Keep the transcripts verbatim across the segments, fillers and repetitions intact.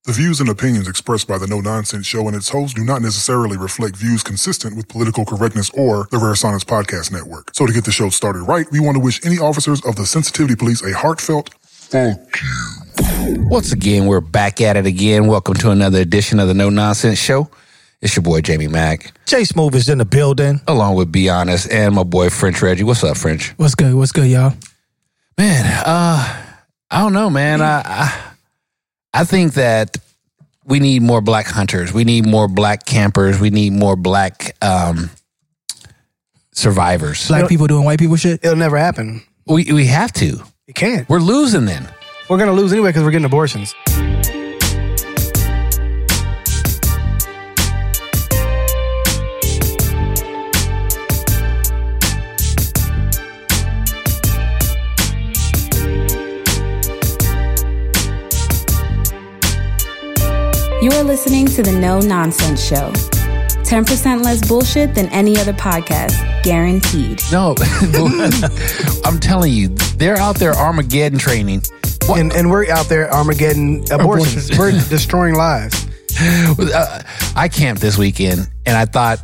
The views and opinions expressed by the No Nonsense Show and its hosts do not necessarily reflect views consistent with political correctness or the Rare Science Podcast Network. So to get the show started right, we want to wish any officers of the Sensitivity Police a heartfelt thank you. Once again, we're back at it again. Welcome to another edition of the No Nonsense Show. It's your boy, Jamie Mack. Jay Smooth is in the building. Along with Be Honest and my boy, French Reggie. What's up, French? What's good? What's good, y'all? Man, uh, I don't know, man. I, I I think that we need more black hunters. We need more black campers. We need more black um, survivors. Black people doing white people shit? It'll never happen. We we have to. It can't. We're losing then. We're going to lose anyway because we're getting abortions. You are listening to the No Nonsense Show. ten percent less bullshit than any other podcast. Guaranteed. No, I'm telling you, they're out there Armageddon training. And, and we're out there Armageddon abortions. We're destroying lives. Uh, I camped this weekend, and I thought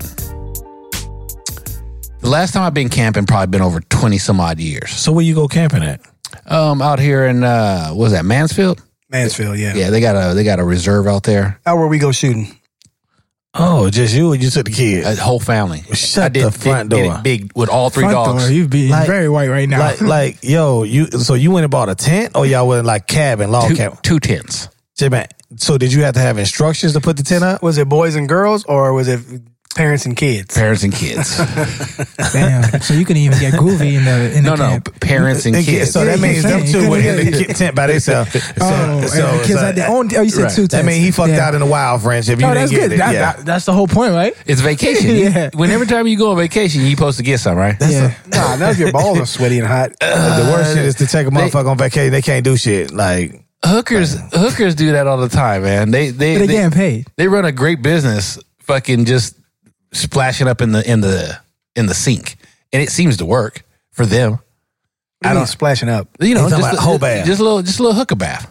the last time I've been camping probably been over twenty some odd years. So where you go camping at? Um, out here in uh, what was that, Mansfield? Mansfield, yeah. Yeah, they got a they got a reserve out there. Out where we go shooting. Oh, just you or you took the kids? A whole family. Shut I did, the front did, door. Did it big with all three Front dogs. door, you being Like- very white right now. Like, like, yo, you. So you went and bought a tent, or y'all went like cabin, log Two, cabin? two tents. Say, man, so did you have to have instructions to put the tent up? Was it boys and girls or was it parents and kids? Parents and kids. Damn. So you can even get groovy in the in no, the no, camp. parents and And kids. So that Yeah, means you're them saying. two were in the tent by themselves. So, Oh, so, and the kids so had their own. Oh, you said right. two. That tents. means he fucked Yeah. out in the wild, French. If you Oh, didn't that's get good. it, That, yeah. that, that's the whole point, right? It's vacation. Yeah. Whenever time you go on vacation, you're supposed to get some, right? Yeah. Nah, none of your balls are sweaty and hot. the worst shit is to take a motherfucker on vacation. They can't do shit. Like, Hookers, hookers do that all the time, man. They they But they they, getting paid. they run a great business, fucking just splashing up in the in the in the sink, and it seems to work for them. I don't splashing up. You know, He's talking just about a whole bath. just a little, just a little hooker bath.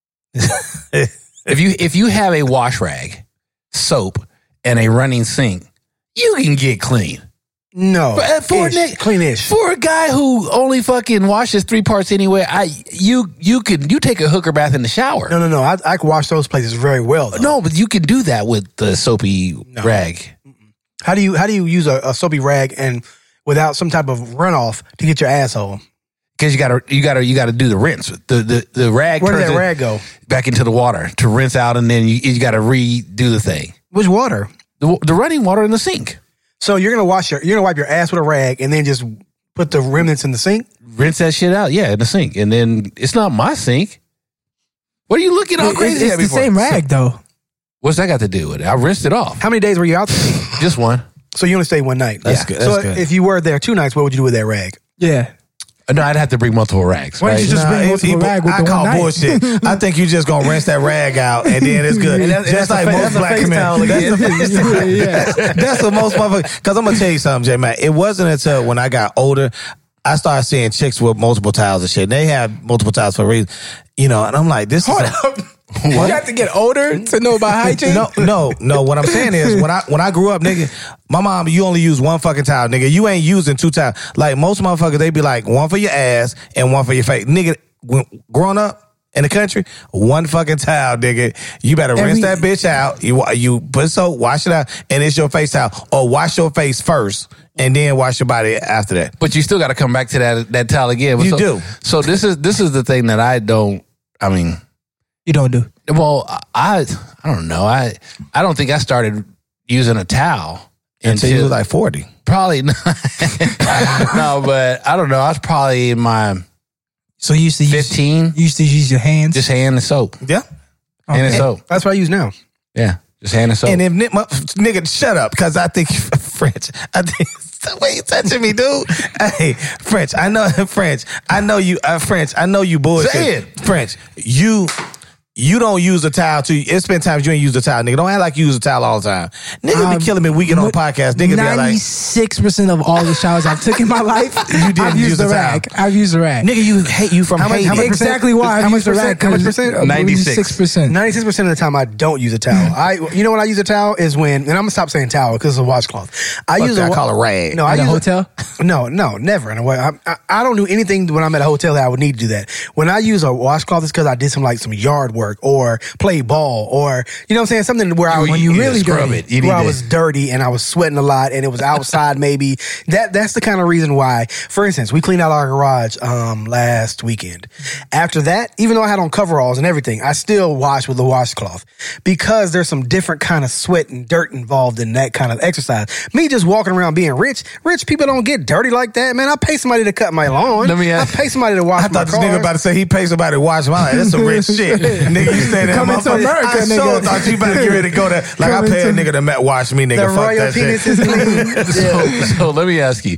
if you if you have a wash rag, soap, and a running sink, you can get clean. No. For, uh, for, Ish. a, Clean-ish. for a guy who only fucking washes three parts anyway, I you you could you take a hooker bath in the shower. No, no, no. I, I can wash those places very well, though. No, but you can do that with the soapy rag. How do you how do you use a, a soapy rag and without some type of runoff to get your asshole? Because you gotta you gotta you gotta do the rinse. The the, the rag Where did turns that it rag go? back into the water to rinse out, and then you, you gotta redo the thing. Which water? The, the running water in the sink. So you're gonna wash your you're gonna wipe your ass with a rag and then just put the remnants in the sink? Rinse that shit out, yeah, in the sink. And then it's not my sink. What are you looking all It- crazy it's at the me for? same rag though. What's that got to do with it? I rinsed it off. How many days were you out there? Just one. So you only stayed one night. That's Yeah. good. So That's good. if you were there two nights, what would you do with that rag? Yeah. No, I'd have to bring multiple rags. Why Right? don't you just Nah, bring it- multiple it- rag with I the call one night? bullshit. I think you just gonna rinse that rag out and then it's good. And that's- just that's like a fa- most that's a black face towel men. again. That's, the- Yeah. that's what most motherfuckers. Because I'm gonna tell you something, J Man. It wasn't until when I got older, I started seeing chicks with multiple towels and shit. And they have multiple towels for a reason, you know. And I'm like, this Hold is. A, up. You got to get older to know about hygiene? No, no, no. What I'm saying is, when I when I grew up, nigga, my mom, you only use one fucking towel, nigga. You ain't using two towels. Like most motherfuckers, they be like one for your ass and one for your face, nigga. When, growing up in the country, one fucking towel, nigga. You better Every- rinse that bitch out. You you put soap, wash it out, and it's your face towel. Or wash your face first and then wash your body after that. But you still got to come back to that that towel again. You so, do. So this is this is the thing that I don't. I mean, You don't do. well, I I don't know. I I don't think I started using a towel Until you was like forty. probably not. No, but I don't know. I was probably in my So you used to use, fifteen. you used to use your hands? Just hand and soap. Yeah. Hand and soap. That's what I use now. Yeah. Just hand and soap. And if ni- mu- nigga, shut up, because I think French. I think the way you touching me, dude. Hey, French. I know French. I know you. Uh, French. I know you bullshit. Say it. French. You. You don't use the towel too. It's been times you ain't use the towel, nigga. Don't act like you use the towel all the time. Nigga Um, be killing me. We get on podcast. Nigga be like, ninety-six percent of all the showers I've took in my life, You didn't I've use used the the rag. I've used the rag. nigga, you hate you from How much- Haiti. how much percent? Exactly why How I've much used the percent? rag. How much percent? ninety-six percent. ninety-six percent of the time I don't use a towel. I, you know when I use a towel is when, and I'm gonna stop saying towel because it's a washcloth. I Fuck use that, a I call it rag. No, I At a use hotel? No, no, never. In a way, I, I, I don't do anything when I'm at a hotel that I would need to do that. When I use a washcloth, it's because I did some like some yard work or play ball or you know what I'm saying, something where I When you really scrub dirty. it. You where need I to- was dirty and I was sweating a lot and it was outside maybe. That that's the kind of reason why. For instance, we cleaned out our garage um, last weekend. After that, even though I had on coveralls and everything, I still washed with a washcloth because there's some different kind of sweat and dirt involved in that kind of exercise. Me just walking around being rich, rich people don't get dirty like that, man. I pay somebody to cut my lawn. Let me ask- I pay somebody to wash I my thought this car. nigga about to say he pays somebody to watch my life. That's some rich shit. Nigga, you stay there. Coming to motherfucker. America, I sure nigga. thought you about to get ready to go there. Like, I Coming pay a to- nigga to ma- wash me, nigga. the Fuck royal that penis shit. is clean. So, so let me ask you,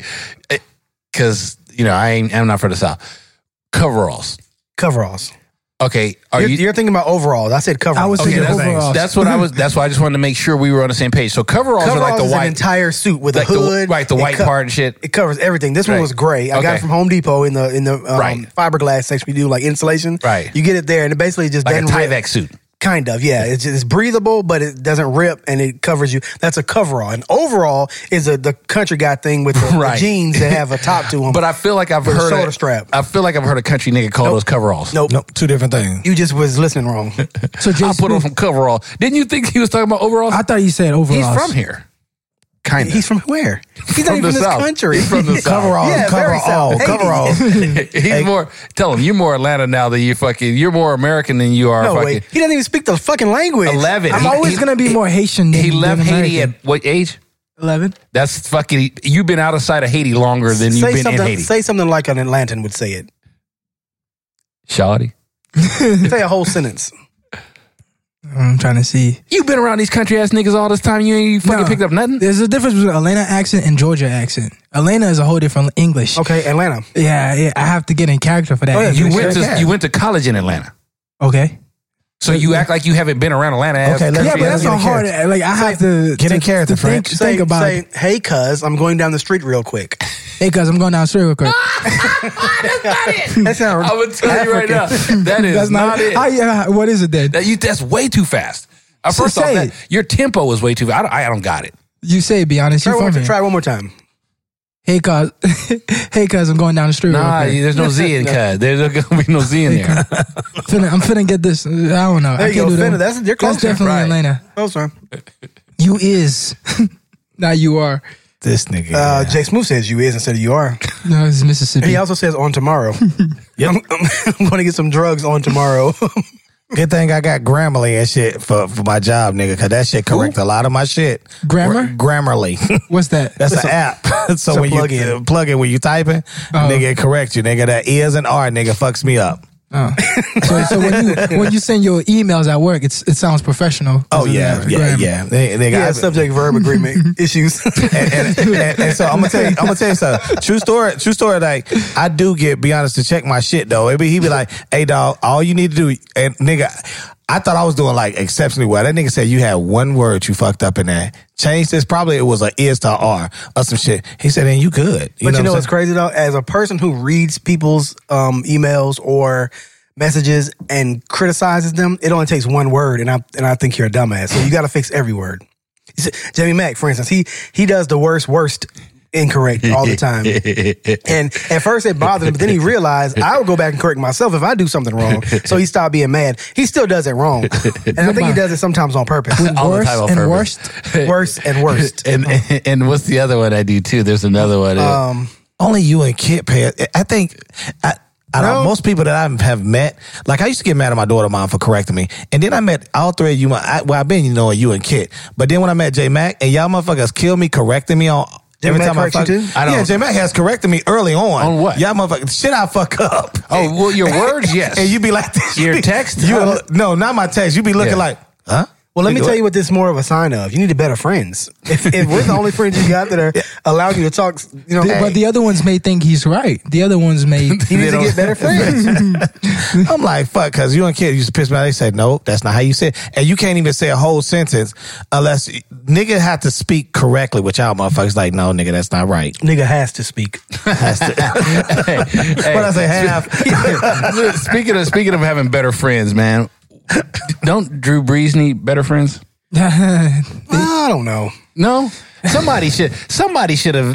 because you know I ain't, I'm not from the South. Coveralls. Coveralls. Okay, are You're, you? you're thinking about overalls. I said coveralls. I was Okay, thinking that's, overalls. that's what I was. That's why I just wanted to make sure we were on the same page. So coveralls, Coveralls are like the is an white, entire suit with like a the- hood. right? The It white co- part and shit. It covers everything. This Right. one was gray. I got Okay. it from Home Depot in the in the um, Right. fiberglass section. We do like insulation. Right. You get it there, and it basically just Like a doesn't rip. Tyvek suit. Kind of, yeah. It's just, it's breathable, but it doesn't rip, and it covers you. That's a coverall. And overall is a the country guy thing with the, Right. the jeans that have a top to them. But I feel like I've With a heard shoulder a- strap. I feel like I've heard a country nigga call Nope. those coveralls. nope, Nope, two different things. you just was listening wrong. So I Jason, put on some coverall. Didn't you think he was talking about overalls? I thought you said overalls. He's from here. Kind of. He's from where? He's not From even the from this South. country. He's from the South. Coveralls, Yeah, very coverall, South. coveralls. He's more. Tell him you're more Atlanta now than you fucking. You're more American than you are. No fucking. way. He doesn't even speak the fucking language. Eleven. I'm He- always he- gonna be more Haitian than He left than Haiti American. at what age? eleven. That's fucking. You've been out of sight of Haiti longer than you've say been in something. Haiti. Say something like an Atlantan would say it. Shawty. Say a whole sentence. I'm trying to see. You've been around these country ass niggas all this time. You ain't fucking No. picked up nothing. There's a difference between Atlanta accent and Georgia accent. Atlanta is a whole different English. Okay, Atlanta. Yeah, yeah. I have to get in character for that. Oh, yeah, You Sure went to can. you went to college in Atlanta, Okay. so you act like you haven't been around Atlanta. Ass Okay, let's- Yeah, country but ass that's get not in hard. character. Like I have to Get to, in character, to think, French. Say, think about say, it. hey, cuz, I'm going down the street real quick. Hey, cuz I'm going down the street real quick. That sounds I'm gonna tell you right now, that is That's not, it. How, yeah, what is it then? That you that's way too fast. Uh, So first off, say that, it. your tempo is way too fast. I don't, I don't got it. You say, be honest. Try You one, from more, here. try one more time. Hey, cuz. Hey, cuz I'm going down the street Nah, real quick. there's no Z in cut. There's not gonna be no Z in there. Finna, I'm finna get this. I don't know. There I you can't go. do Finna, that. that's, you're That's closer. definitely Right. Atlanta. Closer. You is. Now you are. This nigga. Uh, Jay Smooth says you is instead of you are. No, it's Mississippi. He also says on tomorrow. I'm, I'm, I'm going to get some drugs on tomorrow. Good thing I got Grammarly and shit for, for my job, nigga, because that shit correct a lot of my shit. Grammar? Gra- Grammarly. What's that? That's an app. So a when plug-in. you uh, plug in when you typing, Oh. nigga, it correct you, nigga. That is an R, nigga, fucks me up. Oh. So, so when you when you send your emails at work, it's it sounds professional. Oh yeah, yeah, Grammar. yeah. Nigga, nigga, Yeah, I- subject verb agreement issues. and, and, and, and so I'm gonna tell you, I'm gonna tell you something. True story, true story. Like I do get, be honest, to check my shit though. It be, he be like, "Hey dog, all you need to do," and nigga, I thought I was doing like exceptionally well. That nigga said you had one word you fucked up in there. Change this. Probably it was a is to R or some shit. He said, "And you good." But you know what I'm what's crazy though? As a person who reads people's um, emails or messages and criticizes them, it only takes one word, and I and I think you're a dumbass. So you got to fix every word. Jamie Mack, for instance, he he does the worst worst incorrect all the time. And at first it bothered him, but then he realized I would go back and correct myself if I do something wrong. So he stopped being mad. He still does it wrong, and I think he does it sometimes on purpose. All the Worst time on and purpose. worst. Worst and worst. And, and and what's the other one I do too? There's another one. Um, Only you and Kit pay. I think. I, I No. know most people that I have met, like I used to get mad at my daughter mom for correcting me, and then I met all three of you. I, well, I've been, you know, you and Kit, but then when I met J Mac, and y'all motherfuckers killed me correcting me on. J Every Mac time I correct you fuck, too? I don't- yeah, J Mac has corrected me early on. On what? Y'all motherfuckers, shit I fuck up. oh, well, your words, yes. And you be like this. Your you be- text? You, Huh? no, not my text. You be looking Yeah. like, huh? Well, let me Nigga, tell what? you what this is more of a sign of. You need better friends. If, if we're the only friends you got that are allowing you to talk, you know, The- hey, But the other ones may think he's right. The other ones may. you need to get better friends. I'm like, fuck, because you and kid used to piss me off. They said, no, that's not how you say it. And you can't even say a whole sentence unless nigga have to speak correctly, which y'all motherfuckers like, no, nigga, that's not right. Nigga has to speak. Has to. Hey, hey, What I say, half. speaking of speaking of having better friends, man. Don't Drew Brees need better friends? I don't know. No, somebody should. Somebody should have.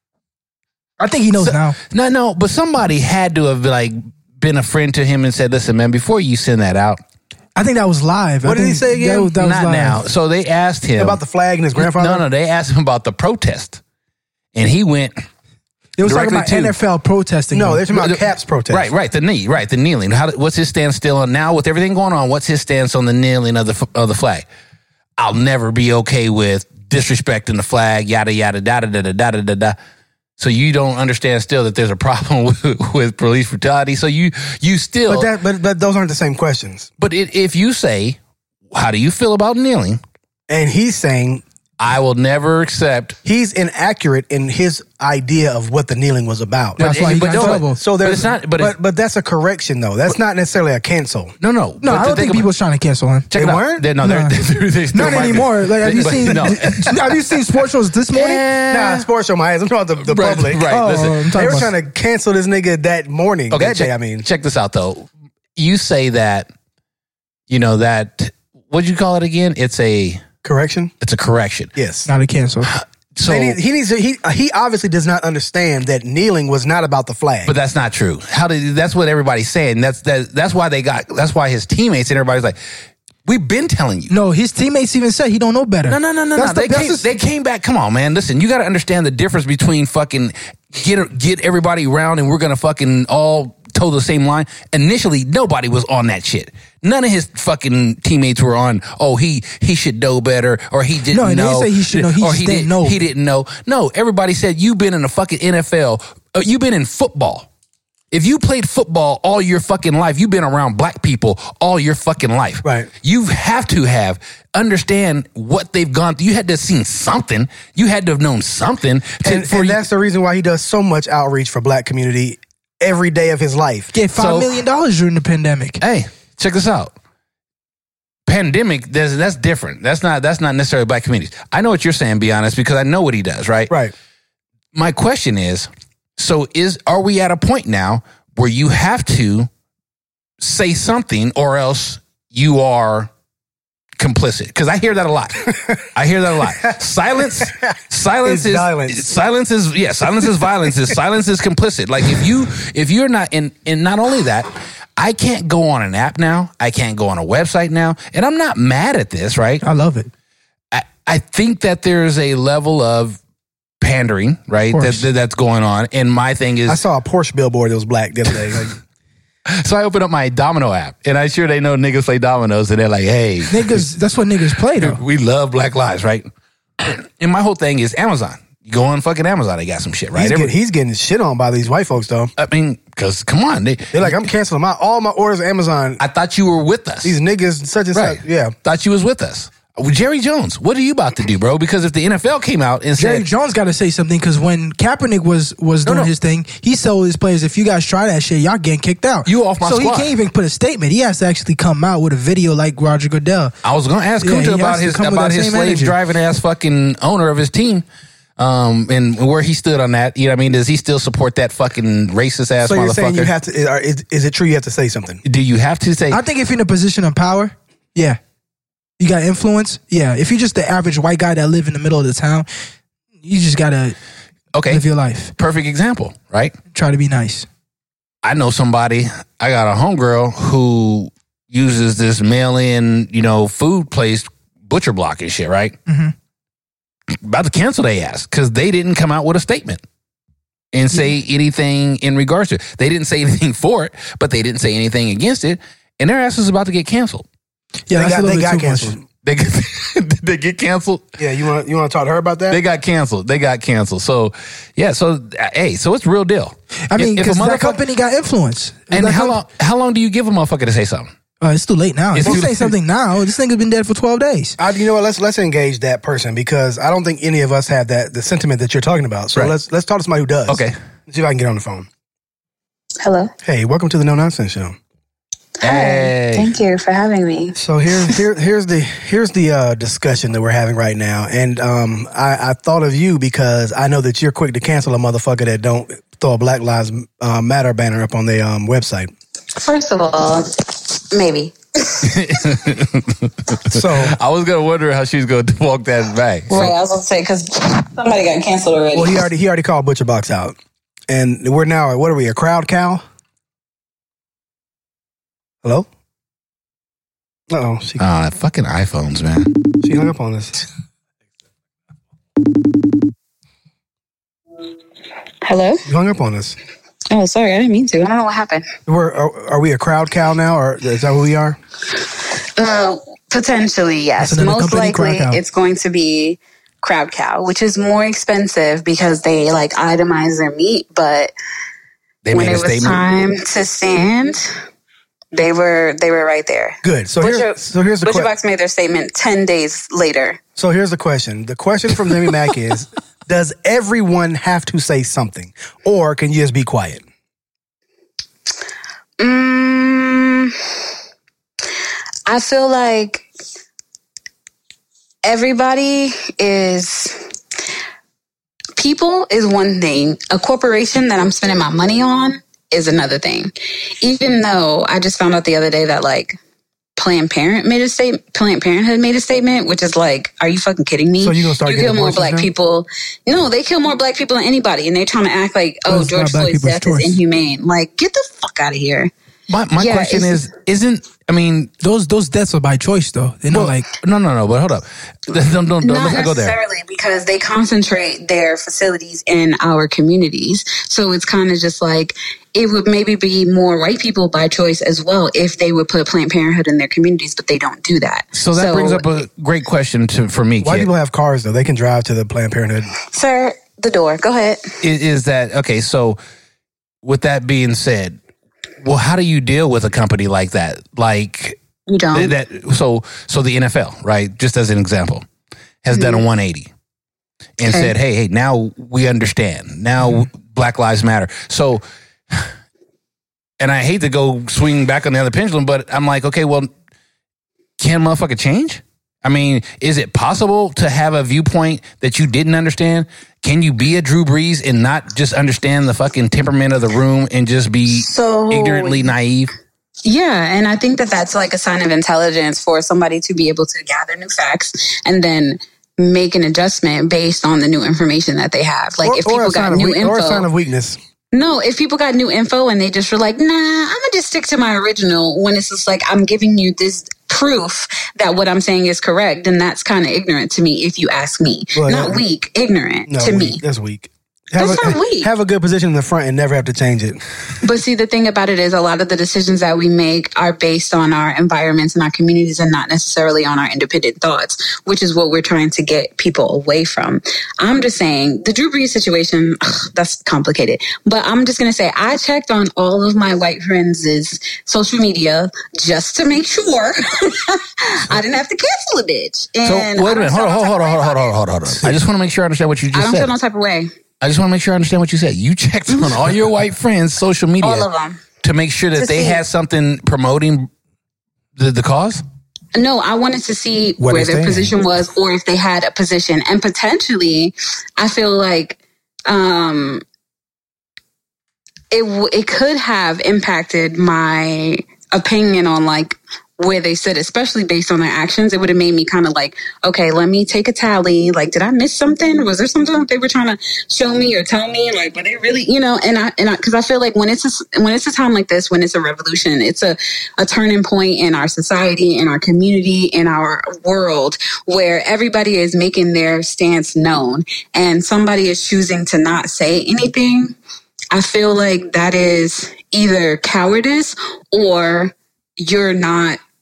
I think he knows now. No, no, but somebody had to have like been a friend to him and said, "Listen, man, before you send that out." I think that was live. I What did he think say again? That, was- that was Not live. now. So they asked him About the flag and his grandfather? No, no, they asked him about the protest, and he went. They was talking Directly about to- N F L protesting. No, him. they're talking about Cap's protest. Right, right. The knee, right. The kneeling. How? What's his stance still on now with everything going on? What's his stance on the kneeling of the f- of the flag? I'll never be okay with disrespecting the flag. Yada yada da da da da da da da. So you don't understand still that there's a problem with, with police brutality. So you you still. But that, but but those aren't the same questions. But it, if you say, "How do you feel about kneeling?" And he's saying I will never accept. he's inaccurate in his idea of what the kneeling was about. That's why he but got in no, trouble. So But there's it's not- but But it's- but, that's a correction though. That's not necessarily a cancel. No, no, No, but I to don't think about- people was trying to cancel him. Check They it out. weren't? They're- no, they're, No. they're, they still Not might be. anymore. Like, have you But seen? no. Have you seen sports shows this morning? Nah, sports show my ass. I'm talking about the, the Right, public. right. Oh, listen. I'm They talking were about- trying to cancel this nigga that morning. Okay, that check, day, I mean. check this out though. You say that, you know that. What'd you call it again? It's a Correction? it's a correction. Yes. Not a cancel. So, They need- he needs to, he he obviously does not understand that kneeling was not about the flag. but that's not true. How did that's what everybody's saying? That's that. That's why they got. That's why his teammates and everybody's like, we've been telling you. No, his teammates even said he don't know better. No, no, no, no, That's no. the- They that's came, the- they came back. Come on, man. Listen, you got to understand the difference between fucking get get everybody around and we're gonna fucking all toe the same line. Initially, nobody was on that shit. None of his fucking teammates were on. Oh, he he should know better, or he didn't No, they know. didn't say he should know. He or just he didn't know. He didn't know. No, everybody said you've been in the fucking N F L. Uh, you've been in football. If you played football all your fucking life, you've been around black people all your fucking life. Right. You have to have understand what they've gone through. You had to have seen something. You had to have known something. To, and, for and you- that's the reason why he does so much outreach for black community every day of his life. Get five So- million dollars during the pandemic. hey, check this out. Pandemic, there's, that's different. That's not that's not necessarily black communities. I know what you're saying, be honest, because I know what he does, right? Right. My question is, so is are we at a point now where you have to say something or else you are complicit? Because I hear that a lot. I hear that a lot. Silence, silence It's is violence. silence is yeah. Silence is violence. Is silence is complicit. Like if you if you're not in and not only that, I can't go on an app now. I can't go on a website now, and I'm not mad at this, right? I love it. I, I think that there's a level of pandering, right? That, course. that that's going on. And my thing is, I saw a Porsche billboard that was black the other day. Like, so I open up my Domino app, and I'm sure they know niggas play dominoes, and they're like, "Hey, Niggas, that's what niggas play though. we love Black Lives, right?" And my whole thing is Amazon. You go on fucking Amazon, they got some shit, right? he's, Every- getting, he's getting shit on by these white folks, though. I mean, because come on, they, They're like, I'm canceling my all my orders on Amazon. I thought you were with us. These niggas, such and right? such. Yeah. thought you was with us. Well, Jerry Jones, what are you about to do, bro? Because if the N F L came out and Jerry said, Jones got to say something because when Kaepernick was was doing no. his thing, he told his players, "If you guys try that shit, y'all getting kicked out." You off my so squad. he can't even put a statement. He has to actually come out with a video like Roger Goodell. I was going to ask Yeah, Kunta he about has to his come with about that his same slave energy. driving ass fucking owner of his team, um, and where he stood on that. You know what I mean? Does he still support that fucking racist ass So you're saying motherfucker? you have to? Are, is, is it true you have to say something? do you have to say? I think if you're in a position of power, yeah, you got influence. Yeah, if you're just the average white guy that live in the middle of the town, you just gotta okay, live your life. perfect example, right? Try to be nice. I know somebody. I got a homegirl who uses this mail-in, you know, food place butcher block and shit, right? Mm-hmm. About to cancel their ass because they didn't come out with a statement and say anything in regards to it. They didn't say anything for it, but they didn't say anything against it, and their ass is about to get canceled. Yeah, they that's got, a little they bit got too canceled. much. They get, they get canceled. Yeah, you want you want to talk to her about that? They got canceled. They got canceled. So yeah. So uh, hey. So it's real deal. I mean, If- if a because that motherfucker- company got influence. And That how com- long? How long do you give a motherfucker to say something? Uh, it's too late now. It's If you too say late. something now, this nigga's been dead for twelve days. I, you know what? Let's let's engage that person because I don't think any of us have that the sentiment that you're talking about. So Right. let's let's talk to somebody who does. Okay. Let's see if I can get on the phone. Hello. Hey, welcome to the No Nonsense Show. Hey. Hi. Thank you for having me. So here, here, here's the here's the uh, discussion that we're having right now, and um, I, I thought of you because I know that you're quick to cancel a motherfucker that don't throw a Black Lives uh, Matter banner up on their um, website. First of all, maybe. So I was gonna wonder how she's gonna walk that back. Right, I was going to say, because somebody got canceled already. well, he already he already called Butcher Box out, and we're now what are we a crowd cow? Hello. Uh oh, she Ah, fucking iPhones, man. she hung up on us. Hello? You hung up on us. Oh, sorry, I didn't mean to. I don't know what happened. We're are, are we a crowd cow now, or is that who we are? Uh, potentially, yes. That's another Most company, likely, Crowd Cow. it's going to be Crowd Cow, which is more expensive because they like itemize their meat. But They when made it a was statement. time to stand, they were they were right there. Good. So Butcher, here's so here's the Butcher question. Box made their statement ten days later. So here's the question. The question from Jimmy Mack is: does everyone have to say something, or can you just be quiet? Mm, I feel like everybody is people is one thing. A corporation that I'm spending my money on is another thing. Even though I just found out the other day that like Planned Parent made a statement, Planned Parenthood made a statement, which is like, are you fucking kidding me? So you gonna start You getting kill more abortions black now? people. No, they kill more black people than anybody, and they're trying to act like, Well, oh, it's George not black Floyd's people's death choice. is inhumane. Like, get the fuck out of here. My my Yeah, question it's- is, isn't I mean, Those those deaths are by choice though. They're not well, like no, no, no. But hold up, don't, don't, don't, Not let's not go there. necessarily because they concentrate their facilities in our communities. So it's kind of just like it would maybe be more white people by choice as well if they would put Planned Parenthood in their communities, but they don't do that. So that brings up a great question to for me, White kid. people have cars though; they can drive to the Planned Parenthood. Sir, the door. Go ahead. Is, is that okay? So, with that being said, well, how do you deal with a company like that? Like You don't. that. So, so the N F L, right? Just as an example, has done a one eighty and Okay. said, "Hey, hey, now we understand. Now Black Lives Matter." So, and I hate to go swing back on the other pendulum, but I'm like, okay, well, can motherfucker change? I mean, is it possible to have a viewpoint that you didn't understand? Can you be a Drew Brees and not just understand the fucking temperament of the room and just be So- ignorantly naive? Yeah, and I think that that's like a sign of intelligence for somebody to be able to gather new facts and then make an adjustment based on the new information that they have. Like or, if or people a sign got of new weak- or a sign info. of weakness. No, if people got new info and they just were like, nah, I'm gonna just stick to my original when it's just like I'm giving you this proof that what I'm saying is correct, then that's kind of ignorant to me if you ask me. Well, Not yeah. weak, ignorant No, to weak. me. That's weak. Have That's a, not weak. Have a good position in the front and never have to change it. But see, the thing about it is a lot of the decisions that we make are based on our environments and our communities and not necessarily on our independent thoughts, which is what we're trying to get people away from. I'm just saying the Drew Brees situation, ugh, that's complicated. But I'm just going to say I checked on all of my white friends' social media just to make sure I didn't have to cancel a bitch. So And wait a I don't minute, hold feel on, no hold on, type hold of on, hold way on, hold on, hold on. I just want to make sure I understand what you about it. I just don't said. feel no type of way. I just want to make sure I understand what you said. You checked on all your white friends' social media All of them. to make sure that To they see. had something promoting the, the cause. No, I wanted to see What where they their stand. position was or if they had a position. And potentially, I feel like um, it w- it could have impacted my opinion on like where they sit, especially based on their actions. It would have made me kind of like, okay, let me take a tally. Like, did I miss something? Was there something that they were trying to show me or tell me? Like, were they really, you know? And I and I because I feel like when it's a, when it's a time like this, when it's a revolution, it's a a turning point in our society, in our community, in our world, where everybody is making their stance known, and somebody is choosing to not say anything. I feel like that is either cowardice or you're not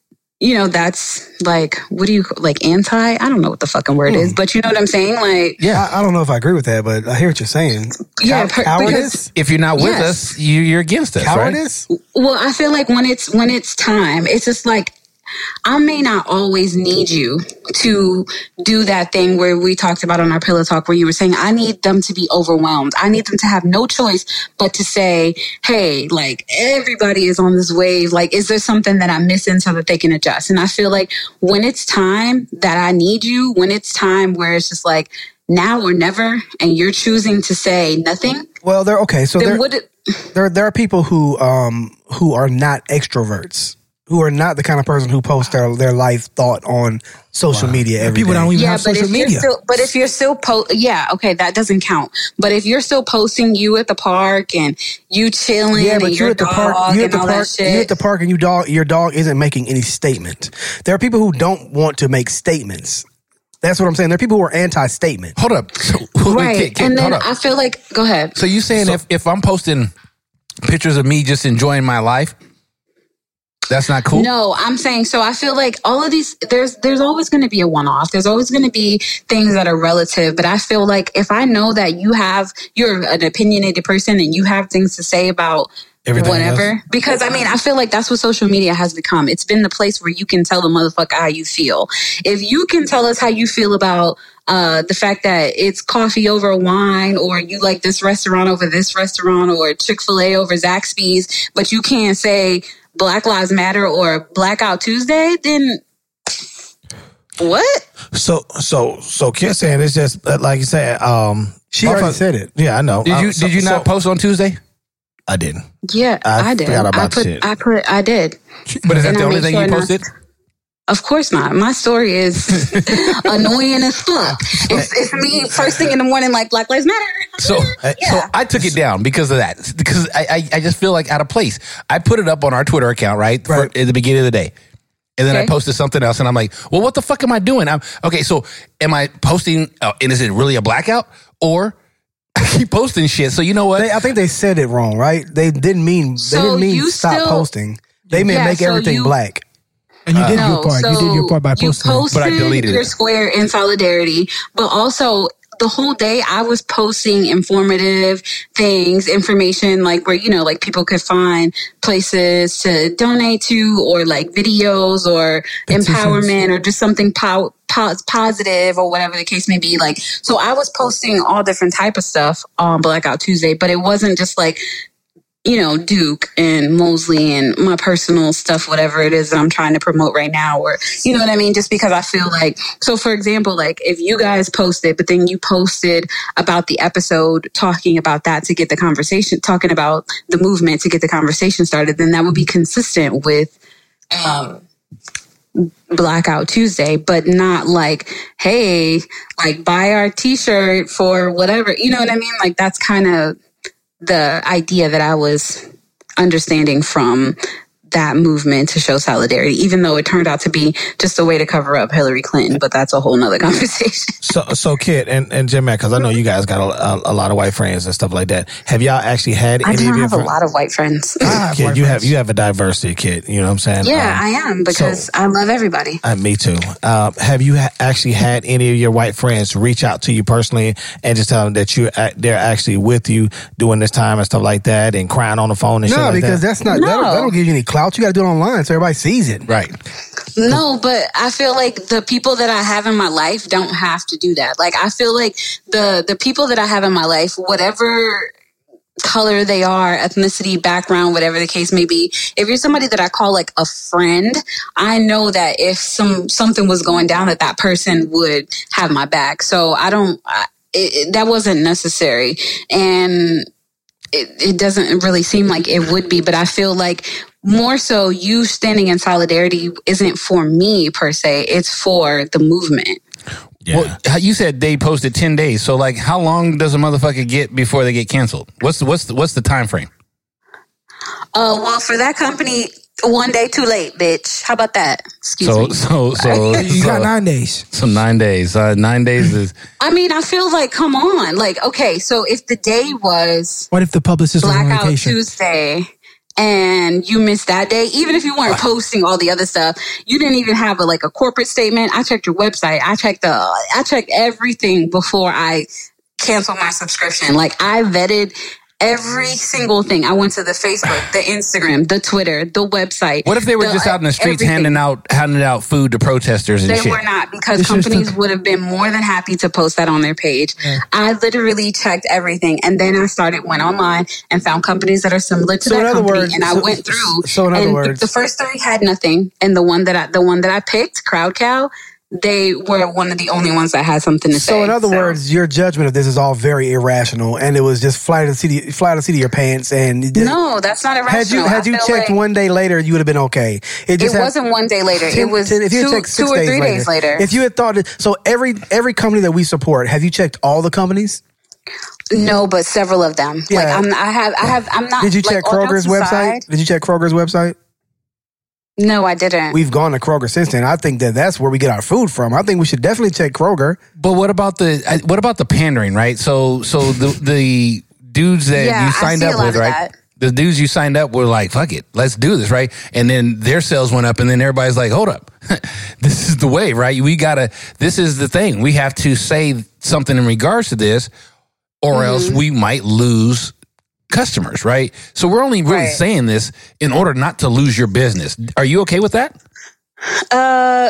you know, that's like, what do you, like anti? I don't know what the fucking word is, but you know what I'm saying? Like, Yeah, I, I don't know if I agree with that, but I hear what you're saying. yeah, Cow- per- cowardice? If you're not with Yes. us, you, you're against us, right? Cowardice? well, I feel like when it's, when it's time, it's just like, I may not always need you to do that thing where we talked about on our pillow talk where you were saying, I need them to be overwhelmed. I need them to have no choice but to say, hey, like everybody is on this wave. Like, is there something that I'm missing so that they can adjust? And I feel like when it's time that I need you, when it's time where it's just like now or never, and you're choosing to say nothing, Well, they're okay. So then there, would it, there, there are people who, um, who are not extroverts, who are not the kind of person who posts their, their life thought on social media every People day. don't even yeah, have but social if media. you're still, but if you're still po- yeah, okay, that doesn't count. But if you're still posting you at the park and you chilling, Yeah, but and you're your at the dog park. You're at and the all park. that You're at shit. the park, and you dog. Your dog isn't making any statement. There are people who don't want to make statements. That's what I'm saying. There are people who are anti-statement. Hold up. So, Right, kid, kid, and then hold up. I feel like, go ahead. So you saying if, if I'm posting pictures of me just enjoying my life, that's not cool? No, I'm saying, so I feel like all of these, there's there's always going to be a one-off. There's always going to be things that are relative. But I feel like if I know that you have, you're an opinionated person and you have things to say about Everything whatever. else. Because I mean, I feel like that's what social media has become. It's been the place where you can tell the motherfucker how you feel. If you can tell us how you feel about uh, the fact that it's coffee over wine, or you like this restaurant over this restaurant, or Chick-fil-A over Zaxby's, but you can't say Black Lives Matter or Blackout Tuesday, then what? So, so, so, Kid saying it's just uh, like you said. Um, She already motherfucker- said it. Yeah, I know. Did you Uh, so- did you not so- post on Tuesday? I didn't. Yeah, I I, did. forgot about I put, shit. I put, I did. But is that And the I only made thing sure you not- posted? Of course not. My story is annoying as fuck. It's, it's me first thing in the morning, like Black Lives Matter. So, so Yeah. I took it down because of that. Because I, I, I just feel like out of place. I put it up on our Twitter account, right, for, Right. at the beginning of the day, and then I Okay. posted something else, and I'm like, well, what the fuck am I doing? I'm okay. So, am I posting? Uh, and is it really a blackout, or I keep posting shit? So you know what? They, I think they said it wrong, right? They didn't mean. So they didn't mean you stop still- posting. They meant Yeah, make so everything you- black. And you did No, your part. You did your part by you posting. it. posted But I deleted your it. square in solidarity, but also the whole day I was posting informative things, information like where, you know, like people could find places to donate to, or like videos or Petitions. empowerment, or just something po- po- positive or whatever the case may be. Like, so I was posting all different type of stuff on Blackout Tuesday, but it wasn't just like, you know, Duke and Mosley and my personal stuff, whatever it is that I'm trying to promote right now, or, you know what I mean? Just because I feel like, so for example, like if you guys posted, but then you posted about the episode talking about that to get the conversation, talking about the movement to get the conversation started, then that would be consistent with, um, Blackout Tuesday, but not like, hey, like buy our t-shirt for whatever, you know what I mean? Like that's kind of the idea that I was understanding from that movement to show solidarity, even though it turned out to be just a way to cover up Hillary Clinton. But that's a whole nother conversation. So, so Kid and, and Jim Mack, because I know you guys got a, a, a lot of white friends and stuff like that. Have y'all actually had I any do of your have a friends? lot of white friends. have Kid, white you friends. have you have a diversity, Kid. You know what I'm saying? Yeah, Um, I am, because so- I love everybody. Uh, me too. Uh, have you ha- actually had any of your white friends reach out to you personally and just tell them that you uh, they're actually with you during this time and stuff like that, and crying on the phone and shit No, like because that? that's not. No. That'll, that'll give you any clout. You got to do it online so everybody sees it. Right. No, but I feel like the people that I have in my life don't have to do that. Like I feel like the the people that I have in my life, whatever color they are, ethnicity, background, whatever the case may be, if you're somebody that I call like a friend, I know that if some something was going down, that that person would have my back. So I don't. I, it, it, that wasn't necessary, and it, it doesn't really seem like it would be. But I feel like more so, you standing in solidarity isn't for me per se; it's for the movement. Yeah. Well, how- you said they posted ten days. So, like, how long does a motherfucker get before they get canceled? What's the, what's the, what's the time frame? Uh, well, for that company, one day too late, bitch. How about that? Excuse So, me. so, so, You got so, nine days. so nine days. Uh, nine days is I mean, I feel like, come on. Like, okay, so if the day was What if the publicist was on Blackout vacation? Tuesday and you missed that day, even if you weren't posting all the other stuff, you didn't even have a, like a corporate statement. I checked your website. I checked the, I checked everything before I canceled my subscription. Like I vetted every single thing. I went to the Facebook, the Instagram, the Twitter, the website. What if they were the, just out in the streets everything. handing out handing out food to protesters and they shit? They were not, because It's companies just a- would have been more than happy to post that on their page. Yeah. I literally checked everything, and then I started went online and found companies that are similar to So in that other company, words- and I so- went through. so in other and words- the first three had nothing, and the one that I, the one that I picked, CrowdCow, they were one of the only ones that had something to say. So in other words, your judgment of this is all very irrational, and it was just fly to the seat, fly to the seat of your pants. And no, that's not irrational. Had you had I you feel checked like one day later, you would have been okay. It, just it had- wasn't one day later. ten- it was ten- if you had two, checked six two or days three later. days later. If you had thought it, so every every company that we support, have you checked all the companies? No, but several of them. Yeah. Like I'm, I have, I have, I'm not. Did you like, check all Kroger's jokes website? aside- Did you check Kroger's website? No, I didn't. We've gone to Kroger since then. I think that that's where we get our food from. I think we should definitely check Kroger. But what about the I- what about the pandering, right? So so the the dudes that Yeah, you I signed see a up lot with, of right? that. The dudes you signed up were like, fuck it, let's do this, right? And then their sales went up, and then everybody's like, hold up, this is the way, right? We gotta, this is the thing. We have to say something in regards to this, or Mm-hmm. else we might lose customers, right? So we're only really Right. saying this in order not to lose your business. Are you okay with that? Uh,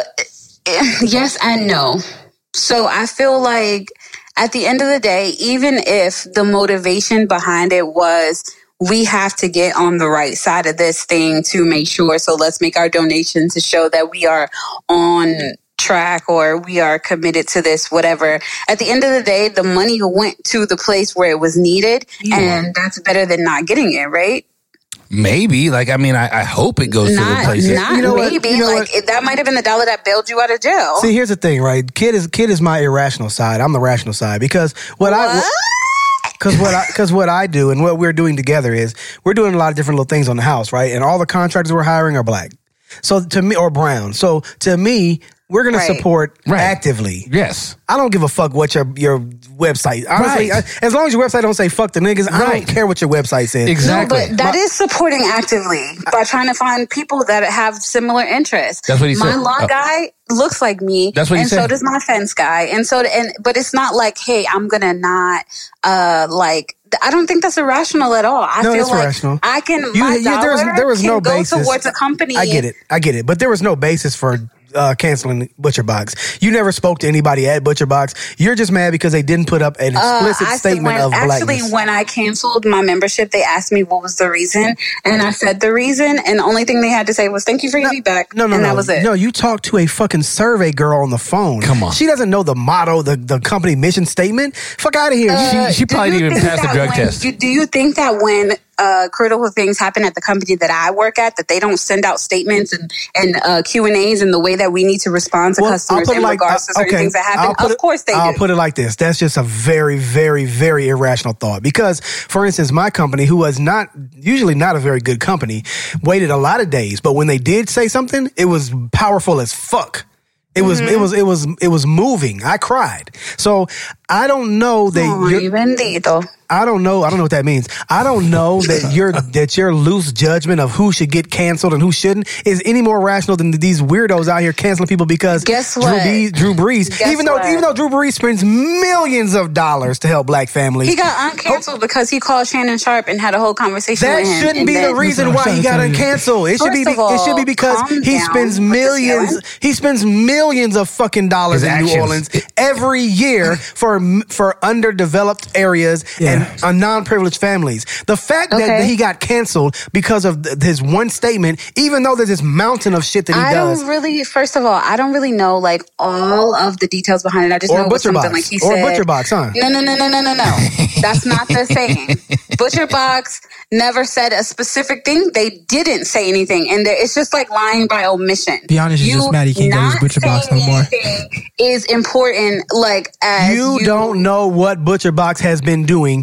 yes and no. So I feel like at the end of the day, even if the motivation behind it was we have to get on the right side of this thing to make sure, so let's make our donation to show that we are on track or we are committed to this, whatever. At the end of the day, the money went to the place where it was needed, and that's better than not getting it, right? Maybe. Like, I mean, I, I hope it goes to the Not, place. that- not You know what? maybe. You know like what? it, that might have been the dollar that bailed you out of jail. See, here's the thing, right? Kid is kid is my irrational side. I'm the rational side because what, I What? because what I because what I do and what we're doing together is we're doing a lot of different little things on the house, right? And all the contractors we're hiring are black. So to me, or brown. So to me, we're going Right. to support Right. actively. Yes. I don't give a fuck what your your website. Honestly, Right. I- as long as your website don't say "fuck the niggas," I Right. don't care what your website says. Exactly. No, but that My- is supporting actively by trying to find people that have similar interests. That's what he my said. lawn Oh. guy looks like me. That's what he and said. so does my fence guy. And so, and but it's not like, hey, I'm gonna not uh like. I don't think that's irrational at all. I No, feel it's like irrational. I can. You- my you- there was- dollar there was can no go basis. towards a company. I get it. I get it. But there was no basis for uh, canceling ButcherBox. You never spoke to anybody at ButcherBox. You're just mad because they didn't put up an explicit Uh, I said statement when, of actually, blackness. when I canceled my membership, they asked me what was the reason, and I said the reason, and the only thing they had to say was "Thank you for your feedback." No, no, and no. that was it. No, you talked to a fucking survey girl on the phone. Come on. She doesn't know the motto, the, the company mission statement. Fuck out of here. Uh, She- she do probably you didn't even think pass the that drug when- test. You, do you think that when uh, critical things happen at the company that I work at, that they don't send out statements and and uh, Q and A's and the way that we need to respond to Well, customers in regards to uh, certain things that happen? I'll put Of it- course they I'll do. put it like this. That's just a very, very, very irrational thought. Because, for instance, my company, who was not usually not a very good company, waited a lot of days. But when they did say something, it was powerful as fuck. It was, Mm-hmm. it was, it was, it was moving. I cried. So I don't know that Ay, you're, bendito. I don't know. I don't know what that means. I don't know that your that your loose judgment of who should get canceled and who shouldn't is any more rational than these weirdos out here canceling people because Guess Drew, what? B, Drew Brees, Guess even though what? even though Drew Brees spends millions of dollars to help black families, He got uncanceled because he called Shannon Sharp and had a whole conversation that with him. shouldn't and be the then- reason why he got Listen, I'm trying uncanceled. It should be. First of it should be all, because calm he down spends with the millions. ceiling. He spends millions of fucking dollars His in New actions. Orleans every year for for underdeveloped areas Yeah. and uh, non-privileged families. The fact that Okay. he got canceled because of th- his one statement, even though there's this mountain of shit that he I does. don't really. First of all, I don't really know like all of the details behind it. I just Or know it was ButcherBox. something like he Or said. ButcherBox, huh? No, no, no, no, no, no, no. That's not the same. ButcherBox never said a specific thing. They didn't say anything, and there- it's just like lying by omission. Be honest, you're just mad he can't get his not ButcherBox no saying more. anything Is important. Like as You, you don't know what ButcherBox has been doing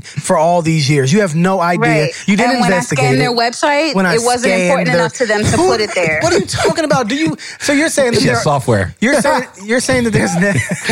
for all these years. You have no idea. Right. You didn't and when investigate I scanned it. their website, When I it wasn't scanned important their- enough to them to Who- put it there. What are you talking about? Do you? So you're saying that Yeah, there, software. You're saying you're saying that there's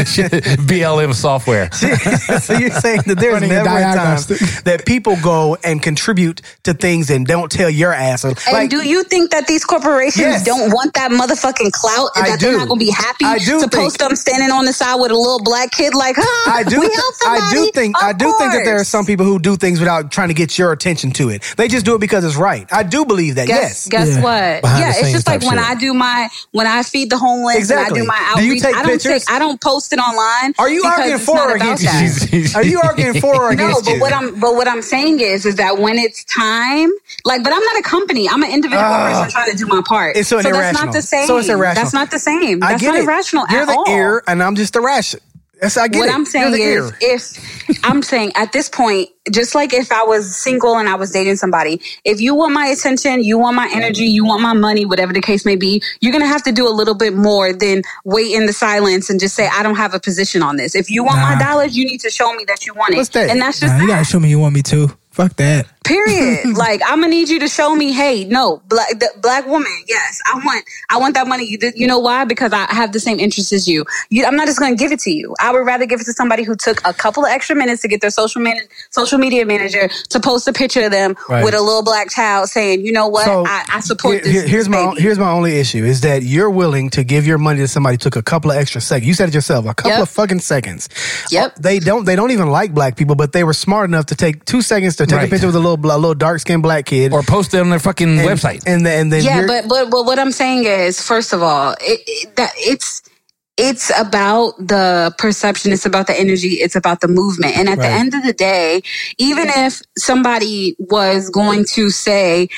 ne- B L M software. so you're saying that there's Running a never a time diagnostic. that people go and contribute to things and don't tell your ass. And Like, do you think that these corporations Yes. don't want that motherfucking clout and I that do. they're not going to be happy I do to think- post them standing on the side with a little black kid like, huh, I do. we th- help I somebody? do think. Of I do think that there are course. some people who do things without trying to get your attention to it. They just do it because it's right. I do believe that. Guess, yes. guess Yeah. what? Behind yeah, the it's scenes just like type when shit. I do my when I feed the homeless Exactly. and I do my Do you outreach. take I don't pictures? take I don't post it online. Are you because arguing it's for not or about against that. you? Are you arguing for or No, against but you? what I'm but what I'm saying is is that when it's time, like, but I'm not a company. I'm an individual Ah. person trying to do my part. It's so that's irrational. not the same. So it's irrational. That's not the same. I That's get not it. irrational You're at the all. ear, and I'm just the ration. That's I get What it. I'm saying You're is, the ear. if I'm saying at this point, just like if I was single and I was dating somebody, if you want my attention, you want my energy, you want my money, whatever the case may be, you're going to have to do a little bit more than wait in the silence and just say, I don't have a position on this. If you want my Nah. dollars, you need to show me that you want it. What's that? And that's just Nah, you that. gotta show me you want me to. Fuck that. Period. Like, I'm gonna need you to show me, hey, no, black the black woman, yes, I want I want that money. You, you know why? Because I have the same interests as you. you. I'm not just gonna give it to you. I would rather give it to somebody who took a couple of extra minutes to get their social man- social media manager to post a picture of them Right. with a little black child saying, you know what, So, I, I support here- this. here- here's this my baby. here's my only issue is that you're willing to give your money to somebody who took a couple of extra seconds. You said it yourself, a couple Yep. of fucking seconds. Yep. They don't they don't even like black people, but they were smart enough to take two seconds to take Right. a picture with a little bl- little dark skinned black kid Or post it on their fucking and, website. And then and then Yeah, you're- but, but but what I'm saying is, first of all, it, it, that it's it's about the perception. It's about the energy. It's about the movement. And at Right. the end of the day, even if somebody was going to say,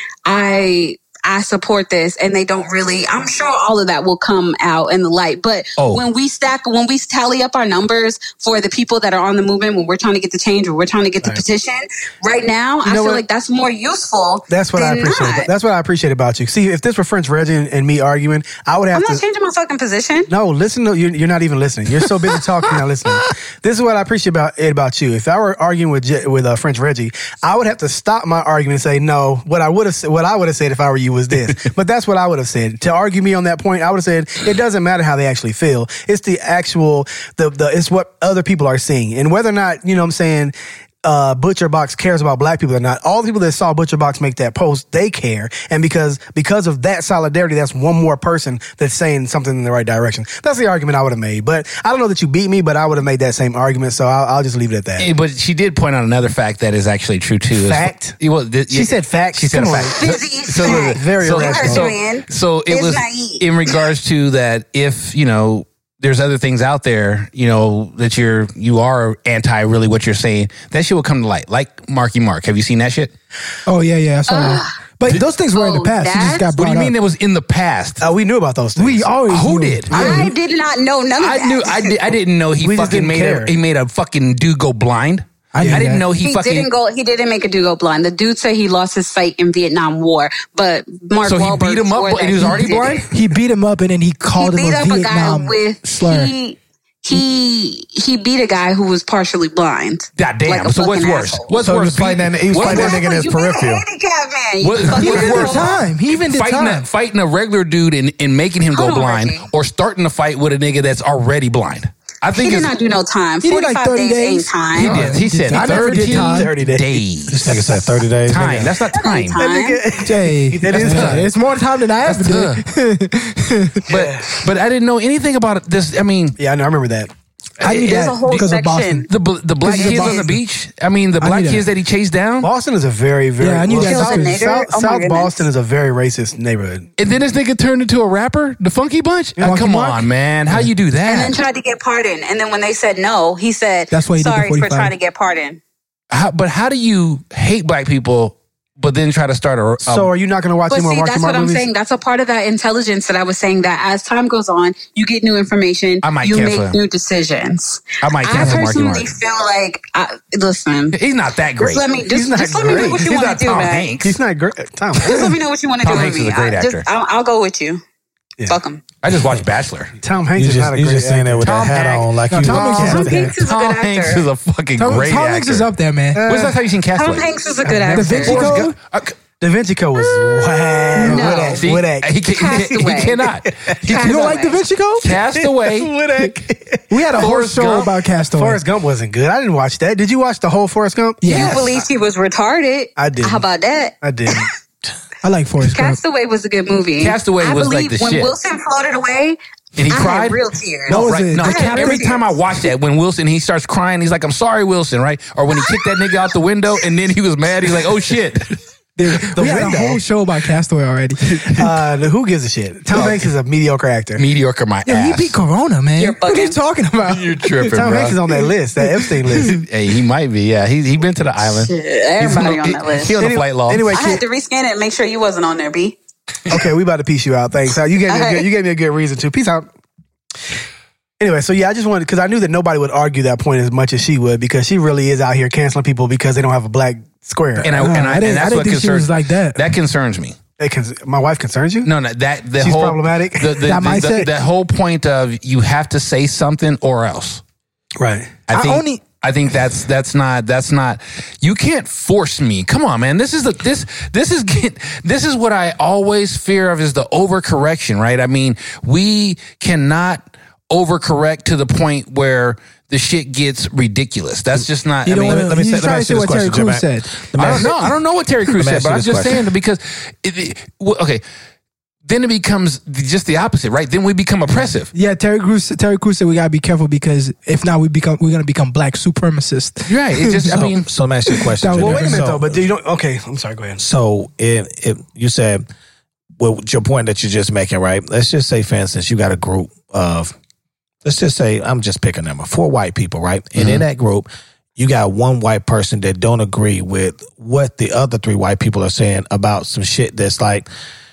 I I support this, and they don't really, I'm sure all of that will come out in the light. But Oh. when we stack, when we tally up our numbers for the people that are on the movement, when we're trying to get the change, or we're trying to get the petition, right now, I know feel what? like that's more useful. that's what I than appreciate. not. That's what I appreciate about you. See, if this were French Reggie and, and me arguing, I would have I'm to. not changing my fucking position. No, listen to you're, you're not even listening. You're so busy talking, not listening. This is what I appreciate about it about you. If I were arguing with Je- with uh, French Reggie, I would have to stop my argument and say no. What I would have what I would have said if I were you was this. But that's what I would have said. To argue me on that point, I would have said it doesn't matter how they actually feel. It's the actual the the it's what other people are seeing, and whether or not you know what I'm saying. Uh, Butcher Box cares about black people or not. All the people that saw Butcher Box make that post, they care, and because because of that solidarity, that's one more person that's saying something in the right direction. That's the argument I would have made. But I don't know that you beat me, but I would have made that same argument. So I'll, I'll just leave it at that. Eh, But she did point out another fact that is actually true too. Is- Fact? Eh, Well, th- She said fact. She said Come a on. fact. Busy So, fact. Very so, irrational. so, Man. so it It's was naive. in regards to that. If you know, there's other things out there, you know, that you're you are anti. Really, what you're saying, that shit will come to light. Like Marky Mark. Have you seen that shit? Oh yeah, yeah. I saw that. But those things were in the Oh, past. She just that's- got What brought do you mean up. that was in the past? Uh, we knew about those things. We always Who knew. did? I did not know none of I that. knew. I, did, I didn't know he We just fucking didn't made care. a he made a fucking dude go blind. I knew didn't that. know he, He fucking. didn't go. He didn't make a dude go blind. The dude said he lost his sight in Vietnam War, but Mark So he Wahlberg beat him up swore and that he was already did it. blind? He beat him up and then he He called him beat a up a guy Vietnam with slur. he he he beat a guy who was partially blind. God damn. Like a so what's fucking worse? asshole. What's So he worse? was fighting that- he was what's fighting that worse? nigga in his You beat a peripheral. handicapped man. You What- fucking what's He even worse? did time. He even did Fighting a, time. fighting a regular dude and, and making him go Hold on, blind, Reggie. or starting a fight with a nigga that's already blind. I He think did it's, not do no time. He did like Forty-five thirty days ain't days. time. he did. He said I never did thirty time. thirty days. days. This nigga said thirty days. Time. nigga. That's not time. Time. Jay, That is that's- time. it's more time than I ever did. But but I didn't know anything about this. I mean, Yeah, I know. I remember that. I knew There's that a whole because of section. Boston. the bl- the black Because he's a kids on the Boston. beach. I mean, the I black knew kids that. that he chased down. Boston is a very, very. Yeah, I knew that South, too. Nigger? South, Oh my South goodness. Boston is a very racist neighborhood. And then this nigga turned into a rapper, the Funky Bunch. Yeah, Uh, Funky come Mark. on, man. How you do And then that? tried to get pardoned. And then when they said no, he said, That's why he did the sorry for forty-five. trying to get pardoned. How, but how do you hate black people, but then try to start a? a So are you not going to watch But any more see, Marky that's Mark what I'm movies? saying. That's a part of that intelligence that I was saying that as time goes on, you get new information, I might you cancel make him. new decisions. I might I cancel Marky personally Mark. feel like, I, listen, He's not that great. just let me, He's just, not just let me great. know what you He's want not to do, Tom man. Hanks. He's not great. Tom. Just let me know what you want to Tom do Hanks with is me. a great I, just, actor. I'll, I'll go with you. Fuck him. I just watched Bachelor. Tom Hanks You is just, not a you great just saying that actor. with Tom that hat Hanks- on, like No, you. Tom Hanks is Tom up there. Hanks is a Tom good Hanks actor. is a fucking Tom, great Tom actor. Hanks is up there, man. Uh, When's the last time you seen Castaway? Tom Hanks is a good actor. Da Vinci Forrest Code? Gump- uh, Da Vinci Code was wow. No. Wodak, See, Wodak. he, can, he, can, Castaway. he cannot. He Castaway. You don't cannot. like Da Vinci Code? Castaway. Wodak. We had a whole Forrest show Gump? about Castaway. Forrest Gump wasn't good. I didn't watch that. Did you watch the whole Forrest Gump? You Yes. believe he was retarded? I didn't. How about that? I didn't. I like Forrest Gump. Castaway was a good movie. Castaway I was like believe the when shit. Wilson floated away, And he I cried. had real tears. No, No, was right? it No, the captain? every time I watch that, when Wilson he starts crying, he's like, "I'm sorry, Wilson," right? Or when he kicked that nigga out the window, and then he was mad. He's like, "Oh shit." The we had window. a whole show about Castaway already. Uh, the, who gives a shit? Tom Hanks is a mediocre actor. Mediocre, my Yeah, he ass. beat Corona, man. You're What are you bugging. talking about? You're tripping, Tom bro. Hanks is on that list, that Epstein list. Hey, he might be. Yeah, he he been to the island. Shit, everybody He's on that list. He on the Anyway- flight law. Anyway, I had kid, to rescan it and make sure you wasn't on there, B. okay, we about to piece you out. Thanks. Uh, You gave me a Okay. good, you gave me a good reason to peace out. Anyway, so yeah, I just wanted because I knew that nobody would argue that point as much as she would because she really is out here canceling people because they don't have a black square. and I, Uh, and I, I didn't- and that's I didn't what think she concerns was like that. That concerns me. They can, my wife concerns you? No, no, that the She's whole problematic? The, the, That the, mindset? the, the whole point of you have to say something or else. Right. I I think only- I think that's that's not that's not you can't force me. Come on, man. This is the this this is get, this is what I always fear of is the overcorrection, right? I mean, we cannot overcorrect to the point where the shit gets ridiculous. That's just not. You I don't mean, wanna, let me he's say- let me trying to ask say you what this Terry question, Crews Jim. said. I don't know. I don't know what Terry Crews Let me said, ask but you I'm this just question. saying that because it, it, well, okay, then it becomes just the opposite, right? Then we become oppressive. Yeah, Terry Crews. Terry Crews said we gotta be careful because if not, we become we're gonna become black supremacists. Right. It just. I So, mean, so let me ask you a question. That was- Well, Jimmy. wait a minute So- though, but you don't. Okay, I'm sorry. Go ahead. So if, if you said, well, your point that you're just making, right? Let's just say, for instance, you got a group of, let's just say, I'm just picking a number, four white people, right? And in that group, you got one white person that don't agree with what the other three white people are saying about some shit that's like,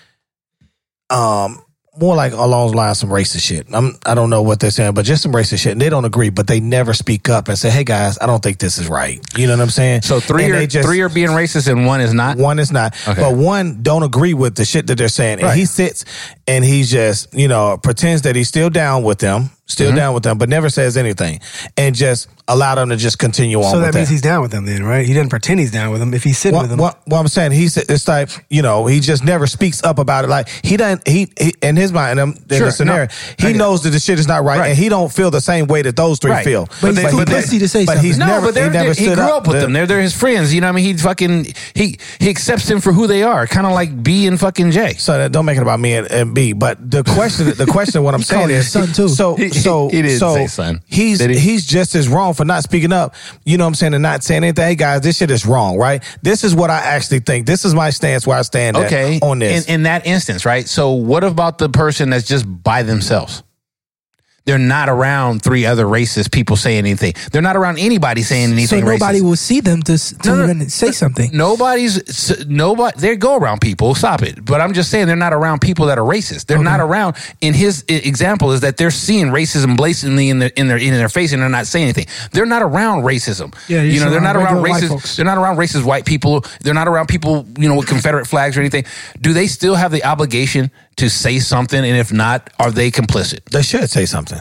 um, more like along the lines of some racist shit. I'm, I don't know what they're saying, but just some racist shit. And they don't agree, but they never speak up and say, hey guys, I don't think this is right. You know what I'm saying? so three And are they just- three are being racist and one is not. One is not. Okay. But one don't agree with the shit that they're saying. And Right. he sits and he just, you know, pretends that he's still down with them, still Mm-hmm. down with them, but never says anything. And just allow them to just continue on So with that means that. he's down with them then, right? He doesn't pretend he's down with them if he's sitting What, with them. what, what I'm saying, he's it's like, you know, he just never speaks up about it. Like he doesn't, he, he in his mind, in, in Sure, the scenario, no, I he get knows that the shit is not right, Right. and he don't feel the same way that those three Right. feel. But he's too pussy to say but something. he's No, never, but they're, he never they're- he stood grew up with The- them. They're they're his friends. You know what I mean? He fucking he he accepts them for who they are, kind of like B and fucking J. So that don't make it about me and, and B. But the question, the question, what I'm saying called your is, son, too. so He- so he didn't so say son. he's Did he? he's just as wrong for not speaking up. You know what I'm saying, and not saying anything. Hey guys, this shit is wrong, right? This is what I actually think. This is my stance where I stand at Okay, on this. In, in that instance, right? So what about the person that's just by themselves? They're not around three other racist people saying anything. They're not around anybody saying So anything. nobody racist. will see them to, s- to No, no, even say something. Nobody's s- nobody. They go around people. Stop it. But I'm just saying they're not around people that are racist. They're not around. In his i- example, is that they're seeing racism blatantly in their in their in their face, and they're not saying anything. They're not around racism. Yeah, you're you know, just they're not around around regular white racist. folks. They're not around racist white people. They're not around people, you know, with Confederate flags or anything. Do they still have the obligation to say something? And if not, are they complicit? they should say something.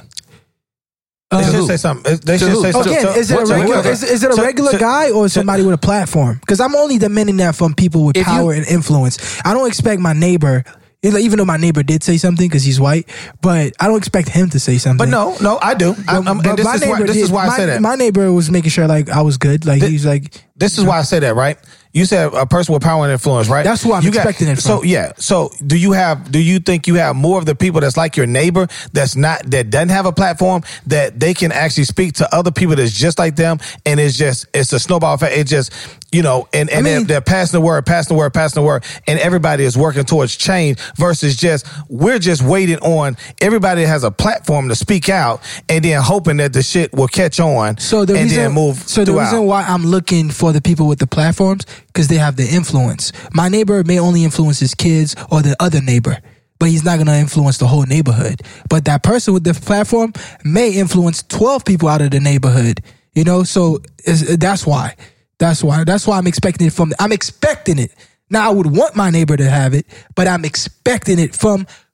Uh, They who? should say something. They To should who? say To- something. Again, So- is it a what's- regular? okay. Is, is it a So- regular so- guy or somebody with a platform? Because I'm only demanding that from people with If you- power and influence. I don't expect my neighbor, even though my neighbor did say something because he's white, but I don't expect him to say something. But no, no, I do. I'm, But, I'm, but and this my is why. neighbor This did- is why I my, say that. My neighbor was making sure like I was good. Like Th- he's like, This is why I say that, right? You said a person with power and influence, right? That's who I'm You got- expecting it So from. yeah. So do you have? Do you think you have more of the people that's like your neighbor that's not that doesn't have a platform that they can actually speak to other people that's just like them, and it's just it's a snowball effect. It just you know, and and I they're, mean- they're passing the word, passing the word, passing the word, and everybody is working towards change versus just we're just waiting on everybody that has a platform to speak out, and then hoping that the shit will catch on. so the and reason, then move. so the throughout. reason why I'm looking for the people with the platforms because they have the influence. My neighbor may only influence his kids or the other neighbor, but he's not going to influence the whole neighborhood. But that person with the platform may influence twelve people out of the neighborhood. You know, so it's, that's why. That's why. That's why I'm expecting it from. I'm expecting it. Now I would want my neighbor to have it, but I'm expecting it from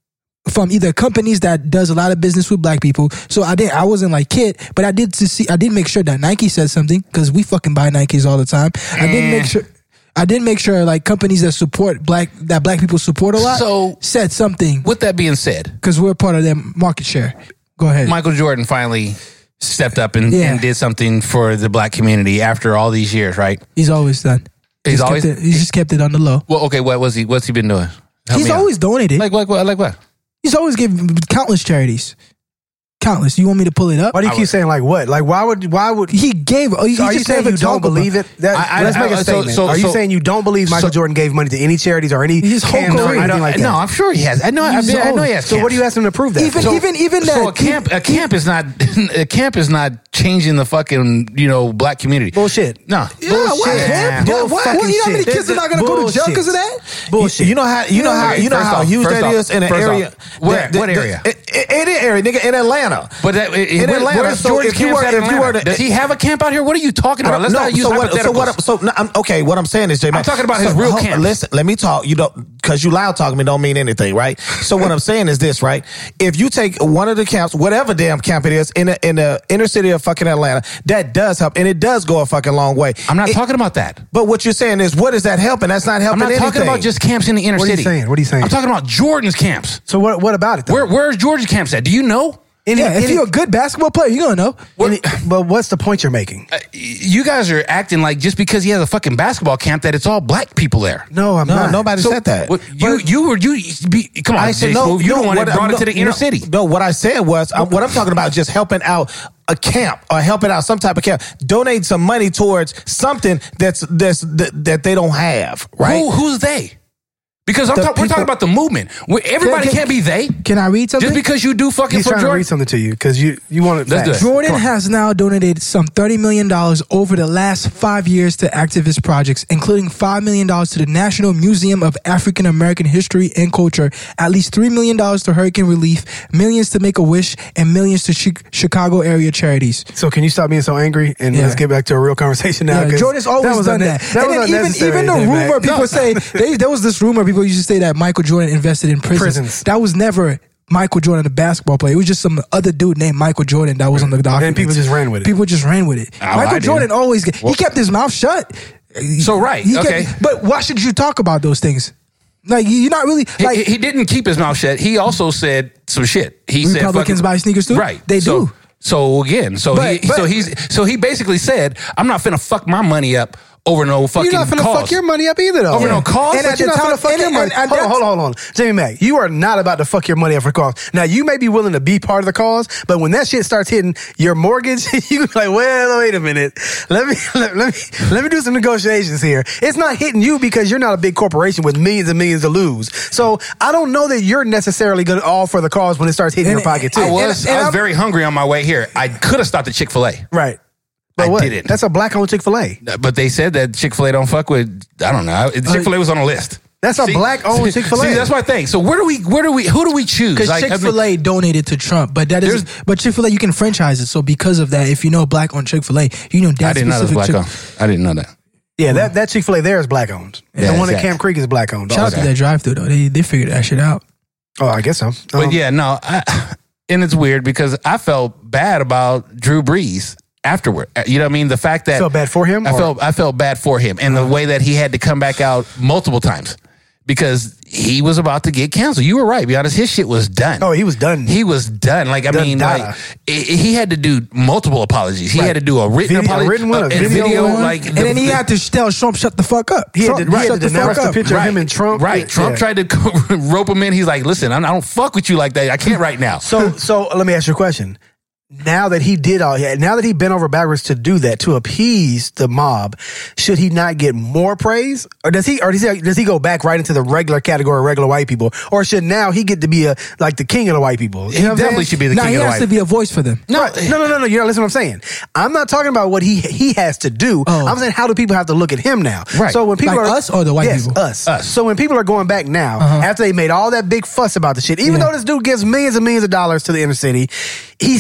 from either companies that does a lot of business with black people. So I did. I wasn't like Kit, but I did to see. I did make sure that Nike said something because we fucking buy Nikes all the time. I did make sure. I did make sure like companies that support black that black people support a lot So- said something With that being said, because we're part of their market share. Go ahead. Michael Jordan finally stepped up and, Yeah. and did something for the black community after all these years, right? He's always done. He's Just always- kept it, he's just kept it on the low. Well, okay, what was he? What's he been doing? Help He's me out. always donated. like what? Like what? He's always given countless charities. Countless. You want me to pull it up? Why do you keep saying like what? Like why would why would? He gave. Oh, he So are you just saying never you don't talk about- believe it? That, I- I- let's make I- a so- statement. so- are you so- saying you don't believe Michael so- Jordan gave money to any charities or any His whole camps or career. anything like that? No, I'm sure he has. I know. I, He's mean, I know old. he has. So what do you ask him to prove that? Even for? even even So that a camp, a camp is not a camp is not changing the fucking you know black community. Bullshit. No, Yeah, what? Bullshit. Yeah, Bull what? fucking What? You know how many shit. kids are not going to go to jail because of that? Bullshit. You know how you know how Okay, you know first how off- huge first that off- is in an first area. off, where- that- that- what area? that- In any area, nigga, in Atlanta. But that, In where, Atlanta, where's so George's if you camp were- at if you were Atlanta? to- Does he have a camp out here? What are you talking about? Let's No, not use so what, so hypotheticals. what? So no, I'm, okay, what I'm saying is, J Man, I'm talking about his so, real hold- camps. Listen, let me talk. You don't because you loud talking me don't mean anything, right? So what I'm saying is this, right? If you take one of the camps, whatever damn camp it is, in the, in the inner city of fucking Atlanta, that does help, and it does go a fucking long way. I'm not It- talking about that. But what you're saying is, what is that helping? That's not I'm helping not anything. talking about just camps in the inner What are you city. saying? What are you saying? I'm talking about Jordan's camps. So what? What about it? Though? Where where's George's camps at? Do you know? Any- Yeah, if any- you're a good basketball player, you're gonna know. any- but what's the point you're making? Uh, you guys are acting like just because he has a fucking basketball camp that it's all black people there. No, I'm No, not. nobody So, said that. What, you you were you be, come on, I said Jay no. Smooth, you no, the one what that I- brought no, it to the inner no, city. No, what I said was, I'm, what I'm talking about is just helping out a camp or helping out some type of camp. Donate some money towards something that's that's that, that they don't have, right? Who, who's they? Because I'm The talk, we're talking people- about the movement. Where everybody Can- can't be they. Can I read something? Just because you do fucking He's for trying to Jordan. read something to you because you you want it. Let's do fast. it. Jordan Come on. has now donated some thirty million dollars over the last five years to activist projects, including five million dollars to the National Museum of African American History and Culture, at least three million dollars to hurricane relief, millions to Make-A-Wish, and millions to Chi- Chicago area charities. So can you stop being so angry and Yeah. let's get back to a real conversation now? Yeah, 'cause Jordan's always was done unne- that. That and was then even unnecessary, even the J-Mac. rumor people say they, there was this rumor people used to say that Michael Jordan invested in prisons. Prisons. That was never Michael Jordan, the basketball player. It was just some other dude named Michael Jordan that was on the document. And people just ran with it. People just ran with it. Oh, I Michael didn't. Jordan always he kept his mouth shut. So, right, He kept- okay. but why should you talk about those things? Like you're not really He, like he didn't keep his mouth shut. He also said some shit. He said Republicans fucking- buy sneakers too? Right. They so, do. So again, so But- he but- so he's so he basically said, I'm not finna fuck my money up over no fucking You're not finna cause. fuck your money up either, though. Over no cause? And But at you're the not time, finna to fuck and- your and- money. and hold on, that's- hold on, hold on, Jamie Mack. You are not about to fuck your money up for cause. Now you may be willing to be part of the cause, but when that shit starts hitting your mortgage, you be like, well, wait a minute. Let me let, let me let me do some negotiations here. It's not hitting you because you're not a big corporation with millions and millions to lose. So I don't know that you're necessarily going to all for the cause when it starts hitting And- your pocket too. I was And- and I was I'm- very hungry on my way here. I could have stopped at Chick-fil-A. right. But I what? didn't. That's a black-owned Chick-fil-A. But they said that Chick-fil-A don't fuck with, I don't know. Chick-fil-A was on a list. That's a black-owned see- Chick-fil-A. See, that's my thing. So where do we, where do we, who do we choose? because Like, I mean- Chick-fil-A donated to Trump, but that is There's- but Chick-fil-A you can franchise it. So because of that, if you know black on Chick-fil-A, you know that I didn't know that was specific black Chick- owned. I didn't know that. Yeah, that, that Chick-fil-A there is black-owned. Yeah, the one at exactly. Camp Creek is black-owned. Shout out to Okay. that drive-through though. They they figured that shit out. Oh, I guess so. But Um, yeah, no, I, and it's weird because I felt bad about Drew Brees afterward. You know what I mean? The fact that Felt bad for him, I or- felt I felt bad for him, and the way that he had to come back out multiple times because he was about to get canceled. You were right, be honest. His shit was done. Oh, he was done. He was done. Like I Done mean, data. like i- i- he had to do multiple apologies. He Right. had to do a written Video- a apology, written one, a and video video, one. like, And then he had to tell Trump shut the fuck up. He had Trump, to- he had shut to the fuck denounce the up. picture of him and Trump. Right. Yeah. Trump tried to rope him in. He's like, listen, I don't fuck with you like that. I can't right now. So, so let me ask you a question. Now that he did all, now that he bent over backwards to do that to appease the mob, should he not get more praise, or does he, or does he, does he go back right into the regular category of regular white people, or should now he get to be a like the king of the white people? You He know what I'm definitely saying? should be the Now king he of the has white. to be a voice for them. No, Right. no, no, no, no. You don't listen to what I'm saying. I'm not talking about what he he has to do. Oh. I'm saying how do people have to look at him now? Right. So when people Like are us or the white yes, people? us, Us. So when people are going back now after they made all that big fuss about the shit, even Yeah. though this dude gives millions and millions of dollars to the inner city, he still had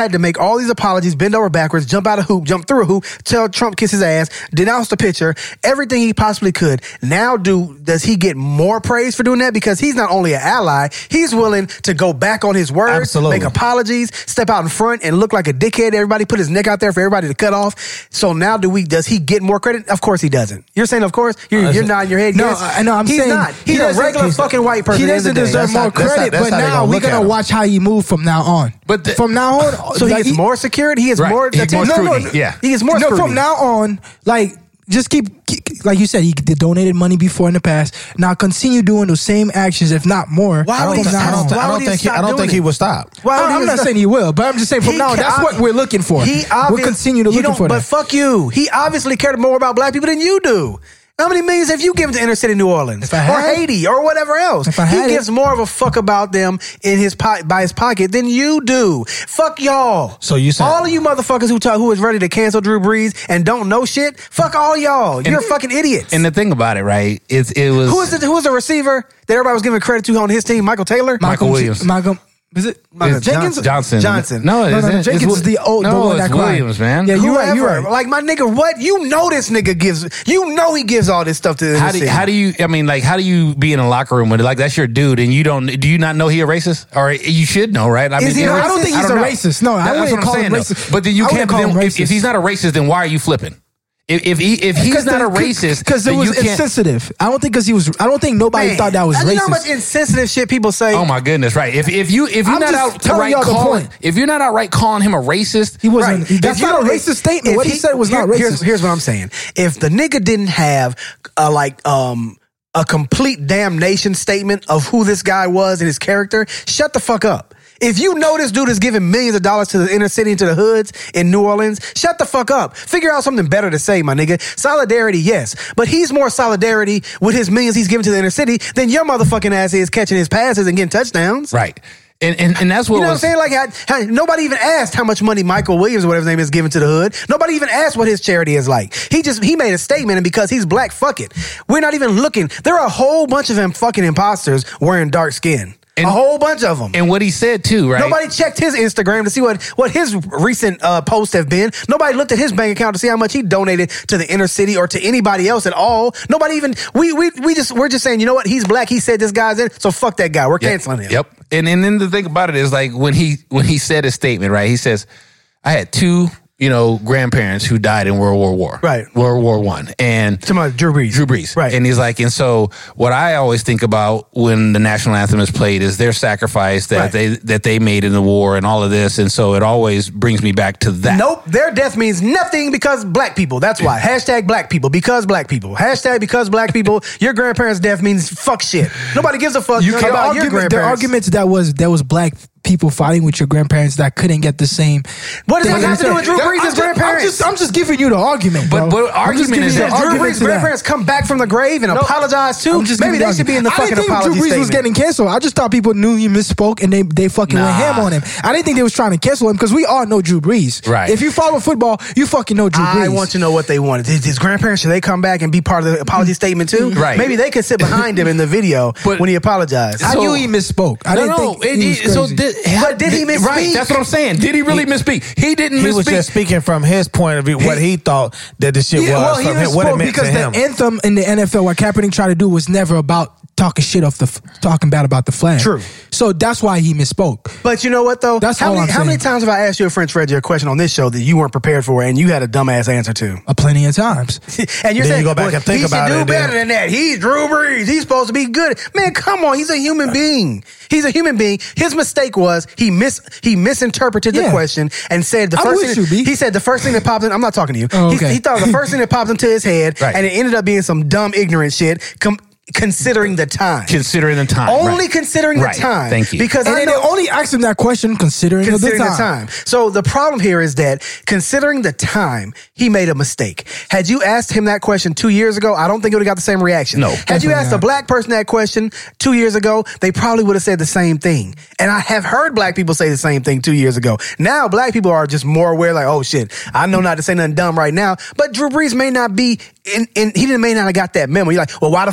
had to make all these apologies, bend over backwards, jump out a hoop, jump through a hoop, tell Trump kiss his ass, denounce the picture, everything he possibly could. Now, do does he get more praise for doing that? Because he's not only an ally, he's willing to go back on his word, Absolutely. make apologies, step out in front and look like a dickhead. Everybody put his neck out there for everybody to cut off. So now, do we? Does he get more credit? Of course he doesn't. You're saying, of course. You're, you're nodding your head. No, yes. I know. I'm he's saying not. He's he a doesn't- regular he's- fucking white person. He at the doesn't end of the day. deserve That's more not- that's credit, not- that's but how they now gonna we're look at gonna him. watch how he move from now on. But the- from now on, So he like, gets more secured. He gets Right. more He gets more attention. scrutiny. Yeah. He gets more no, scrutiny. from now on, like just keep, keep, like you said, he donated money before in the past. Now continue doing those same actions, if not more. Why I would don't, he thi- I stop? don't, thi- Why I would don't he think he, stop I don't doing think it? he would stop. Why would I'm he not stop? saying he will, but I'm just saying from He now on, ca- that's what we're looking for. He we'll obvious- continue to you looking don't- for But that. fuck you. He obviously cared more about black people than you do. How many millions have you given to inner city New Orleans If I or had- Haiti or whatever else? If I He had gives it. more of a fuck about them in his po- by his pocket than you do. Fuck y'all. So you saying- all of you motherfuckers who talk, who is ready to cancel Drew Brees and don't know shit? Fuck all y'all. You're fucking idiots. And the thing about it, right? It's it was who is the who is the receiver that everybody was giving credit to on his team? Michael Taylor. Michael Williams. Malcolm, is it Michael It's Jenkins? Johnson. Johnson. No, it No, no, isn't. no, It's Jenkins Wi- is the old- the no, one it's that cried. Williams, man. Yeah, you right, you Whoever. right. Like my nigga, what? You know this nigga gives. You know he gives all this stuff to the How do, city. how do you? I mean, like, how do you be in a locker room with like that's your dude, and you don't? Do you not know he a racist? Or you should know, right? I Is he you a know, racist? I don't think he's don't a know. racist. No, I That's wouldn't what I'm call him saying, though. racist. But then you I can't. wouldn't call Then, him if, if racist. he's not a racist, then why are you flipping? If if, he, if he's not a racist, because it then was you can't. insensitive. I don't think because he was. I don't think nobody Man, thought that was you racist. know how much insensitive shit people say? Oh my goodness! Right? If if you if you're I'm not just telling outright y'all the calling, point. if you're not outright calling him a racist, He wasn't. Right. That's If you not a don't- racist statement. if What he, said was here- not racist. Here's, here's what I'm saying. If the nigga didn't have a, like um a complete damnation statement of who this guy was and his character, shut the fuck up. If you know this dude is giving millions of dollars to the inner city and to the hoods in New Orleans, shut the fuck up. Figure out something better to say, my nigga. Solidarity, yes. But he's more solidarity with his millions he's giving to the inner city than your motherfucking ass is catching his passes and getting touchdowns. right? And and, and that's what You know was, what I'm saying? Like, how, how, nobody even asked how much money Michael Williams, or whatever his name is, giving to the hood. Nobody even asked what his charity is like. He just, he made a statement, and because he's black, fuck it. We're not even looking. There are a whole bunch of them fucking imposters wearing dark skin. And- a whole bunch of them. and what he said too, right? Nobody checked his Instagram to see what, what his recent uh, posts have been. Nobody looked at his bank account to see how much he donated to the inner city or to anybody else at all. Nobody even, we we we just, we're just saying, you know what? He's black. He said this guy's in, so fuck that guy. We're Yep. canceling him. Yep. And and then the thing about it is like when he when he said his statement, right? He says, I had two, you know, grandparents who died in World War War. Right. World War One. And Talking about Drew Brees. Drew Brees. Right. And he's like, and so what I always think about when the national anthem is played is their sacrifice that Right. they that they made in the war and all of this. And so it always brings me back to that. Nope, their death means nothing because black people. That's why. Hashtag black people because black people. Hashtag because black people. Your grandparents' death means fuck shit. Nobody gives a fuck You about can your argument, grandparents. there are arguments that was there was black people fighting with your grandparents that couldn't get the same. What does thing. that have to do with Drew I'm Brees' just- grandparents? I'm just, I'm just giving you the argument, But- bro. but I'm just argument giving is you that the Drew argument Brees' to that. grandparents come back from the grave and apologize too? I'm just Maybe giving they you should be in the I fucking didn't think apology Drew Brees was statement. getting canceled. I just thought people knew he misspoke and they they fucking went Nah. ham on him. I didn't think they was trying to cancel him because we all know Drew Brees. Right. If you follow football, you fucking know Drew Brees. I want to know what they wanted. His, his grandparents, should they come back and be part of the apology statement too? Right. Maybe they could sit behind him in the video But- when he apologized. I So- knew he misspoke. I no, didn't no. think It- he was it- so crazy. did, But did he misspeak? Right. That's what I'm saying. Did he really He- misspeak? He didn't He misspeak. was just speaking from his point of view, what he thought that the shit Yeah, was, well, he from him, what it misspoke meant because to him. the anthem in the N F L, what Kaepernick tried to do was never about talking shit off the, f- talking bad about the flag. True. So that's why he misspoke. But you know what though? That's how all many, I'm How many saying. times have I asked you a French Reggie a question on this show that you weren't prepared for and you had a dumbass answer to? Uh, plenty of times. And you're Then saying you go back well, and think he about should it, do then- better than that. He's Drew Brees. He's supposed to be good. Man, come on. He's a human being. He's a human being. His mistake was he mis he misinterpreted the Yeah. question and said the I'm first with thing. you, B. He said the first thing that popped in. I'm not talking to you. Oh, He- okay. he, thought the first thing that popped into his head, Right. and it ended up being some dumb ignorant shit. Com- considering the time. Considering the time. Only right. considering Right. the time. Thank you. Because And I then know they only asked him that question considering, considering the the time. time. So the problem here is that considering the time, he made a mistake. Had you asked him that question two years ago, I don't think it would have got the same reaction. No, Had you definitely asked a not. black person that question two years ago, they probably would have said the same thing. And I have heard black people say the same thing two years ago. Now black people are just more aware, like, oh shit, I know not to say nothing dumb right now. But Drew Brees may not be in, in he didn't may not have got that memo. You're like, well, why the fuck didn't he get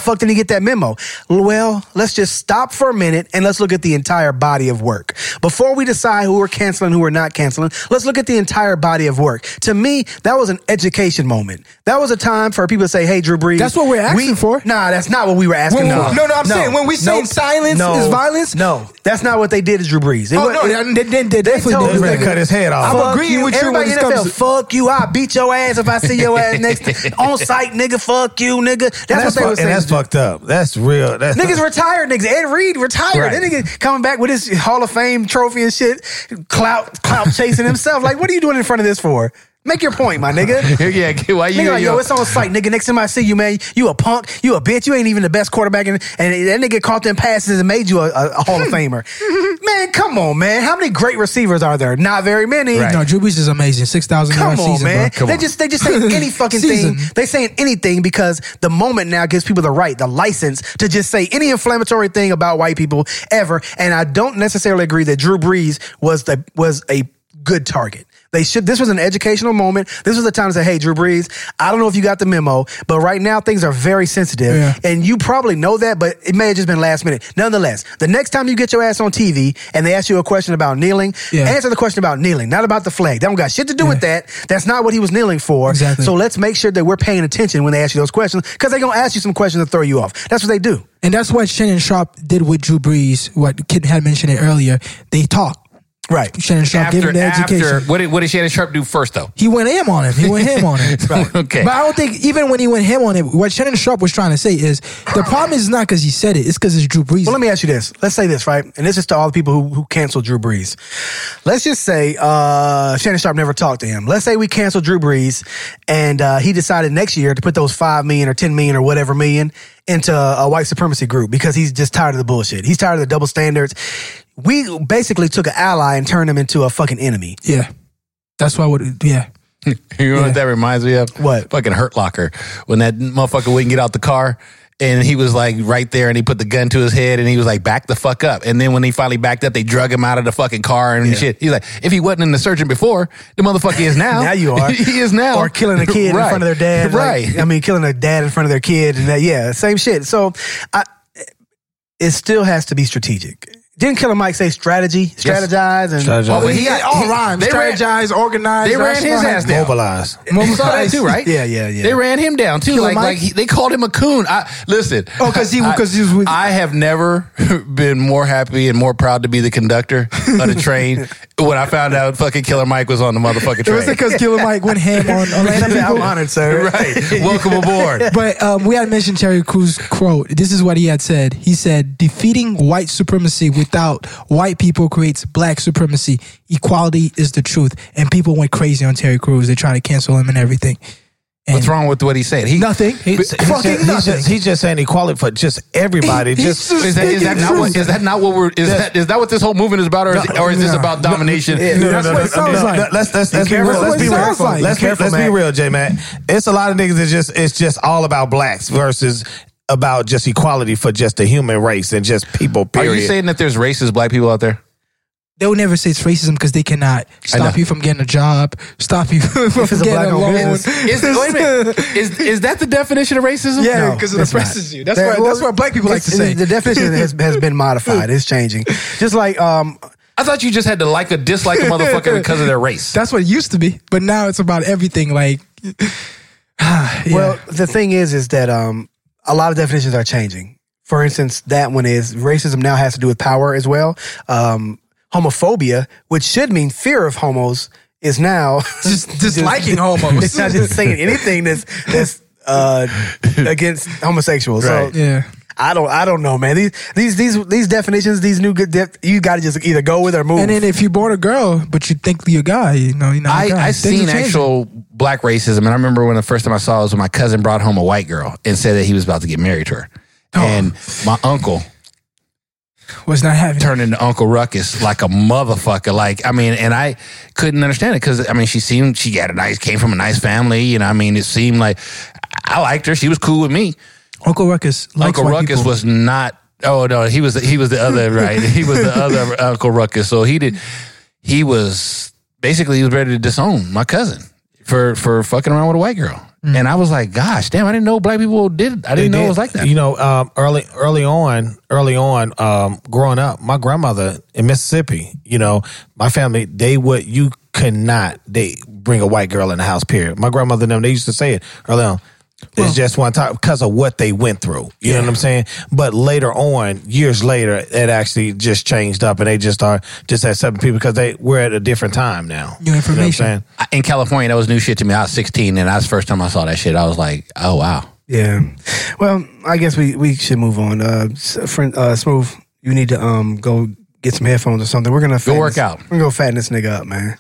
get that memo. Well, let's just stop for a minute and let's look at the entire body of work. Before we decide who we're canceling, who we're not canceling, let's look at the entire body of work. To me, that was an education moment. That was a time for people to say, hey, Drew Brees. That's what we're asking we, for. Nah, that's not what we were asking When- for. no, no, I'm saying when we say silence is violence. No, that's not what they did to Drew Brees. It Oh, was- no, they, they, they definitely told did us They that. cut his head off. I'm Fuck agreeing you. with you when Everybody it in the N F L, comes to- fuck you. I'll beat your ass if I see your ass next on site, nigga. Fuck you, nigga. That's, That's what they fu- were and saying. that's fucked up. That's real. That's Niggas retired, niggas. Ed Reed retired. Right. That nigga coming back with his Hall of Fame trophy and shit, clout, clout chasing himself. Like, what are you doing in front of this for? Make your point, my nigga. yeah, why you? Nigga, like, you yo, it's on site, nigga. Next time I see you, man, you a punk, you a bitch, you ain't even the best quarterback, and, and that nigga caught them passes and made you a, a, a Hall of Famer. Man, come on, man. How many great receivers are there? Not very many. Right. No, Drew Brees is amazing. six thousand Come yards on, season, man. bro. Come they on. just they just saying any fucking thing. Season. They saying anything because the moment now gives people the right, the license to just say any inflammatory thing about white people ever. And I don't necessarily agree that Drew Brees was the was a good target. They should. This was an educational moment. This was the time to say, "Hey, Drew Brees, I don't know if you got the memo, but right now things are very sensitive, Yeah. and you probably know that, but it may have just been last minute. Nonetheless, the next time you get your ass on T V and they ask you a question about kneeling, Yeah. answer the question about kneeling, not about the flag. That don't got shit to do with that. That's not what he was kneeling for. Exactly. So let's make sure that we're paying attention when they ask you those questions, because they're gonna ask you some questions to throw you off. That's what they do. And that's what Shannon Sharp did with Drew Brees. What Kid had mentioned it earlier. They talked. Right. Shannon Sharp gave after, him the education. after what did what did Shannon Sharp do first though? He went ham on him. He went ham on him. Okay. But I don't think even when he went ham on him, what Shannon Sharp was trying to say is the problem is not because he said it. It's because it's Drew Brees. Well, let me ask you this. Let's say this, right? And this is to all the people who, who canceled Drew Brees. Let's just say uh, Shannon Sharp never talked to him. Let's say we canceled Drew Brees and uh, he decided next year to put those five million or ten million or whatever million into a white supremacy group because he's just tired of the bullshit. He's tired of the double standards. We basically took an ally and turned him into a fucking enemy. Yeah. That's why. What? Yeah. You know Yeah. what that reminds me of? What? Fucking Hurt Locker. When that motherfucker wouldn't get out the car and he was like right there and he put the gun to his head and he was like, back the fuck up. And then when he finally backed up, they drug him out of the fucking car and Yeah. shit. He's like, if he wasn't in the surgeon before, the motherfucker is now. Now you are. He is now. Or killing a kid Right. in front of their dad. like- Right. I mean, killing a dad in front of their kid. And that, yeah, same shit. So I, it still has to be strategic. Didn't Killer Mike say strategy? Strategize and Strategize. Oh, but he He got all he- rhymes. they ran- Strategize, organize. They ran his rationalize. ass down. Mobilize. You saw that too, right? Yeah, yeah, yeah. They ran him down too. Killer Like, Mike? like he, they called him a coon. I listen. Oh, 'cause he- I- 'cause he was with- I have never been more happy and more proud to be the conductor of the train when I found out fucking Killer Mike was on the motherfucking It was train. because Killer Mike went ham on, on random I'm people. honored, sir. Right. Welcome aboard. But um, we had mentioned Terry Crews' quote. This is what he had said. He said, defeating white supremacy without white people creates black supremacy. Equality is the truth. And people went crazy on Terry Crews. They tried to cancel him and everything. And What's wrong with what he said? He, Nothing. He's, he's Fucking just, he's, nothing. just, he's just saying equality for just everybody. He's just, just- Is that, is that not what is that not what we're is that is that what this whole movement is about, or is, or is this no, about domination? Yeah, no, That's no, what no, it sounds no, no, like. no, Let's let's let's be careful. real. That's Let's be what it real. sounds like. Let's Be be careful, let's be Mac. real, J Mac. It's a lot of niggas that just it's just all about blacks versus about just equality for just the human race and just people. Are Period. you saying that there's racist black people out there? They will never say it's racism because they cannot stop know. you from getting a job, stop you from it's a getting a black-owned loan. business. Is, wait a minute. Is is that the definition of racism? Yeah, No, because it it's oppresses not. you. That's That- what well, that's what black people like to it's- say. The definition has, has been modified. It's changing. Just like um, I thought you just had to like or dislike a motherfucker because of their race. That's what it used to be, but now it's about everything. Like, yeah. well, the thing is, is that um, a lot of definitions are changing. For instance, that one is racism now has to do with power as well. Um, homophobia, which should mean fear of homos, is now just disliking homos. It's not just saying anything that's that's uh, against homosexuals. Right. So Yeah. I don't I don't know, man. These these these these definitions, these new good def, you got to just either go with or move. And then if you're born a girl, but you think you're a guy, you know, you're not a I, guy. I Things seen are changing. actual black racism, and I remember when the first time I saw it was when my cousin brought home a white girl and said that he was about to get married to her, Oh. and my uncle was not having. turned into Uncle Ruckus like a motherfucker. Like, I mean, and I couldn't understand it because I mean, she seemed she had a nice, came from a nice family, you know. I mean, it seemed like I liked her. She was cool with me. Uncle Ruckus. Likes Uncle white Ruckus people. was not. Oh no, he was he was the other right. He was the other Uncle Ruckus. So he did. He was basically he was ready to disown my cousin for for fucking around with a white girl. Mm. And I was like, gosh, damn, I didn't know black people did. I didn't They know did. it was like that. You know, um, early, early on, early on, um, growing up, my grandmother in Mississippi, you know, my family, they would, you could not, they bring a white girl in the house, period. My grandmother and them, they used to say it early on. Well, it's just one time because of what they went through. You yeah. know what I'm saying? But later on, years later, it actually just changed up and they just are just accepting people because they we're at a different time now. New information. You know what I'm saying? In California, that was new shit to me. I was sixteen and that's the first time I saw that shit. I was like, oh, wow. Yeah. Well, I guess we, we should move on. Uh, friend, uh, Smooth, you need to um go get some headphones or something. We're going to go work out. We're going to go fatten this nigga up, man.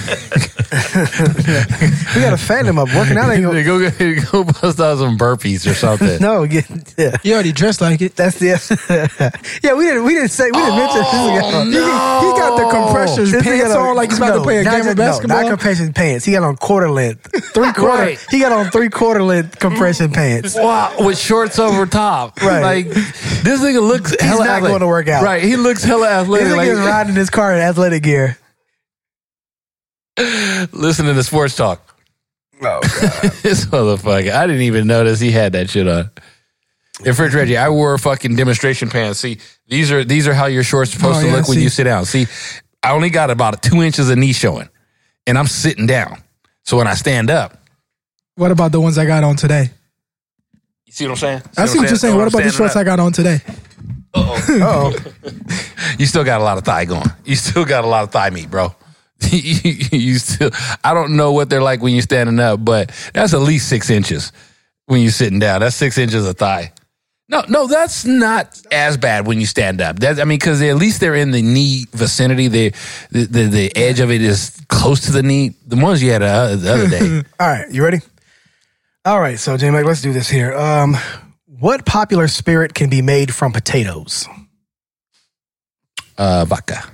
We got to fatten him up. Working out ain't gonna... go, go bust out some burpees or something. No, yeah, yeah. You already dressed like it. That's the yeah. We didn't we didn't say we didn't oh, mention. No. He, he got the compression This pants on, on like he's about no, to play a not game just, of basketball. No, not compression pants. He got on quarter length, three quarter. Right. He got on three quarter length compression pants. Wow, with shorts over top. Right. Like this nigga looks. He's hella not athletic. going to work out. Right. He looks hella athletic. This nigga like, is riding his car in athletic gear. Listening to sports talk. Oh, God. This motherfucker. I didn't even notice he had that shit on. In Fridge Reggie, I wore fucking demonstration pants. See, these are these are how your shorts supposed Oh, to yeah, look when see. you sit down. See, I only got about two inches of knee showing, and I'm sitting down. So when I stand up, What about the ones I got on today? you see what I'm saying? See I see what you're saying. So What I'm about the standing shorts up. I got on today? Oh, You still got a lot of thigh going. You still got a lot of thigh meat, bro. you, you still. I don't know what they're like when you're standing up, but that's at least six inches when you're sitting down. That's six inches of thigh. No, no, that's not as bad when you stand up. That, I mean, because at least they're in the knee vicinity. They, the, the the edge of it is close to the knee. The ones you had uh, the other day. all right. You ready? All right. So, J Mac, let's do this here. Um, what popular spirit can be made from potatoes? Uh, vodka.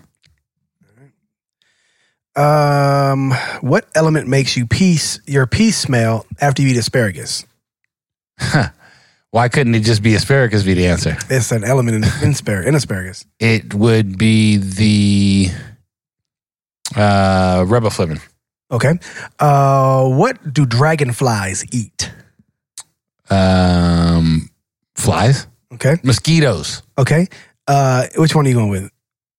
Um, what element makes you peace your pee smell after you eat asparagus? Why couldn't it just be asparagus be the answer? It's an element in, in, aspar- in asparagus. It would be the uh, riboflavin. Okay. Uh, what do dragonflies eat? Um, flies, Okay. mosquitoes. Okay. Uh, which one are you going with?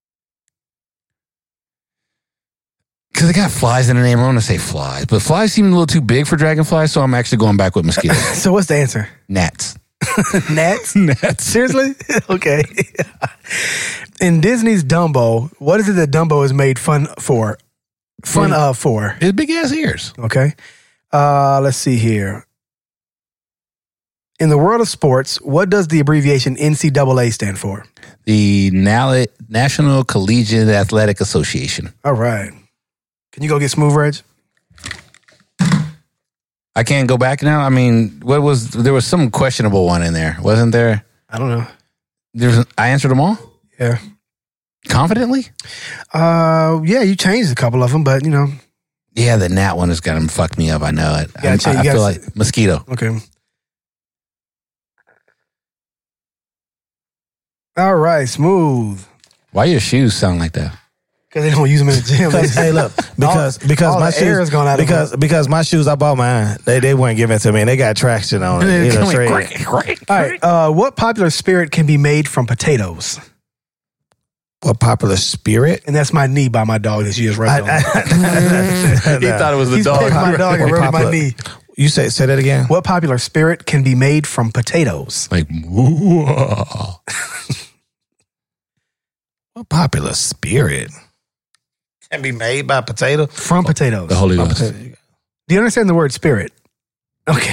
Because they got flies in the name. I want to say flies, but flies seem a little too big for dragonflies, so I'm actually going back with mosquitoes. So what's the answer? Gnats. Gnats? Gnats. Seriously? Okay. In Disney's Dumbo, what is it that Dumbo is made fun for? Fun of for? His big ass ears. Okay. Uh, let's see here. In the world of sports, what does the abbreviation N C double A stand for? The Nal- National Collegiate Athletic Association. All right. Can you go get Smooth Reg? I can't go back now. I mean, what was there was some questionable one in there, wasn't there? I don't know. There's I answered them all Yeah. confidently. Uh, yeah, you changed a couple of them, but you know. Yeah, the gnat one has got him fucked me up. I know it. Yeah, I'm- change- I, I you feel gotta- like mosquito. Okay. All right, Smooth. Why your shoes sound like that? Because they don't use them in the gym. Because, hey, look, because because all my the air shoes is going out of because because my shoes I bought mine they they weren't given to me and they got traction on it. You know, straight. All right. Uh, what popular spirit can be made from potatoes? What popular spirit? And that's my knee by my dog that she just rubbed on. He thought it was the He's dog. petting my dog and What rubbing my popular- knee. You say say that again. What popular spirit can be made from potatoes? Like, whoa. What popular spirit can be made by potato? From potatoes. The Holy By Ghost. potato. Do you understand the word spirit? Okay.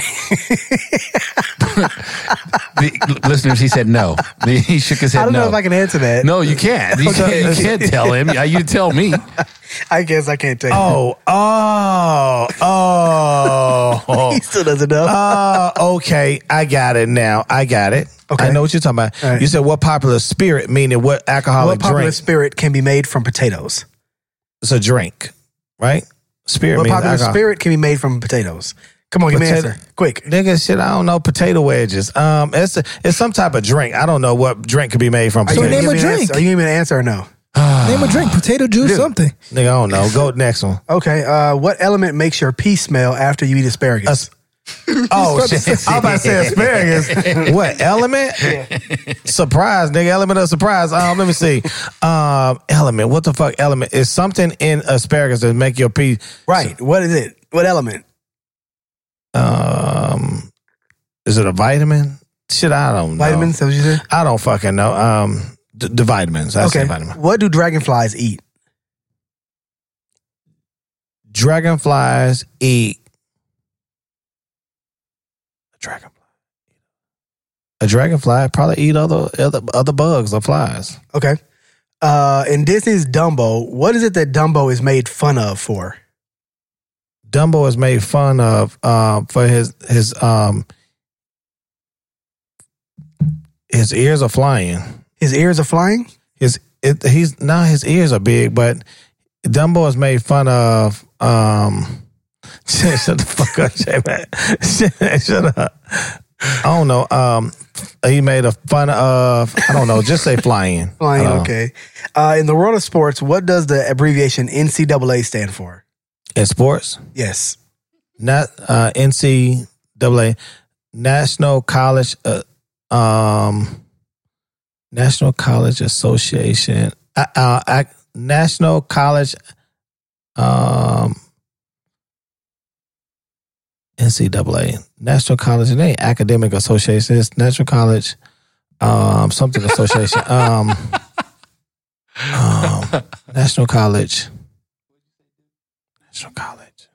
The, listeners, he said no. He shook his head I don't no. know if I can answer that. No, you can't. You, can't. you can't tell him. You tell me. I guess I can't take Oh, oh, oh. He still doesn't know. Oh, okay. I got it now. I got it. Okay. I know what you're talking about. All right. You said what popular spirit, meaning what alcoholic what popular drink? spirit can be made from potatoes? It's a drink, right? Spirit What means popular alcohol. spirit can be made from potatoes? Come on, give me an Potato- answer. Quick. Nigga, shit, I don't know. Potato wedges. Um, it's a, it's some type of drink. I don't know what drink could be made from Are you So potato. gonna name give a me an drink. answer? Are you giving me an answer or no? Name a drink, potato juice, Dude. something. Nigga, I don't know. Go next one. Okay. Uh, what element makes your pee smell after you eat asparagus? As- Oh shit! I was about to say asparagus. What element? Surprise, nigga. Element of surprise. Um, let me see. Um, element. What the fuck? Element is something in asparagus that make your pee. Right. What is it? What element? Um, is it a vitamin? Shit, I don't know. Vitamins? Is that what you said? I don't fucking know. Um, the, the vitamins. I Okay. say vitamin. What do dragonflies eat? Dragonflies eat. A dragonfly. A dragonfly probably eat other other other bugs or flies. Okay. Uh, in Disney's Dumbo, what is it that Dumbo is made fun of for? Dumbo is made fun of uh, for his his um his ears are flying. His ears are flying? His it, he's now his ears are big, but Dumbo is made fun of. Um, shut the fuck up, J-Man. Shut up. I don't know. Um, he made a fun of. I don't know. Just say flying. Flying, Uh, okay. Uh, in the world of sports, what does the abbreviation N C double A stand for? In sports, Yes. not uh, N C double A, National College, uh, um, National College Association, uh, uh, ac- National College, um, N C double A, National College, it ain't Academic Association, it's National College, um, something association, um, um, National College, National College.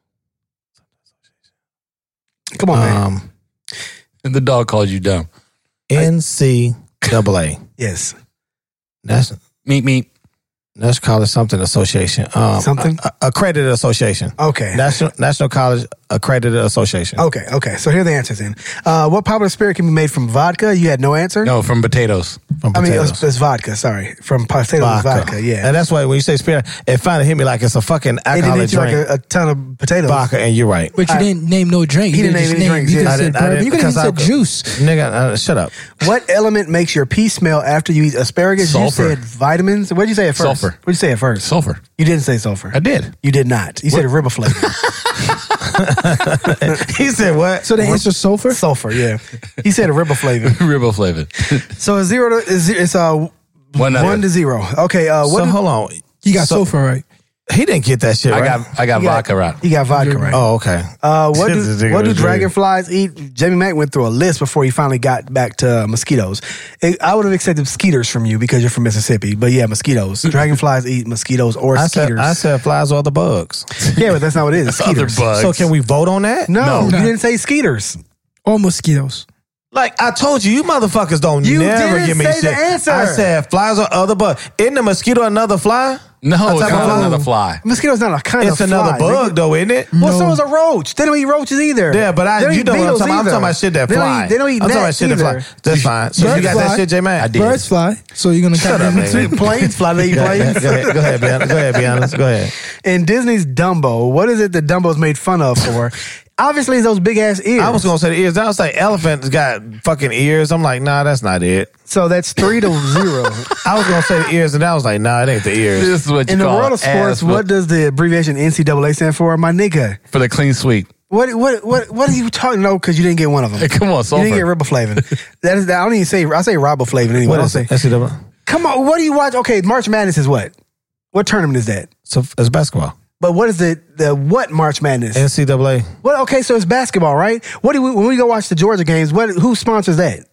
Come on, man. Um, And the dog called you dumb. N C double A. Yes. National Meet me. National College something association. Um, Something? a- a- accredited association. Okay. National National College Accredited Association. Okay, okay. So here are the answers then. Uh, what popular spirit can be made from vodka? You had no answer? No, from potatoes. From I mean, potatoes. it's, it's vodka, sorry. From potatoes is vodka, yeah. And that's why when you say spirit, it finally hit me like it's a fucking It didn't alcoholic hit you like drink. a, a ton of potatoes. Vodka, and you're right. But you I- didn't name no drink. He You didn't just name any drinks, You yeah. could I have said didn't- I bourbon. didn't- You could have because said I- juice. Nigga, uh, shut up. What element makes your pee smell after you eat asparagus? Sulfur. You said vitamins. What did you say at first? Sulfur. What did you say at first? Sulfur. You didn't say sulfur. I did. You did not. You said riboflavin. He said what? So the answer sulfur? Sulfur, yeah. He said a riboflavin. Riboflavin. So it's zero to it's, it's uh One one, nothing. to zero. Okay, uh, what? So do- hold on. You got So- sulfur right. He didn't get that shit I right. got I got you got- vodka right. You got vodka right. Oh, okay. Uh, what This do nigga what do was really- dragonflies eat? Jamie Mack went through a list before he finally got back to uh, mosquitoes. It- I would have accepted skeeters from you because you're from Mississippi, but yeah, mosquitoes. Dragonflies eat mosquitoes or I said, skeeters. I said flies or other bugs. yeah, but that's not what it is. It's Other skeeters. bugs. So can we vote on that? No, No. you didn't say skeeters. Or mosquitoes. Like I told you, you motherfuckers don't You never didn't give me say shit. the answer. I said flies or other bug. Isn't a mosquito another fly? No, A it's type of not fly? another fly. Mosquito's not a kind It's of another fly, bug nigga. though, isn't it? Well, No. so is a roach. They don't eat roaches either. Yeah, but They I don't you eat know what I'm beetles talking about. I'm either. talking about shit that They don't fly. eat- They don't eat I'm talking about gnats shit that fly. either. That's fine. So you Birds got fly. that shit, J Man? I did. Birds fly. So you're gonna Shut count up, them nigga. too? Planes fly. They eat Go planes. ahead, go ahead, go ahead, be honest. Go ahead, be honest. Go ahead. In Disney's Dumbo, what is it that Dumbo's made fun of for? Obviously, it's those big ass ears. I was gonna say the ears. I was like, elephants got fucking ears. I'm like, nah, that's not it. So that's three to zero. I was gonna say the ears, and I was like, nah, it ain't the ears. This is what you In the call world of sports, ass what does the abbreviation N C double A stand for? My nigga. for the clean sweep. What what what what are you talking about? Because you didn't get one of them. Hey, come on, You sulfur. didn't get riboflavin. That is. I don't even say. I say riboflavin anyway. What I don't is say. it? N C double A? Come on. What do you watch? Okay, March Madness is what? What tournament is that? So it's basketball. But what is the the what March Madness? N C double A. Well, okay, so it's basketball, right? What do we when we go watch the Georgia games? What who sponsors that?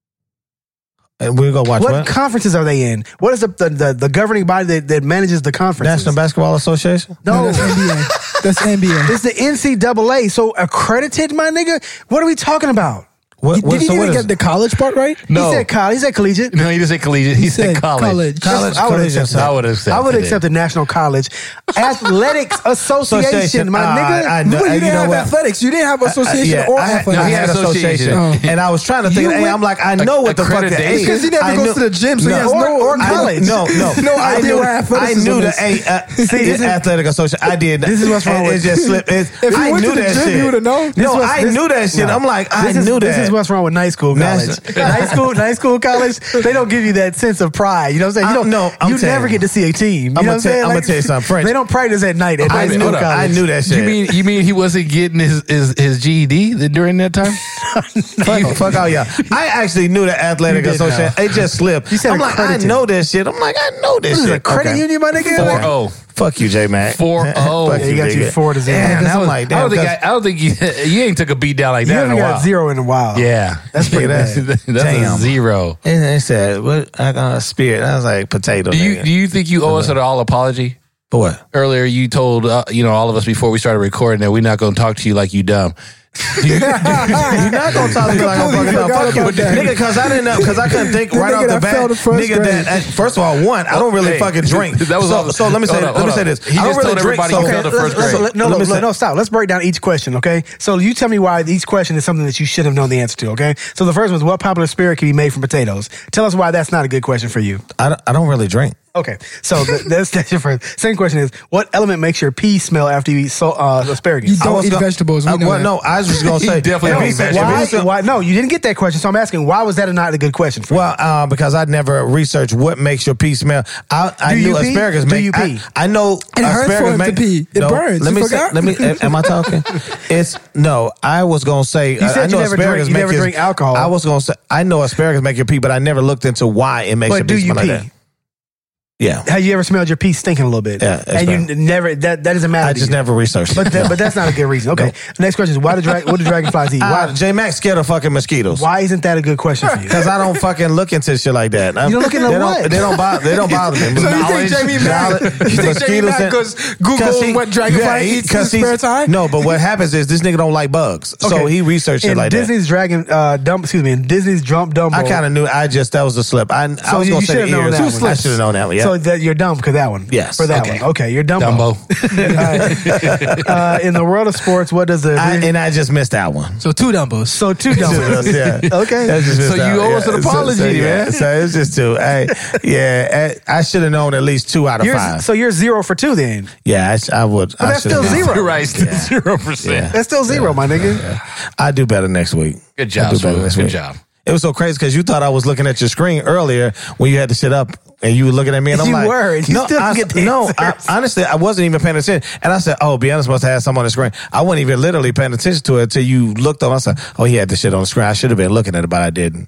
And we're gonna watch What, what? conferences are they in? What is the the, the, the governing body that, that manages the conferences? National Basketball Association. No, That's N B A. That's N B A. it's the N C double A. So accredited, my nigga. What are we talking about? What, Did what, he so what even is get the college part right? No. He said college. He said collegiate. No, he didn't say collegiate. He, He said, said college. college. college? I would collision accept center. I would accept I would it. accept the National College Athletics Association, Association. my Uh, nigga. I know. But you you didn't know have what? athletics. You didn't have association Yeah, or I had, athletics. no, he he had had association, association. and I was trying to think. You Hey, went- I'm like, I know what the fuck the A. Because he never I goes knew- to the gym, so he has Or- no or I- college. No, no, No I idea knew, what I athleticism knew the is. A. Uh, this is- athletic association. I did. This is what's wrong And with- It just slipped. It, If you I went knew to the that gym, shit. you would've known. No, This was- I this- knew that shit. no. I'm like, I This is- knew that. This is is what's wrong with night school college. National- night school, night school college, they don't give you that sense of pride. You know what I'm saying? You I- don't no, I'm You telling never you. get to see a team. You I'm know gonna what I'm tell- saying? I'm gonna tell you something, French. They don't practice at night at I night knew, school that. college. I knew that shit. You mean you mean he wasn't getting his his, his G E D during that time? Fuck, fuck all y'all. I actually knew the athletic You did association. It just slipped. You said I'm like, I accredited. know this shit. I'm like, I know this This is shit. a credit Okay. union, my nigga. Four oh. Fuck you, J Mac. Four oh. Fuck Yeah, you got nigga. you four to zero. Yeah, Man, that's that was, like, I damn, don't think 'cause- I, I don't think you you ain't took a beat down like You that in haven't a got while. zero in a while. Yeah, That's pretty That's- bad. that's Damn. a zero. And they said, "What? I got a spirit." I was like, "Potato." Do you nigga. do you think you owe us an all apology? For what? Earlier, you told uh, you know all of us before we started recording that we're not going to talk to you like you dumb. You're not gonna talk to me like I'm fucking dumb. Fuck you, nigga. Because I didn't know. Because I couldn't think right nigga off the that bat, failed the first nigga. grade. That uh, first of all, one, I don't really Hey, fucking drink. that was so, all- so let me say. hold up, let me hold say up. this. He I don't just really told drink. everybody So he okay, failed the let's- first let's- grade. let- No, let no, me no, say- no, stop. Let's break down each question, okay? So you tell me why each question is something that you should have known the answer to, okay? So the first one is what popular spirit can be made from potatoes? Tell us why that's not a good question for you. I don't, I don't really drink. Okay, so th- that's, that's your first. Second question is what element makes your pee smell after you eat so, uh, asparagus? You don't was eat gonna- vegetables. We I, know well, that. no, I was just gonna He say definitely if don't he eat said- vegetables. if he Why, said- why? No, you didn't get that question, so I'm asking why was that not a good question for you? Well, uh, because I never researched what makes your pee smell. I, I Do knew you pee? asparagus Do make. you pee? I, I know It hurts asparagus for him to make, pee. It burns. Let You me say, forgot? let me. Am I talking? It's no. I was gonna say. You said I you know never asparagus drink- you make never his- drink alcohol. I was gonna say. I know asparagus make your pee, but I never looked into why it makes your But do pee you smell pee? like that. Yeah, Have you ever smelled your pee stinking a little bit? Yeah, and you bad. n- never that that doesn't matter. I to just you. never researched. But that, but that's not a good reason. Okay. Next question is why do dra- what do dragonflies eat? uh, Why J Max scared of fucking mosquitoes. why isn't that a good question for you? Because I don't fucking look into shit like that. You don't look into they don't, what? They don't bother. They don't bother me. So you think Knowledge, Jamie mad? knowledge, You think Jamie mosquitoes mad and- 'cause Google 'cause he- what dragonfly yeah, he- eats in 'cause his he's- spare time? No, but what happens is this nigga don't like bugs, so Okay. he researched it in like Disney's Dragon uh dump excuse me, in Disney's Jump Dumbo. that. I kind of knew. I just that was a slip. I, I So was you, gonna you say should have the known ears. that I one. should have known that one. Yeah. So that you're dumb for that one. Yes. For that Okay. one. Okay, you're Dumbo. Dumbo. Alright. uh, in the world of sports, what does the I, and I just missed that one. So two Dumbos. so two Dumbos. yeah. Okay. That's just So missed you out. owe us an So- apology, so, yeah. man. So it's just two. Hey, yeah, I, I should have known at least two out of You're, five. so you're zero for two then. yeah, I, sh- I would. I that's should've still known. zero. You're right, zero percent. That's still zero, my nigga. I do better next week. Good I job, do better Smooth. next Good week. job. It was so crazy because you thought I was looking at your screen earlier when you had the shit up and you were looking at me and I'm You like, were, and you no, still I, get the no, I, answers. honestly, I wasn't even paying attention. And I said, oh, be honest, must have had something on the screen. I wasn't even literally paying attention to it until you looked up. I said, oh, he had the shit on the screen. I should have been looking at it, but I didn't.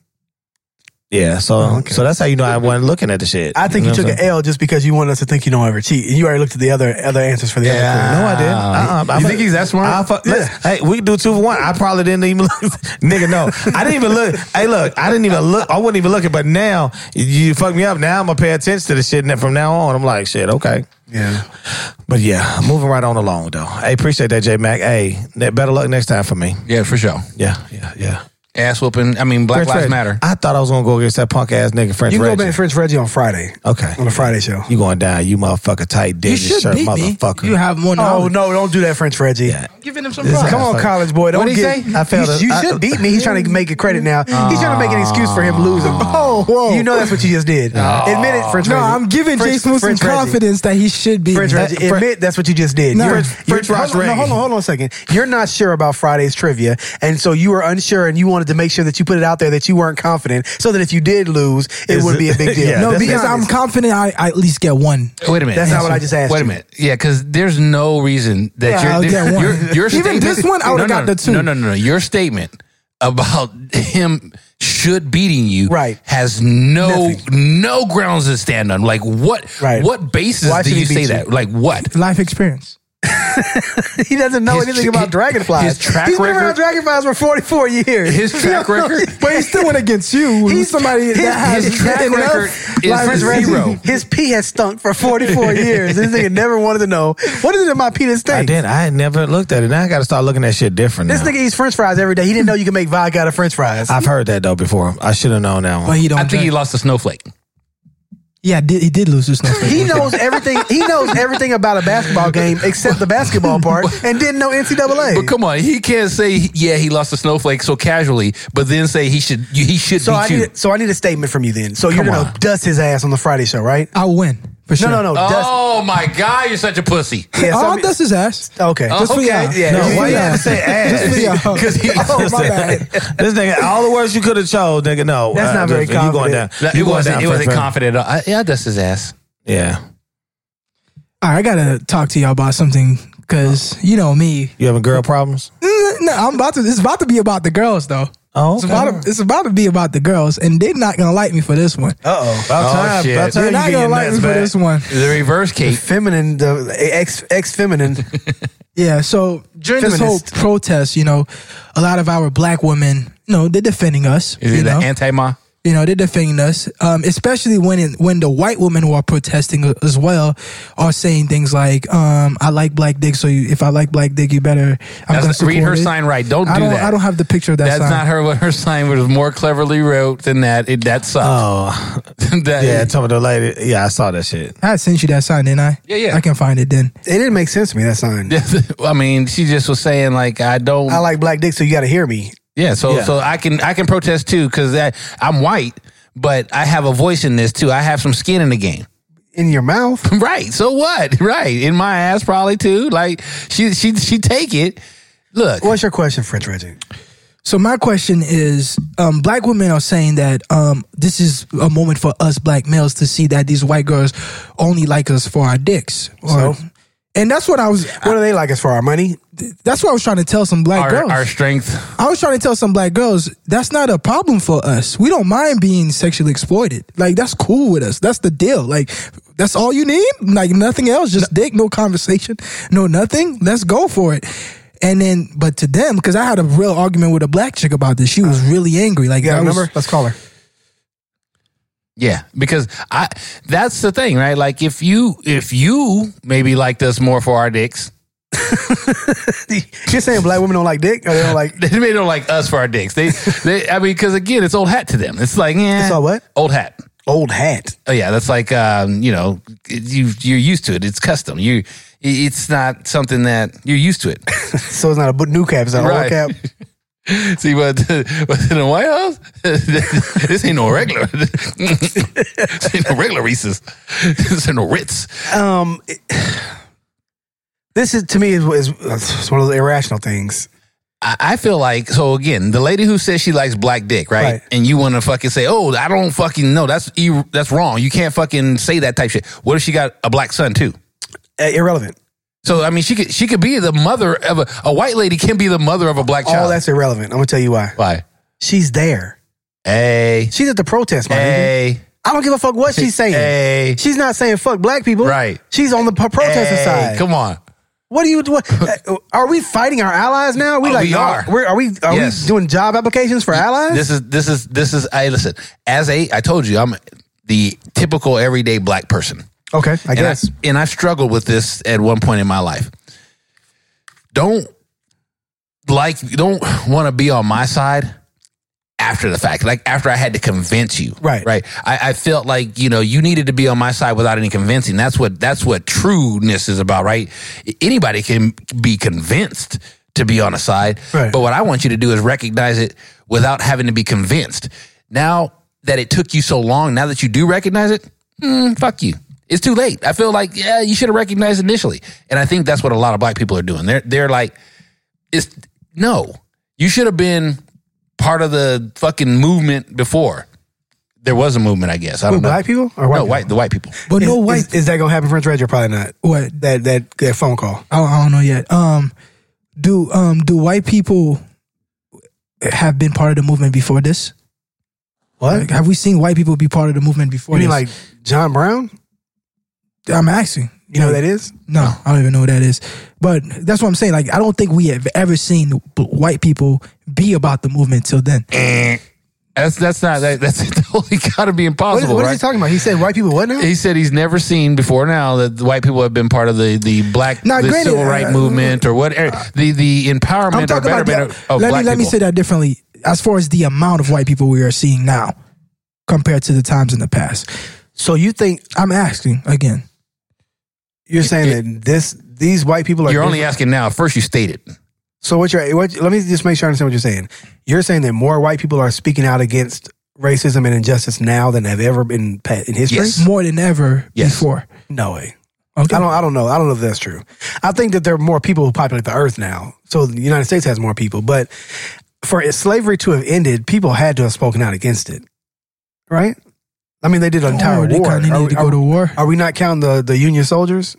Yeah, so Oh, okay. so that's how you know I wasn't looking at the shit. I think you, know took what an L just because you wanted us to think you don't ever cheat. And you already looked at the other other answers for the other I'm saying? quiz. No, I didn't. Uh-uh. You I'm think he's that smart? I fuck, let's- Hey, we can do two for one. I probably didn't even look. Nigga, no. I didn't even look. Hey, look, I didn't even look. I wasn't even looking, but now you fucked me up. Now I'm going to pay attention to the shit. And from now on, I'm like, shit, okay. Yeah. But yeah, moving right on along, though. Hey, appreciate that, J Mac. Hey, better luck next time for me. Yeah, for sure. Yeah, yeah, yeah. Ass whooping. I mean, Black French Lives Reggie. Matter. I thought I was going to go against that punk ass nigga, French You can go Reggie. back French Reggie on Friday. Okay. On the Friday show. You going down, you motherfucker tight dick You should shirt beat me. motherfucker. You have more Oh, knowledge. no, don't do that, French Reggie. Yeah. Giving him some This pride. Come on, Fuck. college boy. Don't What'd he get. say? I failed You, it. you I- should beat me. He's trying to make a credit now. He's trying to make an excuse for him losing. Oh, whoa. You know that's what you just did. Admit it, French No, Reggie. I'm giving French- Jay Smooth some French Reggie. confidence that he should be. French Reggie, French- admit that's what you just did. No. You're- French- you're- French Ross hold on, no, Reggie. hold on, hold on a second. You're not sure about Friday's trivia, and so you were unsure, and you wanted to make sure that you put it out there that you weren't confident, so that if you did lose, it Is wouldn't it- be a big deal. Yeah, No, that's- because Be I'm honest. confident I, I at least get one. Wait a minute. That's not what I just asked Wait a you. minute. Yeah, because there's no reason that Yeah, you're, I'll get one. your, your Even statement. this one, I would've no, got no, the two. No, no, no, no. Your statement about him should beating you Right. has no Nothing. no grounds to stand on. Like what? Right. What basis Why do should you he say beat that? you? Like what? Life experience. He doesn't know His anything tr- about dragonflies. his track He's been around record- dragonflies for forty-four years. His track record. But he still went against you. He's somebody his- that has his track enough record is life French Reggie. Reggie, his pee has stunk for forty-four years. This nigga never wanted to know, what is it in my pee that I stinks? did. I had never looked at it. Now I got to start looking at shit different. This now. nigga eats French fries every day. He didn't know you can make vodka out of French fries. I've heard that though before. I should have known that one. But he don't I think he drink. lost a snowflake. Yeah, did, he did lose to Snowflake. He knows everything. He knows everything about a basketball game except the basketball part, and didn't know N C double A. But come on, he can't say yeah he lost a snowflake so casually, but then say he should he should So beat I you. need. So I need a statement from you then. So you're Come gonna on. dust his ass on the Friday show, right? I'll win. For sure. No, no, no. Dust. Oh my God, you're such a pussy. Yeah, I'll some- dust his ass. Okay. Oh, Just for okay. y'all. Yeah. No, just why for you y'all. have to say ass? Just for y'all. Because he, Oh, my bad. This nigga, all the words you could have chose, nigga. No, That's not very you going confident. down. it You going wasn't, down it first, wasn't man. confident. I, yeah, I dust his ass. Yeah, All right, I gotta talk to y'all about something because you know me. you having girl problems? No, I'm about to. It's about to be about the girls though. Oh, It's about to, it's about to be about the girls, and they're not gonna like me for this one. Uh oh. About Oh, time. shit. About time They're you not get gonna your like me nuts for back. this one. The reverse Kate. Feminine, the ex ex feminine. Yeah. So during this whole Feminist. protest, you know, a lot of our black women, you know, they're defending us. Is you it the know, anti-ma? you know, they're defending us, um, especially when it, when the white women who are protesting as well are saying things like, um, "I like black dick, so you, if I like black dick, you better." I'm That's, gonna read support her it. sign right. Don't I do don't. that. I don't have the picture of that That's sign. not her. What her sign was more cleverly wrote than that. It, that sucked. Oh, That- yeah. Tell me the lady. Yeah, I saw that shit. I sent you that sign, didn't I? Yeah, yeah. I can find it then. It didn't make sense to me, that sign. I mean, she just was saying like, I don't. I like black dick, so you got to hear me. Yeah, so Yeah. so I can I can protest too because I'm white, but I have a voice in this too. I have some skin in the game. In your mouth? Right. So what? Right. In my ass probably too. Like she she she take it. Look. What's your question, French Reggie? So my question is, um, black women are saying that um, this is a moment for us black males to see that these white girls only like us for our dicks. Or, So? and that's what I was. What do they like us for? Our money? That's what I was trying to tell some black Our, girls. our strength. I was trying to tell some black girls that's not a problem for us. We don't mind being sexually exploited. Like that's cool with us. That's the deal. Like that's all you need. Like nothing else. Just dick. No conversation. No nothing. Let's go for it. And then, but to them, because I had a real argument with a black chick about this. She was really angry. Like, Yeah, I was- remember? Let's call her. Yeah, because I that's the thing, right? Like if you if you maybe liked us more for our dicks, You're saying black women don't like dick? Or they don't like... they may don't like us for our dicks. They they I mean, because again, it's old hat to them. It's like yeah, It's all what? old hat. Old hat. Oh yeah, that's like um, you know, you you're used to it. It's custom. You it's not something that you're used to it. So it's not a new cap, it's an Right. old cap. See, but, but in the White House, this ain't no regular. This ain't no regular Reese's. This ain't no Ritz. Um, it- this is, to me, is, is, is one of those irrational things. I, I feel like, so again, the lady who says she likes black dick, right? Right. And you want to fucking say, oh, I don't fucking know. That's ir- that's wrong. You can't fucking say that type shit. What if she got a black son too? Uh, irrelevant. So I mean, she could she could be the mother of a, a white lady can be the mother of a black child. All that's irrelevant. I'm going to tell you why. Why? She's there. Hey, She's at the protest, my nigga. hey, I don't give a fuck what she's saying. hey. She's not saying fuck black people. Right. She's on the p- protester Hey, side. come on. What do you? What, uh, are we fighting our allies now? Are we Oh, like we are. We're, are we? Are Yes. we doing job applications for allies? This is this is this is. I listen. As a, I told you, I'm the typical everyday black person. okay, I And guess. I, and I struggled with this at one point in my life. Don't like, don't want to be on my side after the fact, like after I had to convince you, Right. Right. I, I felt like you know you needed to be on my side without any convincing. That's what that's what trueness is about, right? Anybody can be convinced to be on a side, Right. but what I want you to do is recognize it without having to be convinced. Now that it took you so long, now that you do recognize it, mm, fuck you. It's too late. I feel like, yeah, you should have recognized initially. And I think that's what a lot of black people are doing. They're they're like, it's no. You should have been part of the fucking movement before. There was a movement, I guess. I Who, don't know. black people or white No, people? white the white people. but Is, no white. Is, is that gonna happen, French Reggie? Or probably not. what? That that that phone call. I don't, I don't know yet. Um, do um do white people have been part of the movement before this? What? Like, have we seen white people be part of the movement before You mean this? like John Brown? I'm asking. You know who that is? No, I don't even know what that is. But that's what I'm saying. Like, I don't think we have ever seen b- white people be about the movement till then. That's that's not that, that's totally got to be What, is, impossible, what is right? he talking about? He said white people what now? He said he's never seen before now that the white people have been part of the the black Now, the granted, civil rights uh, movement or whatever the the I'm empowerment or talking about betterment the, of, of let black me let me people. say that differently. As far as the amount of white people we are seeing now compared to the times in the past, So you think I'm asking again. you're saying that this these white people are You're only different- asking now. First, you stated. So what you're what, let me just make sure I understand what you're saying. You're saying that more white people are speaking out against racism and injustice now than have ever been pa- in history? Yes. More than ever Yes. before. No way. Okay. I don't. I don't know. I don't know if that's true. I think that there are more people who populate the earth now, so the United States has more people. But for slavery to have ended, people had to have spoken out against it, right? I mean, they did an entire Oh, they war. kinda needed Are we- to go are- to war. Are we not counting the the Union soldiers?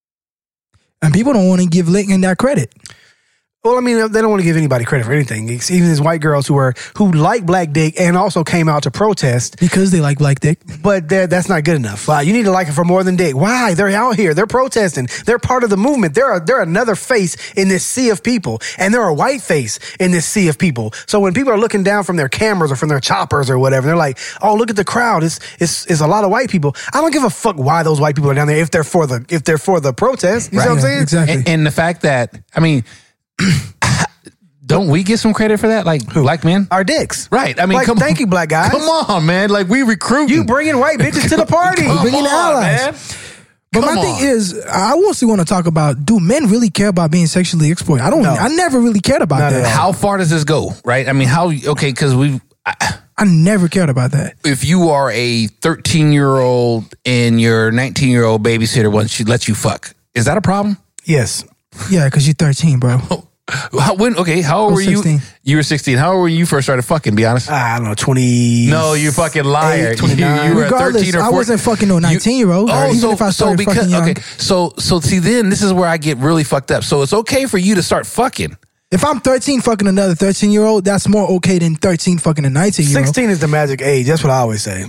And people don't want to give Lincoln that credit. Well, I mean, they don't want to give anybody credit for anything. It's even these white girls who were who like black dick and also came out to protest. Because they like black dick. But they're- that's not good enough. Uh, you need to like it for more than dick. Why? They're out here. They're protesting. They're part of the movement. They're a, they're another face in this sea of people, and they're a white face in this sea of people. So when people are looking down from their cameras or from their choppers or whatever, they're like, "Oh, look at the crowd. It's it's it's a lot of white people." I don't give a fuck why those white people are down there if they're for the if they're for the protest. You see what I'm Yeah, saying? exactly. And, and the fact that, I mean, don't we get some credit for that? Like black men? Our dicks. Right. I mean, Like, come thank on. you, black guys. Come on, man. Like, we recruit. You bringing white bitches to the party. Come bringing on, allies. man. But Come my on. thing is, I also want to talk about: do men really care about being sexually exploited? I don't. No. I never really cared about Not that. at all. How far does this go? Right. I mean, how, okay, because we've, I, I never cared about that. if you are a thirteen year old and your nineteen year old babysitter wants you, lets you fuck, is that a problem? Yes. Yeah, because you're thirteen, bro. How, when, okay, how old I were was you? sixteen. You were sixteen. How old were you when you first started fucking, be honest? I don't know, twenty. No, you fucking liar. You, twenty-nine. you were Regardless, thirteen or I fourteen. wasn't fucking no nineteen year old. Oh, even so, if I so started because, fucking young. okay, so, so see, then this is where I get really fucked up. So it's okay for you to start fucking. If I'm thirteen fucking another thirteen year old, that's more okay than thirteen fucking a nineteen year old. sixteen is the magic age. That's what I always say.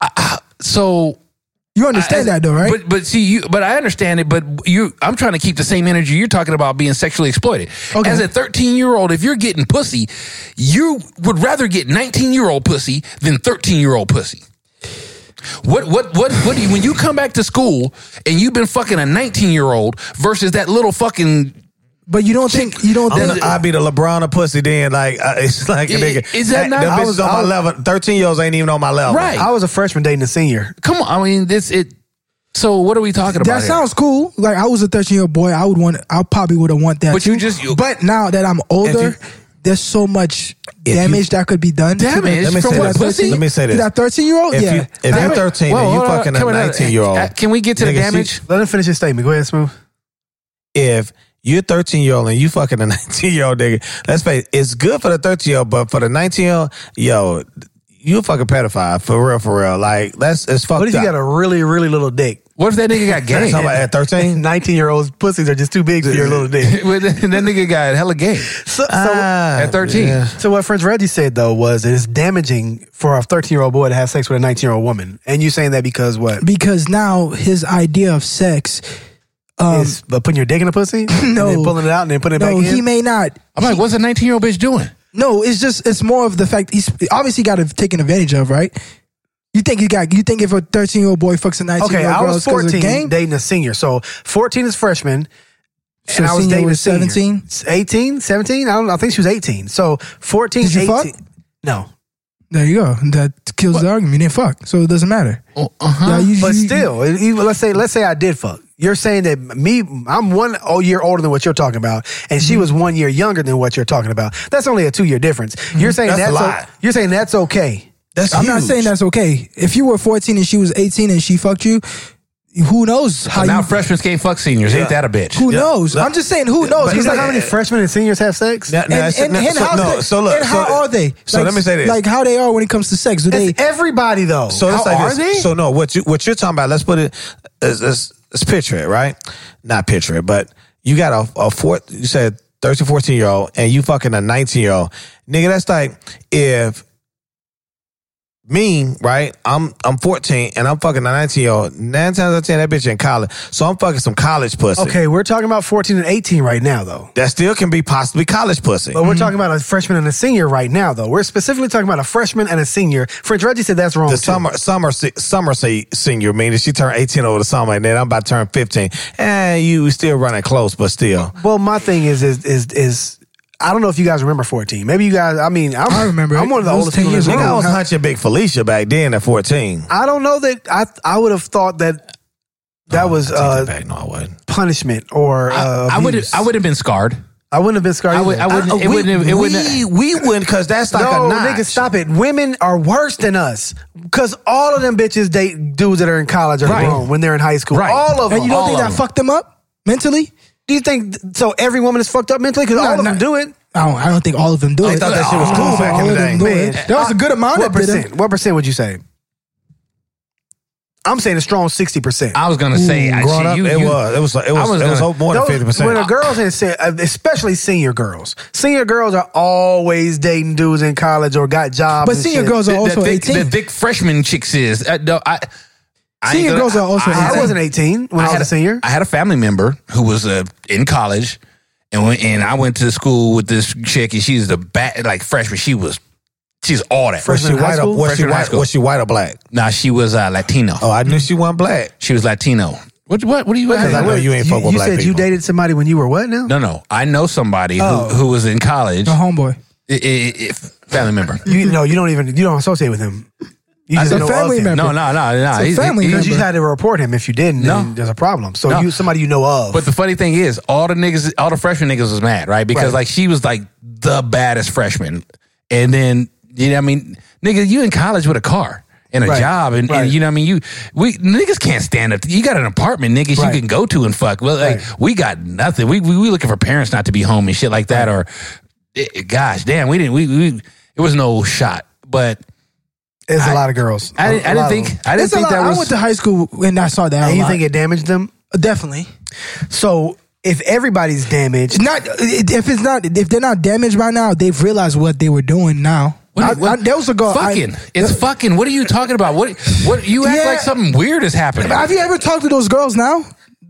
So You understand I- that though, right? But but see you. But I understand it. But you, I'm trying to keep the same energy you're talking about being sexually exploited. Okay. As a thirteen year old, if you're getting pussy, you would rather get nineteen year old pussy than thirteen year old pussy. What what what what? Do you, when you come back to school and you've been fucking a nineteen year old versus that little fucking. But you don't think you don't I'm think the- I be the LeBron of pussy then. Like, uh, it's like a I- nigga. is that Hey, not- them I bitches was- on I my was- level. thirteen year olds ain't even on my level. Right. I was a freshman dating a senior. Come on, I mean this it. So what are we talking about? that here? sounds cool. Like I was a thirteen year old boy, I would want. I probably would have want that. But you too. just- you- But now that I'm older, you- there's so much If damage that could be done. to Damage the- Let me from say what this. pussy? Let me say To this. that thirteen year old, If yeah. you if Damn you're it. thirteen Whoa, and you hold on, fucking a come on, uh, nineteen year old, uh, Can we get to the Nigga, she- damage? Let him finish his statement. Go ahead, Smooth. if you're thirteen year old and you fucking a nineteen year old nigga, let's face it, it's good for the thirteen year old, but for the nineteen year old, yo, you a fucking pedophile for real, for real. Like that's it's fucked What if you up. got a really, really little dick? What if that nigga got game? Talking about at thirteen? nineteen year olds' pussies are just too big for your little dick. Well, that that nigga got hella game So, so, Ah, at thirteen. yeah. so what French Reggie said though was that it's damaging for a thirteen year old boy to have sex with a nineteen year old woman. And you saying that because what? Because now his idea of sex, um, Is uh, putting your dick in a pussy? No. And then pulling it out and then putting it no, back in? he may not. I'm like, what's a nineteen year old bitch doing? No, it's just it's more of the fact he's obviously got to taken advantage of, right? You think he got? You think if a thirteen year old boy fucks a nineteen Okay, year old I girl, was it's 'cause of fourteen game? dating a senior. So fourteen is freshman. So And I was senior dating was a senior. seventeen? eighteen, seventeen? I don't know. I think she was eighteen. So fourteen, Did you eighteen. fuck? No. There you go. That kills the argument. You didn't fuck, so it doesn't matter. Oh, uh-huh. Yeah, you- But you- still, even, let's say let's say I did fuck. You're saying that me, I'm one year older than what you're talking about, and she was one year younger than what you're talking about. That's only a two year difference. You're saying That's a that's, o- lot. you're saying that's okay. That's I'm not huge. saying that's okay. If you were fourteen and she was eighteen and she fucked you, who knows how So now you? freshmen can't fuck seniors. Ain't that a bitch? Who Yeah. knows? No. I'm just saying, who knows? But You Because know like- how many freshmen and seniors have sex? Now- now, and, so- and, now- and so- how no, they, so look, and how so- are they? so Like- let me say this. Like how they are when it comes to sex. Do they? It's everybody though. So How it's like are this. they? So no, what you what you're talking about? Let's put it. Let's, let's, let's picture it, right? Not picture it, but you got a, a four. You said thirteen, fourteen year old, and you fucking a nineteen year old nigga. That's like if me, right? I'm I'm fourteen and I'm fucking a nineteen year old. Nine times out of ten, that bitch in college. So I'm fucking some college pussy. okay, we're talking about fourteen and eighteen right now though. That still can be possibly college pussy. But we're talking about a freshman and a senior right now, though. We're specifically talking about a freshman and a senior. French Reggie said that's wrong. The too. summer, summer, se- summer se- senior, meaning she turned eighteen over the summer, and then I'm about to turn fifteen. And you still running close, but still. Well, my thing is, is, is, is, I don't know if you guys remember fourteen. Maybe you guys. I mean, I'm, I remember I'm it. one of the It was oldest ten people in years this ago. Nigga, I room. was hunching Big Felicia back then at fourteen. I don't know that I. I would have thought that that No, was I take that uh, back. No, I wasn't. punishment or uh, I would abuse. I would have been scarred. I wouldn't have been scarred. I would- either. I wouldn't- Uh, it we, wouldn't have- it we, wouldn't have- we wouldn't, because that's like no, a notch. nigga, stop it. Women are worse than us because all of them bitches date dudes that are in college or Right. grown when they're in high school. Right. All of them. And you don't all think of that them. fucked them up mentally? Do you think so? Every woman is fucked up mentally because No, all of no. them do it. I don't, I don't think all of them do I it. thought that shit was cool All back in the of them day. do it. Man, There was a good amount What that did percent? it. What percent would you say? I'm saying a strong sixty percent. I was gonna say, I, Growing shit, up, you, it you- was. It was. It I was. was it was gonna- more than Those- fifty percent. When the girls in, se- especially senior girls, senior girls are always dating dudes in college or got jobs. But and senior shit. girls are the, also the thick, eighteen. the thick freshman chicks is. Uh, no, I, I ain't Senior gonna- girls are also I, I had a- wasn't eighteen when I, had was a senior. I had a family member who was uh, in college, and when, and I went to school with this chick, and she's the bat like freshman. She was, she's all that. Was Freshman she in high white or school? was she Freshman in high white? school. Was she white or black? Nah, she was uh, Latino. Oh, I knew she wasn't black. She was Latino. What? What? What do you? Because I know you ain't you, fuck with you black said you people. dated somebody when you were what now? No, no. I know somebody Oh. who who was in college. A homeboy. I- I- I- family member. You know, you don't even you don't associate with him. You just a know family of him. member. No, no, no, no. It's a He's- family he- Because you member. had to report him. If you didn't, No. then there's a problem. So No. you somebody you know of. But the funny thing is, all the niggas, all the freshman niggas was mad, right? Because Right. like she was like the baddest freshman, and then you know, what I mean, nigga, you in college with a car and a Right. job, and, Right. and you know, what I mean, you we niggas can't stand up. You got an apartment, niggas, Right. you can go to and fuck. Well, like Right. we got nothing. We, we we looking for parents not to be home and shit like that, or eh, gosh, damn, we didn't. We, we it was no shot, but it's a I- lot of girls. I, didn't- A I lot didn't of think them. I didn't It's a think lot. that I was. went to high school and I saw that. And a you lot. think it damaged them? Definitely. So if everybody's damaged, Not if it's not if they're not damaged by now, they've realized what they were doing now. What- I, what- I, there was a girl. I- fucking, it's fucking. What are you talking about? What? What? You act Yeah. like something weird is happening. Have you ever talked to those girls now?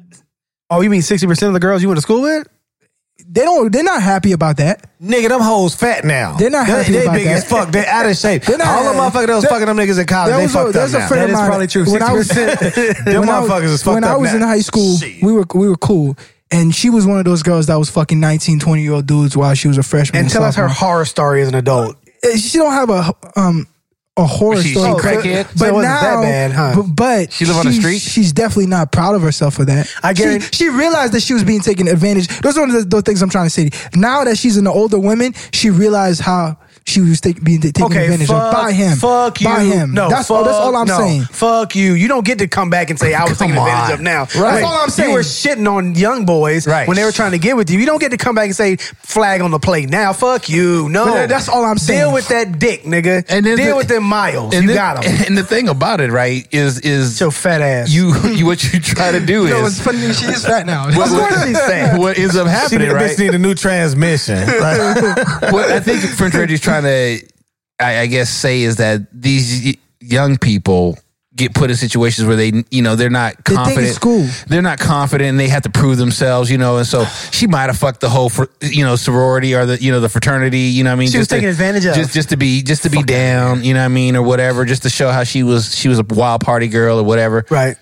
oh, you mean sixty percent of the girls you went to school with? They don't. They're not happy about that. Nigga, them hoes fat now. They're not They, happy they about big that. as fuck. They out of shape. They're not- All the motherfuckers that was There- fucking them niggas in college, There they was a, fucked up there's a now. friend That of is mine. probably true. When I was, Them when I was- motherfuckers is fucked when up I was now. in high school, Shit. we were we were cool, and she was one of those girls that was fucking nineteen, twenty year old dudes while she was a freshman. And tell us her sophomore. horror story as an adult. Uh, She don't have a um a horror Was she- story. she crackhead? So But it wasn't now, that bad, huh? but, but She live on the she's- street? She's definitely not proud of herself for that. I She- guarantee- she, realized that she was being taken advantage. Those are one of the, those things I'm trying to say. Now that she's an older woman, she realized how she was take, being taken Okay, advantage fuck, of by him. Fuck you. By him. No, that's fuck, all. That's all I'm no. saying. Fuck you. You don't get to come back and say I was taken Come advantage on. of now. Right. That's all I'm saying. You were shitting on young boys Right. when they were trying to get with you. You don't get to come back and say flag on the plate now. Fuck you. No, But that's all I'm saying. Deal with that dick, nigga. And then deal the- with them miles. and You the, got them. And the thing about it, right, is is So fat ass. you you what you try to do No, it's is funny. She is fat now. Of course she's fat. what ends up She happening, need, right? bitch need a new transmission. Like, What I think French Reggie's trying to, I, I guess, say is that these y- young people get put in situations where they, you know, they're not They think confident. it's cool. They're not confident, and they have to prove themselves, you know. And so she might have fucked the whole, fr- you know, sorority or the, you know, the fraternity. You know what I mean? She was Just to- taken advantage of. just just to be just to be down. You know what I mean, or whatever, just to show how she was she was a wild party girl or whatever. Right.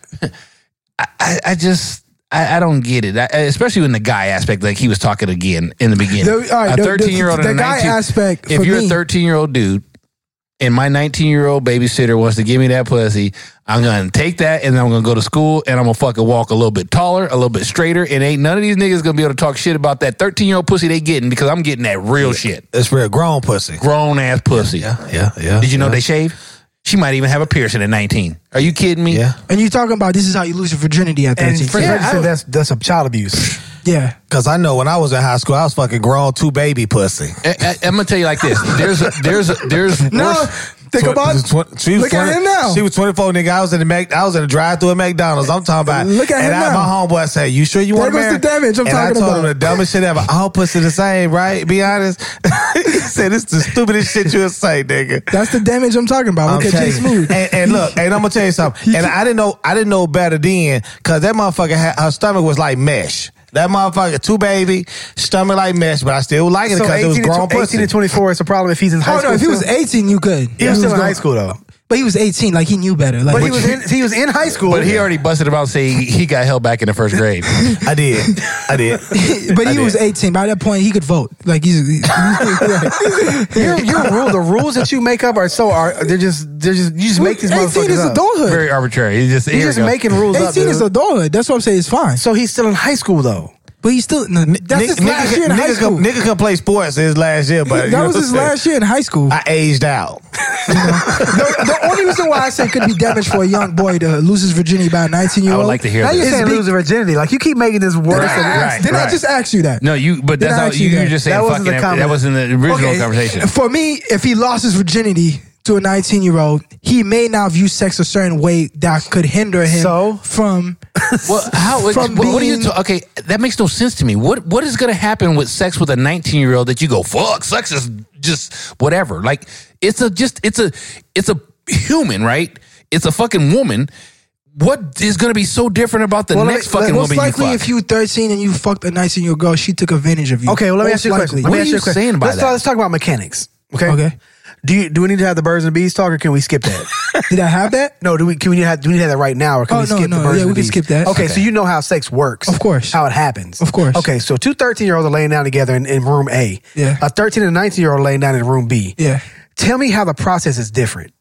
I, I just. I, I don't get it, I, especially in the guy aspect. Like he was talking again in the beginning. The- all right, a the- the- thirteen-year-old and the a guy nineteen. aspect If for you're me- a thirteen-year-old dude, and my nineteen-year-old babysitter wants to give me that pussy, I'm gonna take that and I'm gonna go to school and I'm gonna fucking walk a little bit taller, a little bit straighter, and ain't none of these niggas gonna be able to talk shit about that thirteen-year-old pussy they getting because I'm getting that real shit, it's real grown pussy. grown ass pussy. Yeah, yeah, yeah. Did you know yeah. they shave? She might even have a piercing at nineteen. Are you kidding me? Yeah. And you talking about this is how you lose your virginity at And thirteen. French Yeah, Reggie I- said that's that's a child abuse. Yeah. Cause I know when I was in high school, I was fucking grown two baby pussy. I, I, I'm gonna tell you like this. There's a, there's a, there's No, worse- think Tw- about tw- she was Look at twenty him now. She was twenty-four, nigga. I was in the Mac, I was in the drive-through at McDonald's. I'm talking about. Look at and him I, now. my homeboy said, "You sure you There want to goes marry?" the damage I'm and I talking told him about. the dumbest shit ever. All pussy the same, right? Be honest. He said, "This is the stupidest shit you'll say, nigga." That's the damage I'm talking about. Look I'm at Jay telling you. Smooth. And, and look, and I'm gonna tell you something. And I didn't know, I didn't know better then, cause that motherfucker, had, her stomach was like mesh. That motherfucker, two baby, stomach like mesh, but I still like it So because it was eighteen, grown to, pussy. eighteen to twenty-four, it's a problem if he's in high Oh school. no, if he was still. eighteen, you could. He was still in going- high school though. But he was eighteen, like he knew better. Like But he was in he was in high school. But he already busted about saying he got held back in the first grade. I did, I did. but he I was did. eighteen. By that point, he could vote. Like he's. he's your, your rule, the rules that you make up are so are they're just they're just you just make these eighteen motherfuckers is up. adulthood. Very arbitrary. He just, You're here just we go. making rules up. eighteen is dude. adulthood. That's what I'm saying. It's fine. So he's still in high school though. But he still, no, that's Nigga, his last nigga, year in nigga, high school. Can, nigga can play sports his last year, but that was his last year in high school. I aged out. the, the only reason why I say it could be damage for a young boy to lose his virginity by a nineteen year I old. would like to hear Now this. you're saying big- lose virginity. Like you keep making this worse. Right, and right. Didn't I just ask you that? No, you. But that's Did I how ask you you, that? you're just saying That wasn't fucking. the every- comment. That was in the original Okay, conversation. For me, if he lost his virginity to a nineteen year old, he may now view sex a certain way that could hinder him So? from. Well, how? What, From what are you? being- Ta- okay, that makes no sense to me. What What is going to happen with sex with a nineteen year old that you go fuck? Sex is just whatever. Like it's a just it's a it's a human, right? It's a fucking woman. What is going to be so different about the Well, let next me- fucking Most woman likely, you fuck? if you thirteen and you fucked a nineteen year old girl, she took advantage of you. Okay, well, let me Most ask you a question. likely. Let me What ask are you a you question. saying by let's that? Talk, let's talk about mechanics. Okay. Okay. Do you do we need to have the birds and bees talk, or can we skip that? Did I have that? No, do we? Can we have? Do we need to have that right now, or can Oh, we no, skip no, the birds yeah, and we can bees? skip that. Okay, Okay. so you know how sex works, Of course. how it happens, Of course. Okay, so two thirteen year olds are laying down together in, in room A. Yeah. A thirteen and a nineteen year old laying down in room B. Yeah. Tell me how the process is different.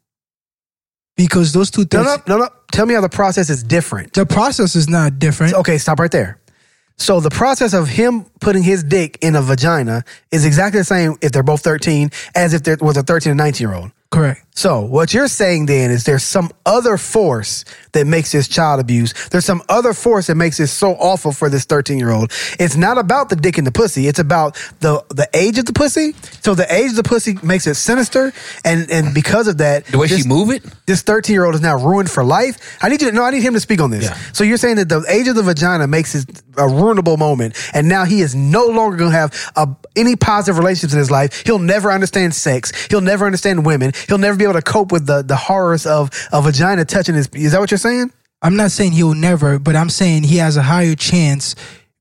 Because those two No, things. no, no, no. Tell me how the process is different. The process is not different. Okay, stop right there. So the process of him putting his dick in a vagina is exactly the same if they're both thirteen as if there was a thirteen and nineteen year old. Correct. So what you're saying then is there's some other force that makes this child abuse. There's some other force that makes this so awful for this thirteen year old. It's not about the dick and the pussy. It's about the the age of the pussy. So the age of the pussy makes it sinister, and and because of that, the way this, she move it. this thirteen year old is now ruined for life. I need you to no, I need him to speak on this. Yeah. So you're saying that the age of the vagina makes it a ruinable moment, and now he is no longer going to have a, any positive relationships in his life. He'll never understand sex. He'll never understand women. He'll never be able to cope with the the horrors of a vagina touching his. Is that what you're saying? I'm not saying he'll never, but I'm saying he has a higher chance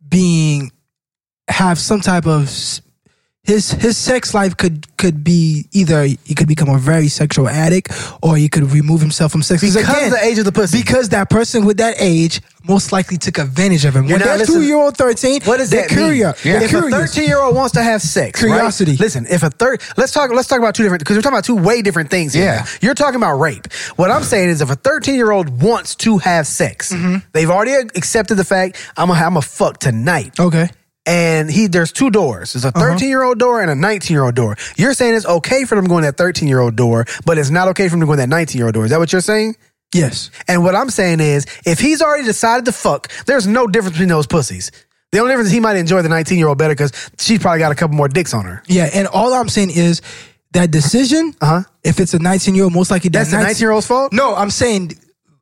being have some type of s- his his sex life could could be either he could become a very sexual addict or he could remove himself from sex Because of the age of the pussy. Because that person with that age most likely took advantage of him. You're When not that listening- two year old thirteen, What does they're that mean? curious. They're If curious. a thirteen year old wants to have sex, right? Curiosity. Listen, if a third, let's talk. Let's talk about two different because we're talking about two way different things. Here. Yeah. You're talking about rape. What I'm saying is, if a thirteen year old wants to have sex, they've already accepted the fact I'm gonna I'm a fuck tonight. Okay. And he, there's two doors. There's a thirteen year old door and a nineteen year old door. You're saying it's okay for them going that thirteen year old door, but it's not okay for them to go in that nineteen year old door. Is that what you're saying? Yes. And what I'm saying is, if he's already decided to fuck, there's no difference between those pussies. The only difference is he might enjoy the nineteen year old better because she's probably got a couple more dicks on her. Yeah, and all I'm saying is that decision, Uh-huh. if it's a nineteen year old, most likely That's the that nineteen year old's fault? No, I'm saying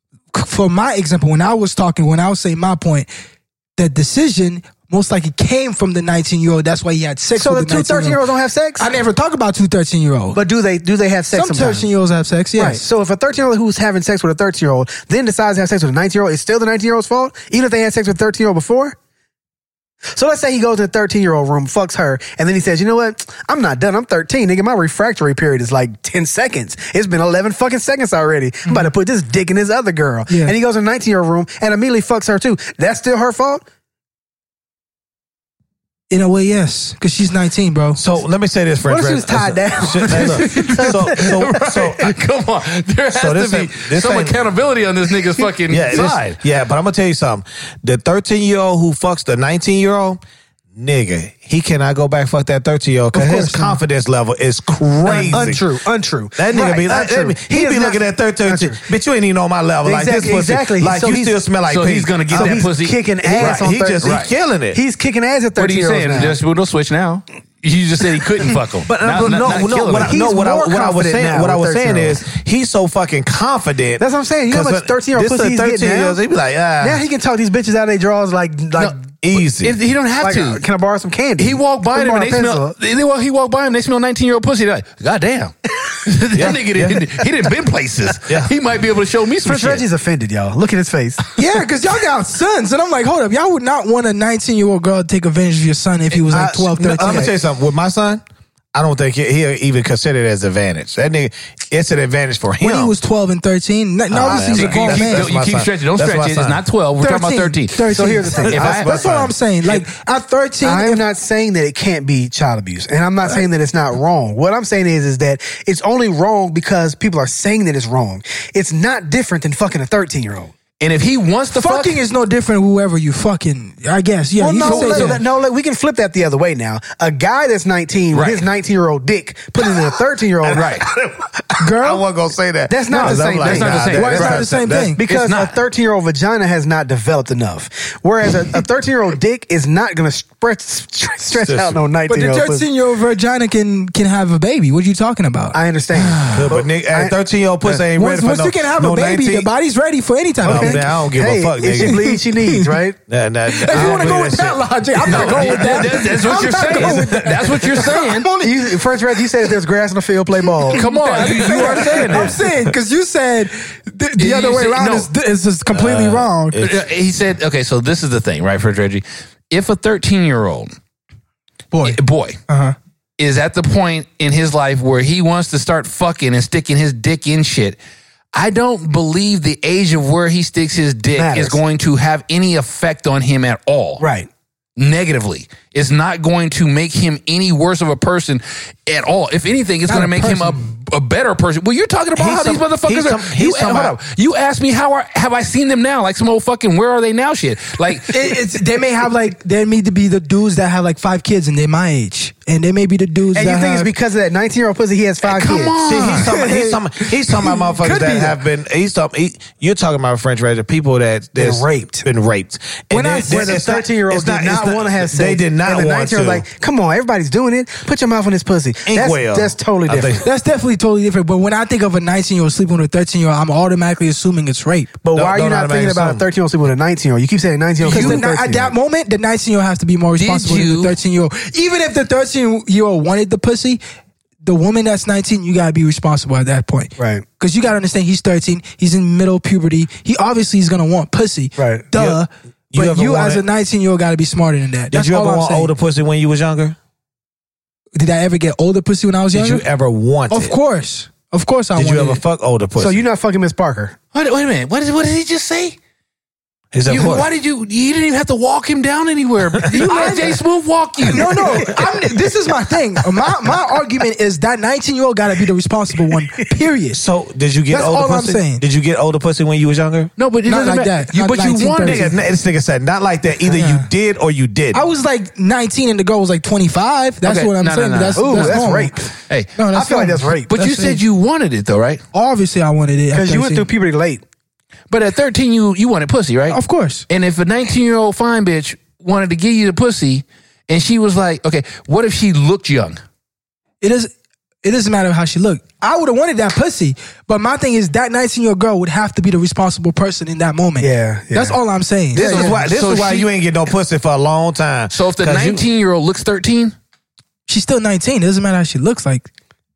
for my example, when I was talking, when I was saying my point, the decision most likely came from the nineteen year old. That's why he had sex So the with the two nineteen thirteen year olds don't have sex? I never talk about two thirteen year olds. But do they do they have sex Some sometimes? thirteen year olds have sex, yes. Right. So if a thirteen year old who's having sex with a thirteen year old then decides to have sex with a nineteen year old, it's still the nineteen year old's fault? Even if they had sex with a thirteen year old before? So let's say he goes to the thirteen year old room, fucks her, and then he says, you know what? I'm not done. I'm thirteen. Nigga, my refractory period is like ten seconds. It's been eleven fucking seconds already. I'm about to put this dick in this other girl. Yeah. And he goes to the nineteen year old room and immediately fucks her too. That's still her fault? In a way, yes, because she's nineteen, bro. So let me say this, friend. What if she was tied down? Hey, look. So, so, so, I- Come on, there has So this to be ain't- this some ain't- accountability on this nigga's fucking yeah, this- side. yeah, but I'm gonna tell you something. The thirteen year old who fucks the nineteen year old, nigga, he cannot go back fuck that thirteen year old because Of his course not. confidence level is crazy. Untrue. Untrue. That nigga Right, be like, untrue. that, he, is be not- looking at thirteen, untrue. bitch, you ain't even on my level. Like Exactly, this pussy, exactly. like So you he's- still smell like so pee. he's gonna get So that he's pussy. kicking ass Right, on he just thirteen. he killing it. He's kicking ass at What are thirteen you year olds saying? now. Just we'll switch now. You just said he couldn't fuck him. But, uh, Not- but not- no, not no, killing what him. I- no, He's what I, more what I was confident saying, now what I with was saying thirteen is he's so fucking confident. That's what I'm saying. You know how much thirteen year old pussy he's getting now? He be like, ah, Now he can talk these bitches out of their drawers like like No, easy. It- he don't have like, to. uh, can I borrow some candy? He walked by Can them I and borrow they a smell. pencil? They, well, he walked by him. They smell nineteen year old pussy. They're like, God damn, that nigga didn't. He didn't been places. Yeah. He might be able to show me some Prince shit. Reggie's offended, y'all. Look at his face. Yeah, because y'all got sons. And I'm like, hold up. Y'all would not want a nineteen year old girl to take advantage of your son if he was like I- twelve, no, thirteen. I'm gonna tell you something. With my son, I don't think he, he'll even consider it as advantage. That nigga, it's an advantage for him. When he was twelve and thirteen, no, no Ah, this is a man, grown that's- man. that's you my keep son. stretching. Don't That's stretch my it. It's son. not twelve. We're talking about thirteen. thirteen. So here's the thing. If I- That's what I'm saying. Like at thirteen, I am if- not saying that it can't be child abuse, and I'm not saying that it's not wrong. What I'm saying is, is that it's only wrong because people are saying that it's wrong. It's not different than fucking a thirteen year old. And if he wants to fucking fuck, is no different. Whoever you fucking, I guess. Yeah, Well, you no, can say let- that. let- no, let- we can flip that the other way now. A guy that's nineteen with Right. his nineteen-year-old dick putting in a thirteen-year-old. right? Girl, I wasn't gonna say that. That's not No, the I'm same like, thing. That's not the nah, same. that- Why it's that's not the same that's- thing? Because It's a not. thirteen-year-old vagina has not developed enough. Whereas a thirteen-year-old dick is not going to stretch, stretch, stretch out no But the nineteen-year-old pussy. thirteen-year-old vagina can can have a baby. What are you talking about? I understand. Good, but nigga, I- thirteen-year-old pussy ain't once ready for once no, you can have no a baby, nineteen. the body's ready for any type Oh, of man, thing. I don't give hey, a fuck, if she nigga. bleeds, she needs, right? Nah, nah, If you want to go with that logic, I'm not going with that. That- that's what I'm you're not going saying. with that. That's what you're saying. You, first, Red, you said if there's grass in the field, play ball. Come on, you, you are saying I'm that. saying because you said the, the You other way said- around no. is, is just completely wrong. Uh, He said, okay, so this is the thing, right, for Reggie? If a thirteen-year-old Boy, boy uh huh. is at the point in his life where he wants to start fucking and sticking his dick in shit, I don't believe the age of where he sticks his dick Matters. is going to have any effect on him at all. Right. Negatively. It's not going to make him any worse of a person at all. If anything, it's Not going to a make him a, a better person. Well, you're talking about He's how some- these motherfuckers he's are. some- he's you, some- hold up. You asked me how are, have I seen them now? Like some old fucking where are they now shit. Like It, it's they may have like they may be the dudes that have like five kids and they're my age, and they may be the dudes And that you think have, it's because of that nineteen-year-old pussy, he has five Come kids. on. See, he's talking. He's talking. He's talking about motherfuckers Could that be have been. He's talking. He, you're talking about French Reggie, people that Been that's raped. Been raped. When I then- said Where then the it's not- thirteen-year-old it's did not, it's want to have sex. They did not and the want nineteen-year-old to. like, come on, everybody's doing it. Put your mouth on this pussy. That's, Inkwell. that's totally I think- different. That's definitely totally different. But when I think of a nineteen-year-old sleeping with a thirteen-year-old, I'm automatically assuming it's rape. But Don't- why are you don't not thinking automatically about a assume. thirteen-year-old sleeping with a nineteen-year-old? You keep saying nineteen-year-old Because sleeping the, with a at that thirteen-year-old. moment, the nineteen-year-old has to be more responsible than you- the thirteen-year-old. Even if the thirteen-year-old wanted the pussy, the woman that's nineteen, you gotta be responsible at that point. Right. Because you gotta understand he's thirteen, he's in middle puberty. He obviously is gonna want pussy. Right. Duh. You- you but ever you as a wanted- nineteen-year-old gotta be smarter than that. Did That's you all ever I'm want saying. older pussy when you was younger? Did I ever get older pussy when I was Did younger? you ever want Of it? course. Of course I Did you wanted ever it. fuck older pussy? So you're not fucking Miss Parker. wait, wait a minute. What, is, what did he just say? He said, You, what? why did you? You didn't even have to walk him down anywhere. You let Jay Smooth walk you. No, no. I'm, this is my thing. My my argument is that nineteen-year-old got to be the responsible one. Period. So did you get That's older all I'm pussy? saying. Did you get older pussy when you was younger? No, but it Not doesn't like matter. that. You, Not but you nineteen, wanted thirty. it. Nigga, this nigga said not like that. Either you did or you did. I was like nineteen and the girl was like twenty-five. That's Okay, what I'm no, no, saying. no. That's, Ooh, that's, that's normal. rape. Hey, No, I that's feel like normal. that's rape. but you That's said it. you wanted it though, right? Obviously, I wanted it. at Because you went thirteen. through puberty late. But at thirteen, you you wanted pussy, right? Of course. And if a nineteen-year-old fine bitch wanted to give you the pussy, and she was like, okay, what if she looked young? It is. It doesn't matter how she looked. I would have wanted that pussy, but my thing is that nineteen-year-old girl would have to be the responsible person in that moment. Yeah, yeah. That's all I'm saying. This Yeah, is yeah. why. This So is why she- you ain't get no pussy for a long time. So if the 'Cause you- nineteen-year-old looks thirteen, She's still nineteen. It doesn't matter how she looks like.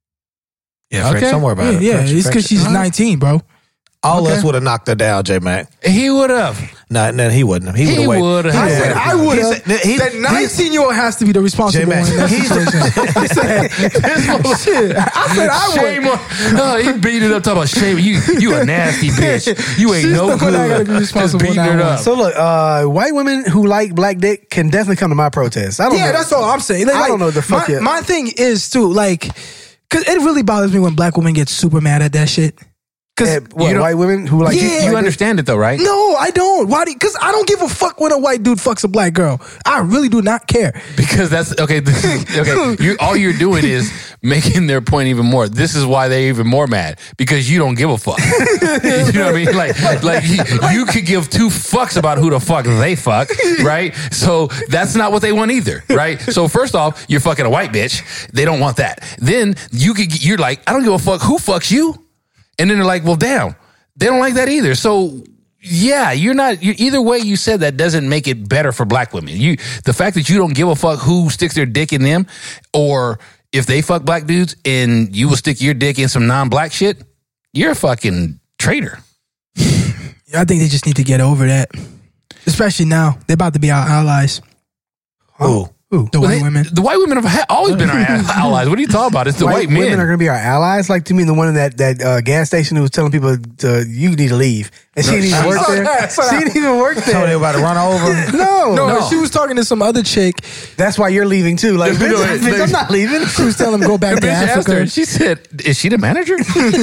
yeah, French, Okay. don't worry about Yeah, it. yeah. French, It's French. because she's nineteen, bro. All Okay. us would have knocked her down, J Mac. he would have. No, no, he wouldn't. He, He would have. would've. I Yeah. said I would He have. said- he- That nineteen-year-old has to be the responsible one J-Man, in that he's- situation. I said, shit. I said I would. Shame on. Oh, he beat it up talking about shame. You you a nasty bitch. You ain't She's no the one that gotta good. be Just responsible beating in that it one. up. So look, uh, white women who like black dick can definitely come to my protest. I don't Yeah, know. that's all I'm saying. Like, I don't know the fuck my, yet. my thing is too, like, cause it really bothers me when black women get super mad at that shit. Cause Eh, what, you don't- white women who like Yeah. You understand it though, right? no, I don't. Why? Do, cause I don't give a fuck when a white dude fucks a black girl. I really do not care. Because that's okay. This is, okay, you all you're doing is making their point even more. This is why they're even more mad because you don't give a fuck. You know what I mean? Like, like you, you could give two fucks about who the fuck they fuck, right? So that's not what they want either, right? So first off, you're fucking a white bitch. They don't want that. Then you could, you're like, I don't give a fuck who fucks you, and then they're like, well, damn, they don't like that either. So. Yeah, you're not. You're, either way you said that doesn't make it better for black women. You, the fact that you don't give a fuck who sticks their dick in them, or if they fuck black dudes and you will stick your dick in some non-black shit, you're a fucking traitor. I think they just need to get over that. Especially now, they're about to be our allies. Ooh. Ooh. The Well, white they- women. The white women have ha- always been our allies. What are you talking about? It's the white, women men. are going to be our allies. Like, do you mean the one in that that uh, gas station who was telling people to, you need to leave? And she didn't even work there. She didn't even work there. Told everybody to run over. No, No, No. she was talking to some other chick. That's why you're leaving too. Like, No, bitch, no, bitch, no. I'm not leaving. She was telling him go back The to bitch asked her, Africa. and she said, "Is she the manager?"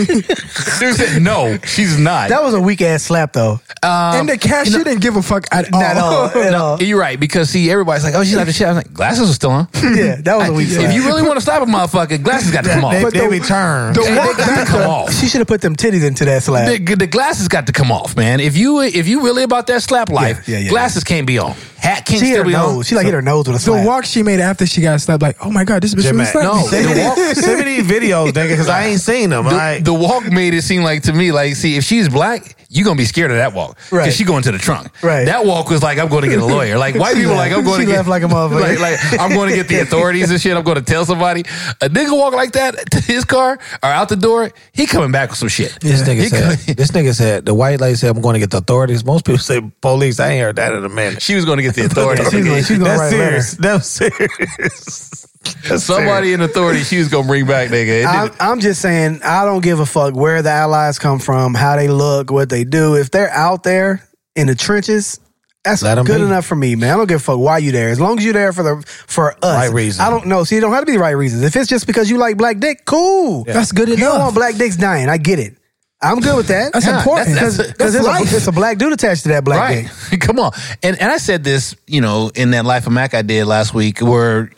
Dude said, "No, she's not." That was a weak ass slap though. And the cashier didn't give a fuck at all. Not at all. At all. You're right, because see, everybody's like, "Oh, she's not the shit." I was like, "Glasses are still on." Yeah, that was a weak slap. If you really want to slap a motherfucker, glasses got to come off. They, But they the- return. the They walk got to back come though, off. she should have put them titties into that slap. The, the glasses got to come off, man. If you if you really about that slap life, Yeah, yeah, yeah. glasses can't be on. Hat can't She hit still her be on. nose. She like hit her nose with a The slap. walk she made after she got slapped, like, oh my god, this bitch Jim really Mac- slapped no, me. Send me, The walk- these, send me these videos, nigga, because I ain't seen them. The, Like, the walk made it seem like to me like, see, if she's black, you're gonna be scared of that walk because Right. she going to the trunk. Right. That walk was like, I'm going to get a lawyer. Like white She people, laughed. like I'm going She to get laughed like a motherfucker. Like, like I'm going to get the authorities and shit. I'm going to tell somebody. A nigga walk like that to his car or out the door, he coming back with some shit. this nigga He said, co- this nigga said, the white lady said, I'm going to get the authorities. Most people say police. I ain't heard that in a minute. she was going to get the authorities. She's gonna- she's gonna That's write a letter. serious. That's serious. That's Somebody in authority, she was gonna bring back, nigga. It I'm, didn't- I'm just saying, I don't give a fuck where the allies come from, how they look, what they do. If they're out there in the trenches, that's Let 'em good be. enough for me, man. I don't give a fuck why you there. As long as you're there for the for us, Right reason. I don't know. See, it don't have to be the right reasons. If it's just because you like black dick, cool. That's good You don't enough. want black dicks dying. I get it. I'm good with that. That's Yeah, important. Because That's- because that's it's, life. a- it's a black dude attached to that black dick. Right. Come on. And and I said this, you know, in that Life of Mac I did last week, where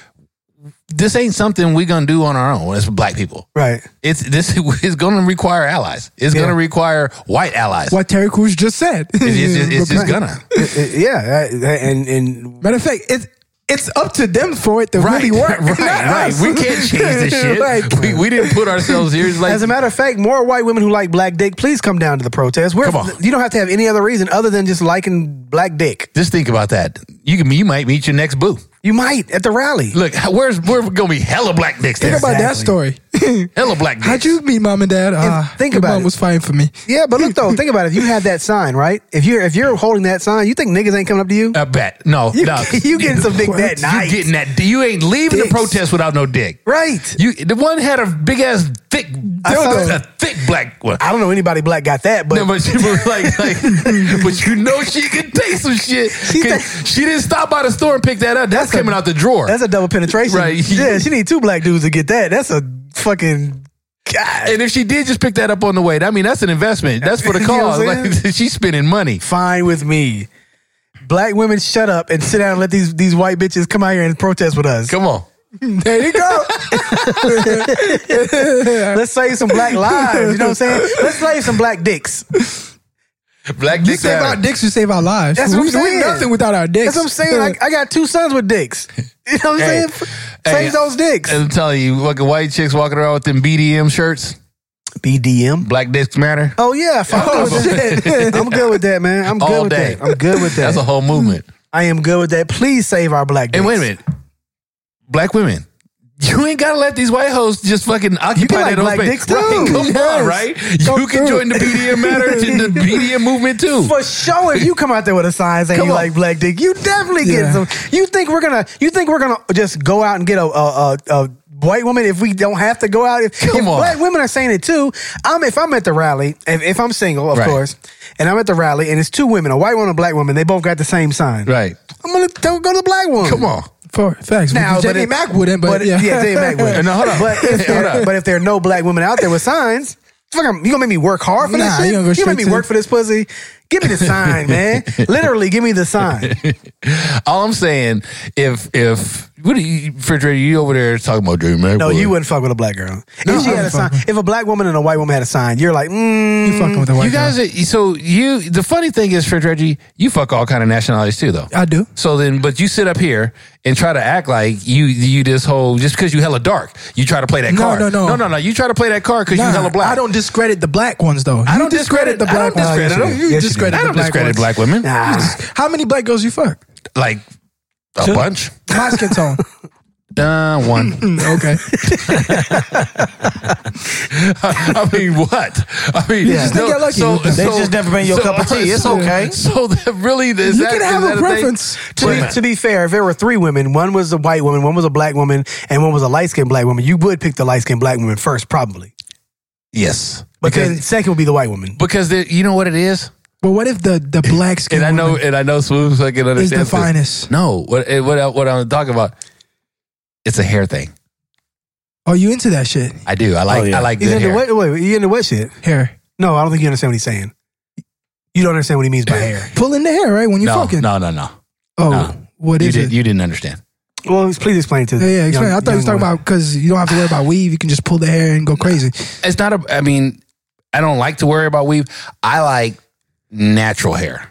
this ain't something we're gonna do on our own as black people. Right. It's this is gonna require allies. It's Yeah. gonna require white allies. What Terry Crews just said. It's, it's, it's just gonna. It- it- yeah. uh, And and Matter of fact, it's it's up to them for it to Right, really work. right, not right. us. We can't change this shit. Like, we, we didn't put ourselves here. It's like, as a matter of fact, more white women who like black dick, please come down to the protest. We're, Come on. You don't have to have any other reason other than just liking black dick. just think about that. You can, you might meet your next boo. You might at the rally. Look, where's we're gonna be hella black dicks there. think about that story. Hella black dicks. How'd you meet mom and dad? Uh, think your about mom it. was fighting for me. Yeah, but look though, think about it. If you have that sign, right? If you're if you're holding that sign, you think niggas ain't coming up to you? I bet. No, You, no. you getting some dick What? that You night, getting that? You ain't leaving Dicks. the protest without no dick. right? You the one had a big ass thick, I saw- a thick black one. I don't know anybody black got that, but No, but she was like, like, but you know she can take some shit. She 'Cause think- she didn't stop by the store and pick that up. That's, That's a- coming out the drawer. that's a double penetration. Right. Yeah, she need two black dudes to get that. That's a fucking God. and if she did just pick that up on the way, I mean, that's an investment. That's for the You know cause. what I'm Like, she's spending money. Fine with me. Black women, shut up and sit down and let these these white bitches come out here and protest with us. Come on. There you go. Let's save some black lives. You know what I'm saying? Let's save some black dicks. Black You dick save our matter. dicks, you save our lives. That's what we, I'm saying. We're nothing without our dicks. That's what I'm saying. I, I got two sons with dicks. You know what I'm Hey. saying? Save Hey. those dicks. I'm telling you, fucking white chicks walking around with them B D M shirts. B D M. Black dicks matter. Oh yeah, fuck Oh, with that. I'm good with that, man. I'm good All with day. that. I'm good with that. That's a whole movement. I am good with that. Please save our black dicks. And wait a minute, black women, you ain't gotta let these white hoes just fucking occupy like that black space. dicks too. Right, come Yes. on, right? Come You can through. join the B D M matter, the B D M movement too. For sure, if you come out there with a sign saying Come you on. like black dick, you definitely get Yeah. some. You think we're gonna? You think we're gonna just go out and get a a, a, a white woman if we don't have to go out? If, Come if on. black women are saying it too, I'm if I'm at the rally, if, if I'm single, of Right. course, and I'm at the rally, and it's two women, a white woman, and a black woman, they both got the same sign. Right. I'm gonna go to the black one. Come on. For facts. Now, Now, but Jenny it- Mac wouldn't, but, But yeah. yeah, Jay Mac would. No, hold on. But if, Hold there, on. but if there are no black women out there with signs, fucking, you gonna make me work hard for Nah, this you shit? gonna go You straight make me to- work for this pussy? Give me the sign, man. Literally, give me the sign. All I'm saying, if if what are you, refrigerator, you over there talking about Dream Mac? No, boy. you wouldn't fuck with a black girl. No, if she I had a wouldn't sign, fuck if a black woman and a white woman had a sign, you're like, mm, You fucking with the white You guys, girl. are, so you. The funny thing is, refrigerator, you fuck all kind of nationalities too, though. I do. So then, but you sit up here and try to act like you you this whole just because you hella dark, you try to play that No, card. no, no. no, no, no. You try to play that card because you Nah, hella black. I don't discredit the black ones though. I You don't discredit- the I don't black ones. discredit them. You Yes, you do. discredit I the don't black discredit ones. black women. nah. How many black girls you fuck? Like a Two. bunch. My skin tone. Uh, one. Mm, okay. I mean, what? I mean, Yeah. just think you're lucky with that. They just never been your cup of tea. It's okay. So that really, is You that, can is have that a thing? preference. To be, to be fair, if there were three women, one was a white woman, one was a black woman, and one was a light skinned black woman, you would pick the light skinned black woman first, probably. Yes. But because, then second would be the white woman. Because there- you know what it is? But what if the, the black skin And I know woman and I know Swoop's fucking is understand the this. finest? No, what what I- what I'm talking about, it's a hair thing. Oh, you into that shit? I do. I like Oh, yeah. I like He's good into hair. what? Wait, wait, you into what shit? Hair. No, I don't think you understand what he's saying. You don't understand what he means by hair. Pulling the hair, right? When you're No, fucking. no, no, no. Oh, no. what You is did it? you didn't understand. Well, please explain to yeah, yeah, explain. young- I thought you was young talking one. about because you don't have to worry about weave. You can just pull the hair and go crazy. It's not a I mean, I don't like to worry about weave. I like natural hair.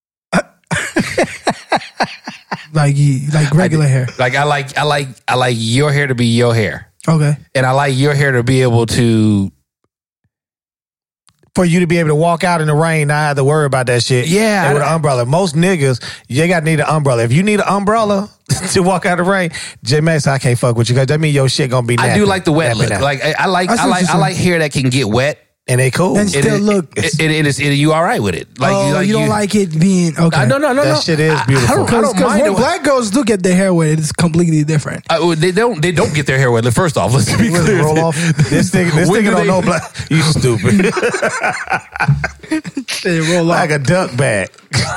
Like you, like regular hair. Like I like I like I like your hair to be your hair. Okay. And I like your hair to be able to For you to be able to walk out in the rain, not have to worry about that shit. Yeah, And with an I- umbrella. Most niggas, you got to need an umbrella. If you need an umbrella to walk out in the rain, J Max, I can't fuck with you because that means your shit gonna be nappy. I do like the wet Nappy look. now. Like I, I like I see I what like you're I saying. like hair that can get wet. and they cool. And It- still it- look. It, it, it is it, you all right with it? Like, oh, like you don't like it being okay. I, no, no, no, That no. shit is I- I beautiful. don't, I Because don't mind when it. black girls do get their hair wet, it's completely different. Uh, they don't. They don't get their hair wet. First off, let's be Does it clear. roll off? This nigga, this When nigga do don't they- know black. You stupid. They roll like a duck bag.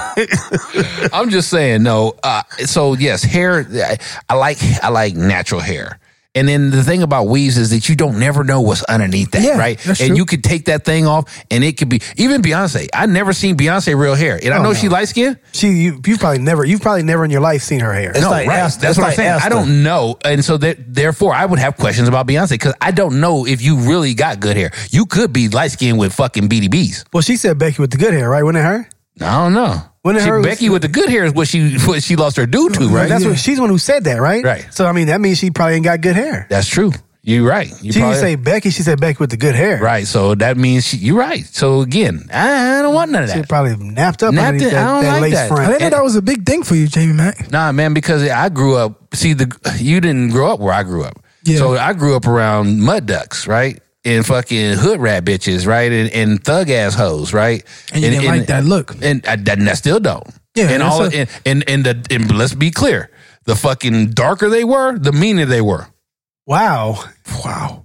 I'm just saying. No. Uh, so yes, hair. I, I like. I like natural hair. And then the thing about weaves is that you don't never know what's underneath that, Yeah, right? that's And true. you could take that thing off, and it could be even Beyonce. I never seen Beyonce real hair, and I Oh, know no. she light skinned. She, you, you've probably never, you've probably never in your life seen her hair. It's No, like right. Esther. That's It's what I'm like saying. I Esther. don't know, and so that, therefore, I would have questions about Beyonce because I don't know if you really got good hair. You could be light skinned with fucking B D Bs. Well, she said Becky with the good hair, right? Wasn't it her? I don't know. When She- her was- Becky with the good hair is what she what she lost her dude to, right? That's what she's the one who said that, right? Right. So I mean, that means she probably ain't got good hair. That's true. You're right. You She probably, didn't say Becky. She said Becky with the good hair. right. So that means she, you're right. So again, I don't want none of She that. probably napped up Napped underneath it? that, I don't that like lace that. I front. didn't know that was a big thing for you, Jamie Mack. Nah, man, because I grew up. See, the you didn't grow up where I grew up. Yeah. So I grew up around mud ducks, right? And fucking hood rat bitches, right? And, and thug ass hoes, right? And you didn't like that look. And I, and I still don't. Yeah, And that's all a- and, and and the and let's be clear, the fucking darker they were, the meaner they were. Wow. Wow.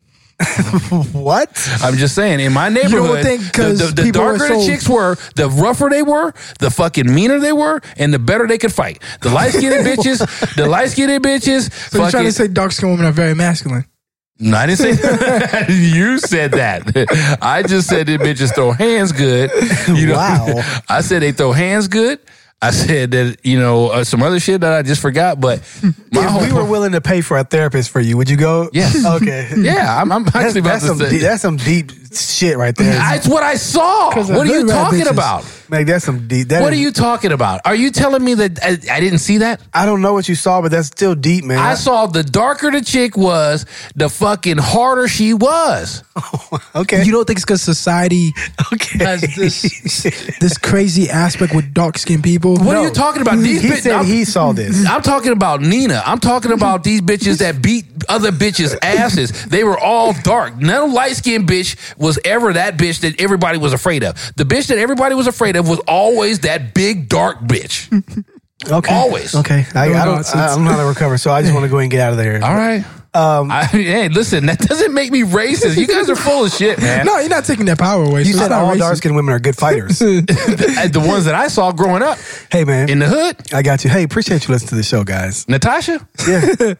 What? I'm just saying, in my neighborhood, think 'cause the, the, the people were darker the so- chicks were, the rougher they were, the fucking meaner they were, and the better they could fight. The light skinned bitches, the light skinned bitches. So you're trying fucking- to say dark skinned women are very masculine? No, I didn't say that. You said that. I just said that bitches throw hands good. You know, Wow. I said they throw hands good. I said that, you know, uh, some other shit that I just forgot, but my If whole we were willing to pay for a therapist for you, would you go? Yes. Okay. yeah, I'm, I'm That's, actually about that's to some say deep, that's some deep shit right there. that's what I saw. 'Cause of What are you hood rat talking bitches. about? Like, that's some deep. That What are is- you talking about? Are you telling me that I, I didn't see that? I don't know what you saw, but that's still deep, man. I saw the darker the chick was, the fucking harder she was. Okay. You don't think it's because society okay. has this this crazy aspect with dark skinned people? What are No. you talking about? These he bitches. said he saw this. I'm talking about Nina. I'm talking about these bitches that beat other bitches' asses. They were all dark. No light skinned bitch was ever that bitch that everybody was afraid of. The bitch that everybody was afraid of was always that big dark bitch. Okay. Always. Okay. I, No I don't. nonsense. I, I don't know how to recover, so I just want to go ahead and get out of there. All right. Um, I, hey, listen, that doesn't make me racist. You guys are full of shit, man. No, you're not taking that power away. you so said it's not all racist. dark skinned women are good fighters. the, the ones that I saw growing up Hey, man. in the hood, I got you. Hey, appreciate you listening to the show, guys. Natasha, Yeah.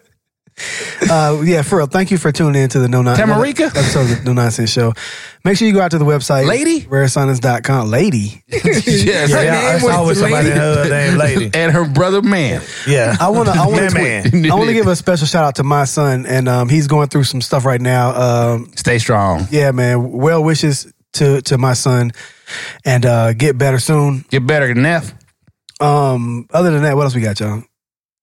Uh, yeah, for real. Thank you for tuning in to the No Nonsense Tamarika? episode of the No Nonsense Show. Make sure you go out to the website, Lady? rare sonnets dot com. Lady. yes, Yeah, yeah, it's was always somebody Lady. uh, named Lady. and her brother man. Yeah. I want to. I want Man, to. man. I want to give a special shout out to my son, and um, he's going through some stuff right now. Um, Stay strong. yeah, man. Well wishes to to my son, and uh, get better soon. Get better than that. Um, other than that, what else we got, y'all?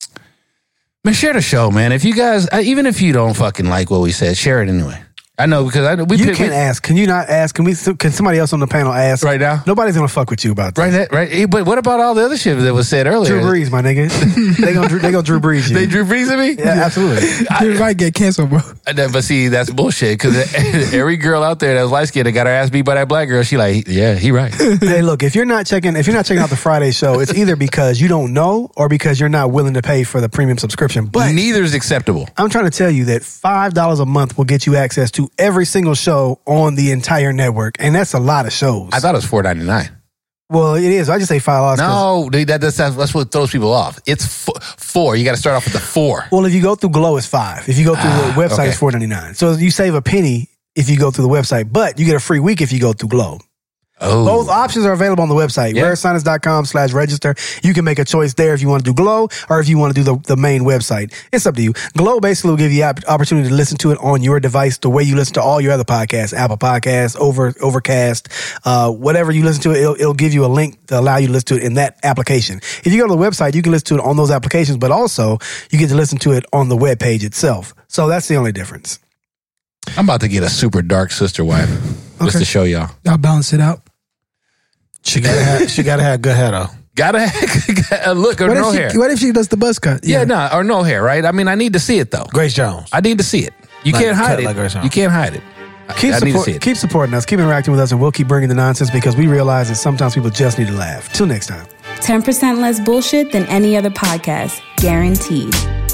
Man, share the show, man. If you guys, uh, even if you don't fucking like what we said, share it anyway. I know because I we You pick- can we- ask. Can you not ask? Can we? Can somebody else on the panel ask Right now? Nobody's gonna fuck with you about that. right, that, right. Hey, but what about all the other shit that was said earlier? Drew Brees, my nigga. they gonna they gonna Drew Brees you. They Drew Brees at me. Yeah, absolutely. You might get canceled, bro. Uh, But see, that's bullshit. Because every girl out there that's light skinned that got her ass beat by that black girl, she like, yeah, he right. Hey, look, if you're not checking, if you're not checking out the Friday show, it's either because you don't know or because you're not willing to pay for the premium subscription. But Neither is acceptable. I'm trying to tell you that five dollars a month will get you access to to every single show on the entire network, and that's a lot of shows. I thought it was four ninety-nine. Well, it is. I just say five dollars. No, dude, that, that's, that's what throws people off. It's f- four. You got to start off with the four. Well, if you go through Glow, it's five. If you go through Ah, the website, okay. it's four ninety-nine. So you save a penny if you go through the website, but you get a free week if you go through Glow. Oh. Both options are available on the website, Yeah. rarescience.com slash register. You can make a choice there if you want to do Glow or if you want to do the, the main website. It's up to you. Glow basically will give you the opportunity to listen to it on your device the way you listen to all your other podcasts, Apple Podcasts, Over Overcast, uh, whatever you listen to, it'll, it'll give you a link to allow you to listen to it in that application. If you go to the website, you can listen to it on those applications, but also you get to listen to it on the web page itself. So that's the only difference. I'm about to get a super dark sister wife just Okay. to show y'all. I'll balance it out. She gotta have, she gotta have good hair though. Gotta look or What no if, hair. she, what if she does the buzz cut? Yeah, no, or no hair, right? I mean, I need to see it though. Grace Jones. I need to see it. You Like, can't hide cut it. like Grace Jones. You can't hide it. I- Keep, I need to support, see it. keep supporting us, keep interacting with us, and we'll keep bringing the nonsense because we realize that sometimes people just need to laugh. Till next time. ten percent less bullshit than any other podcast, guaranteed.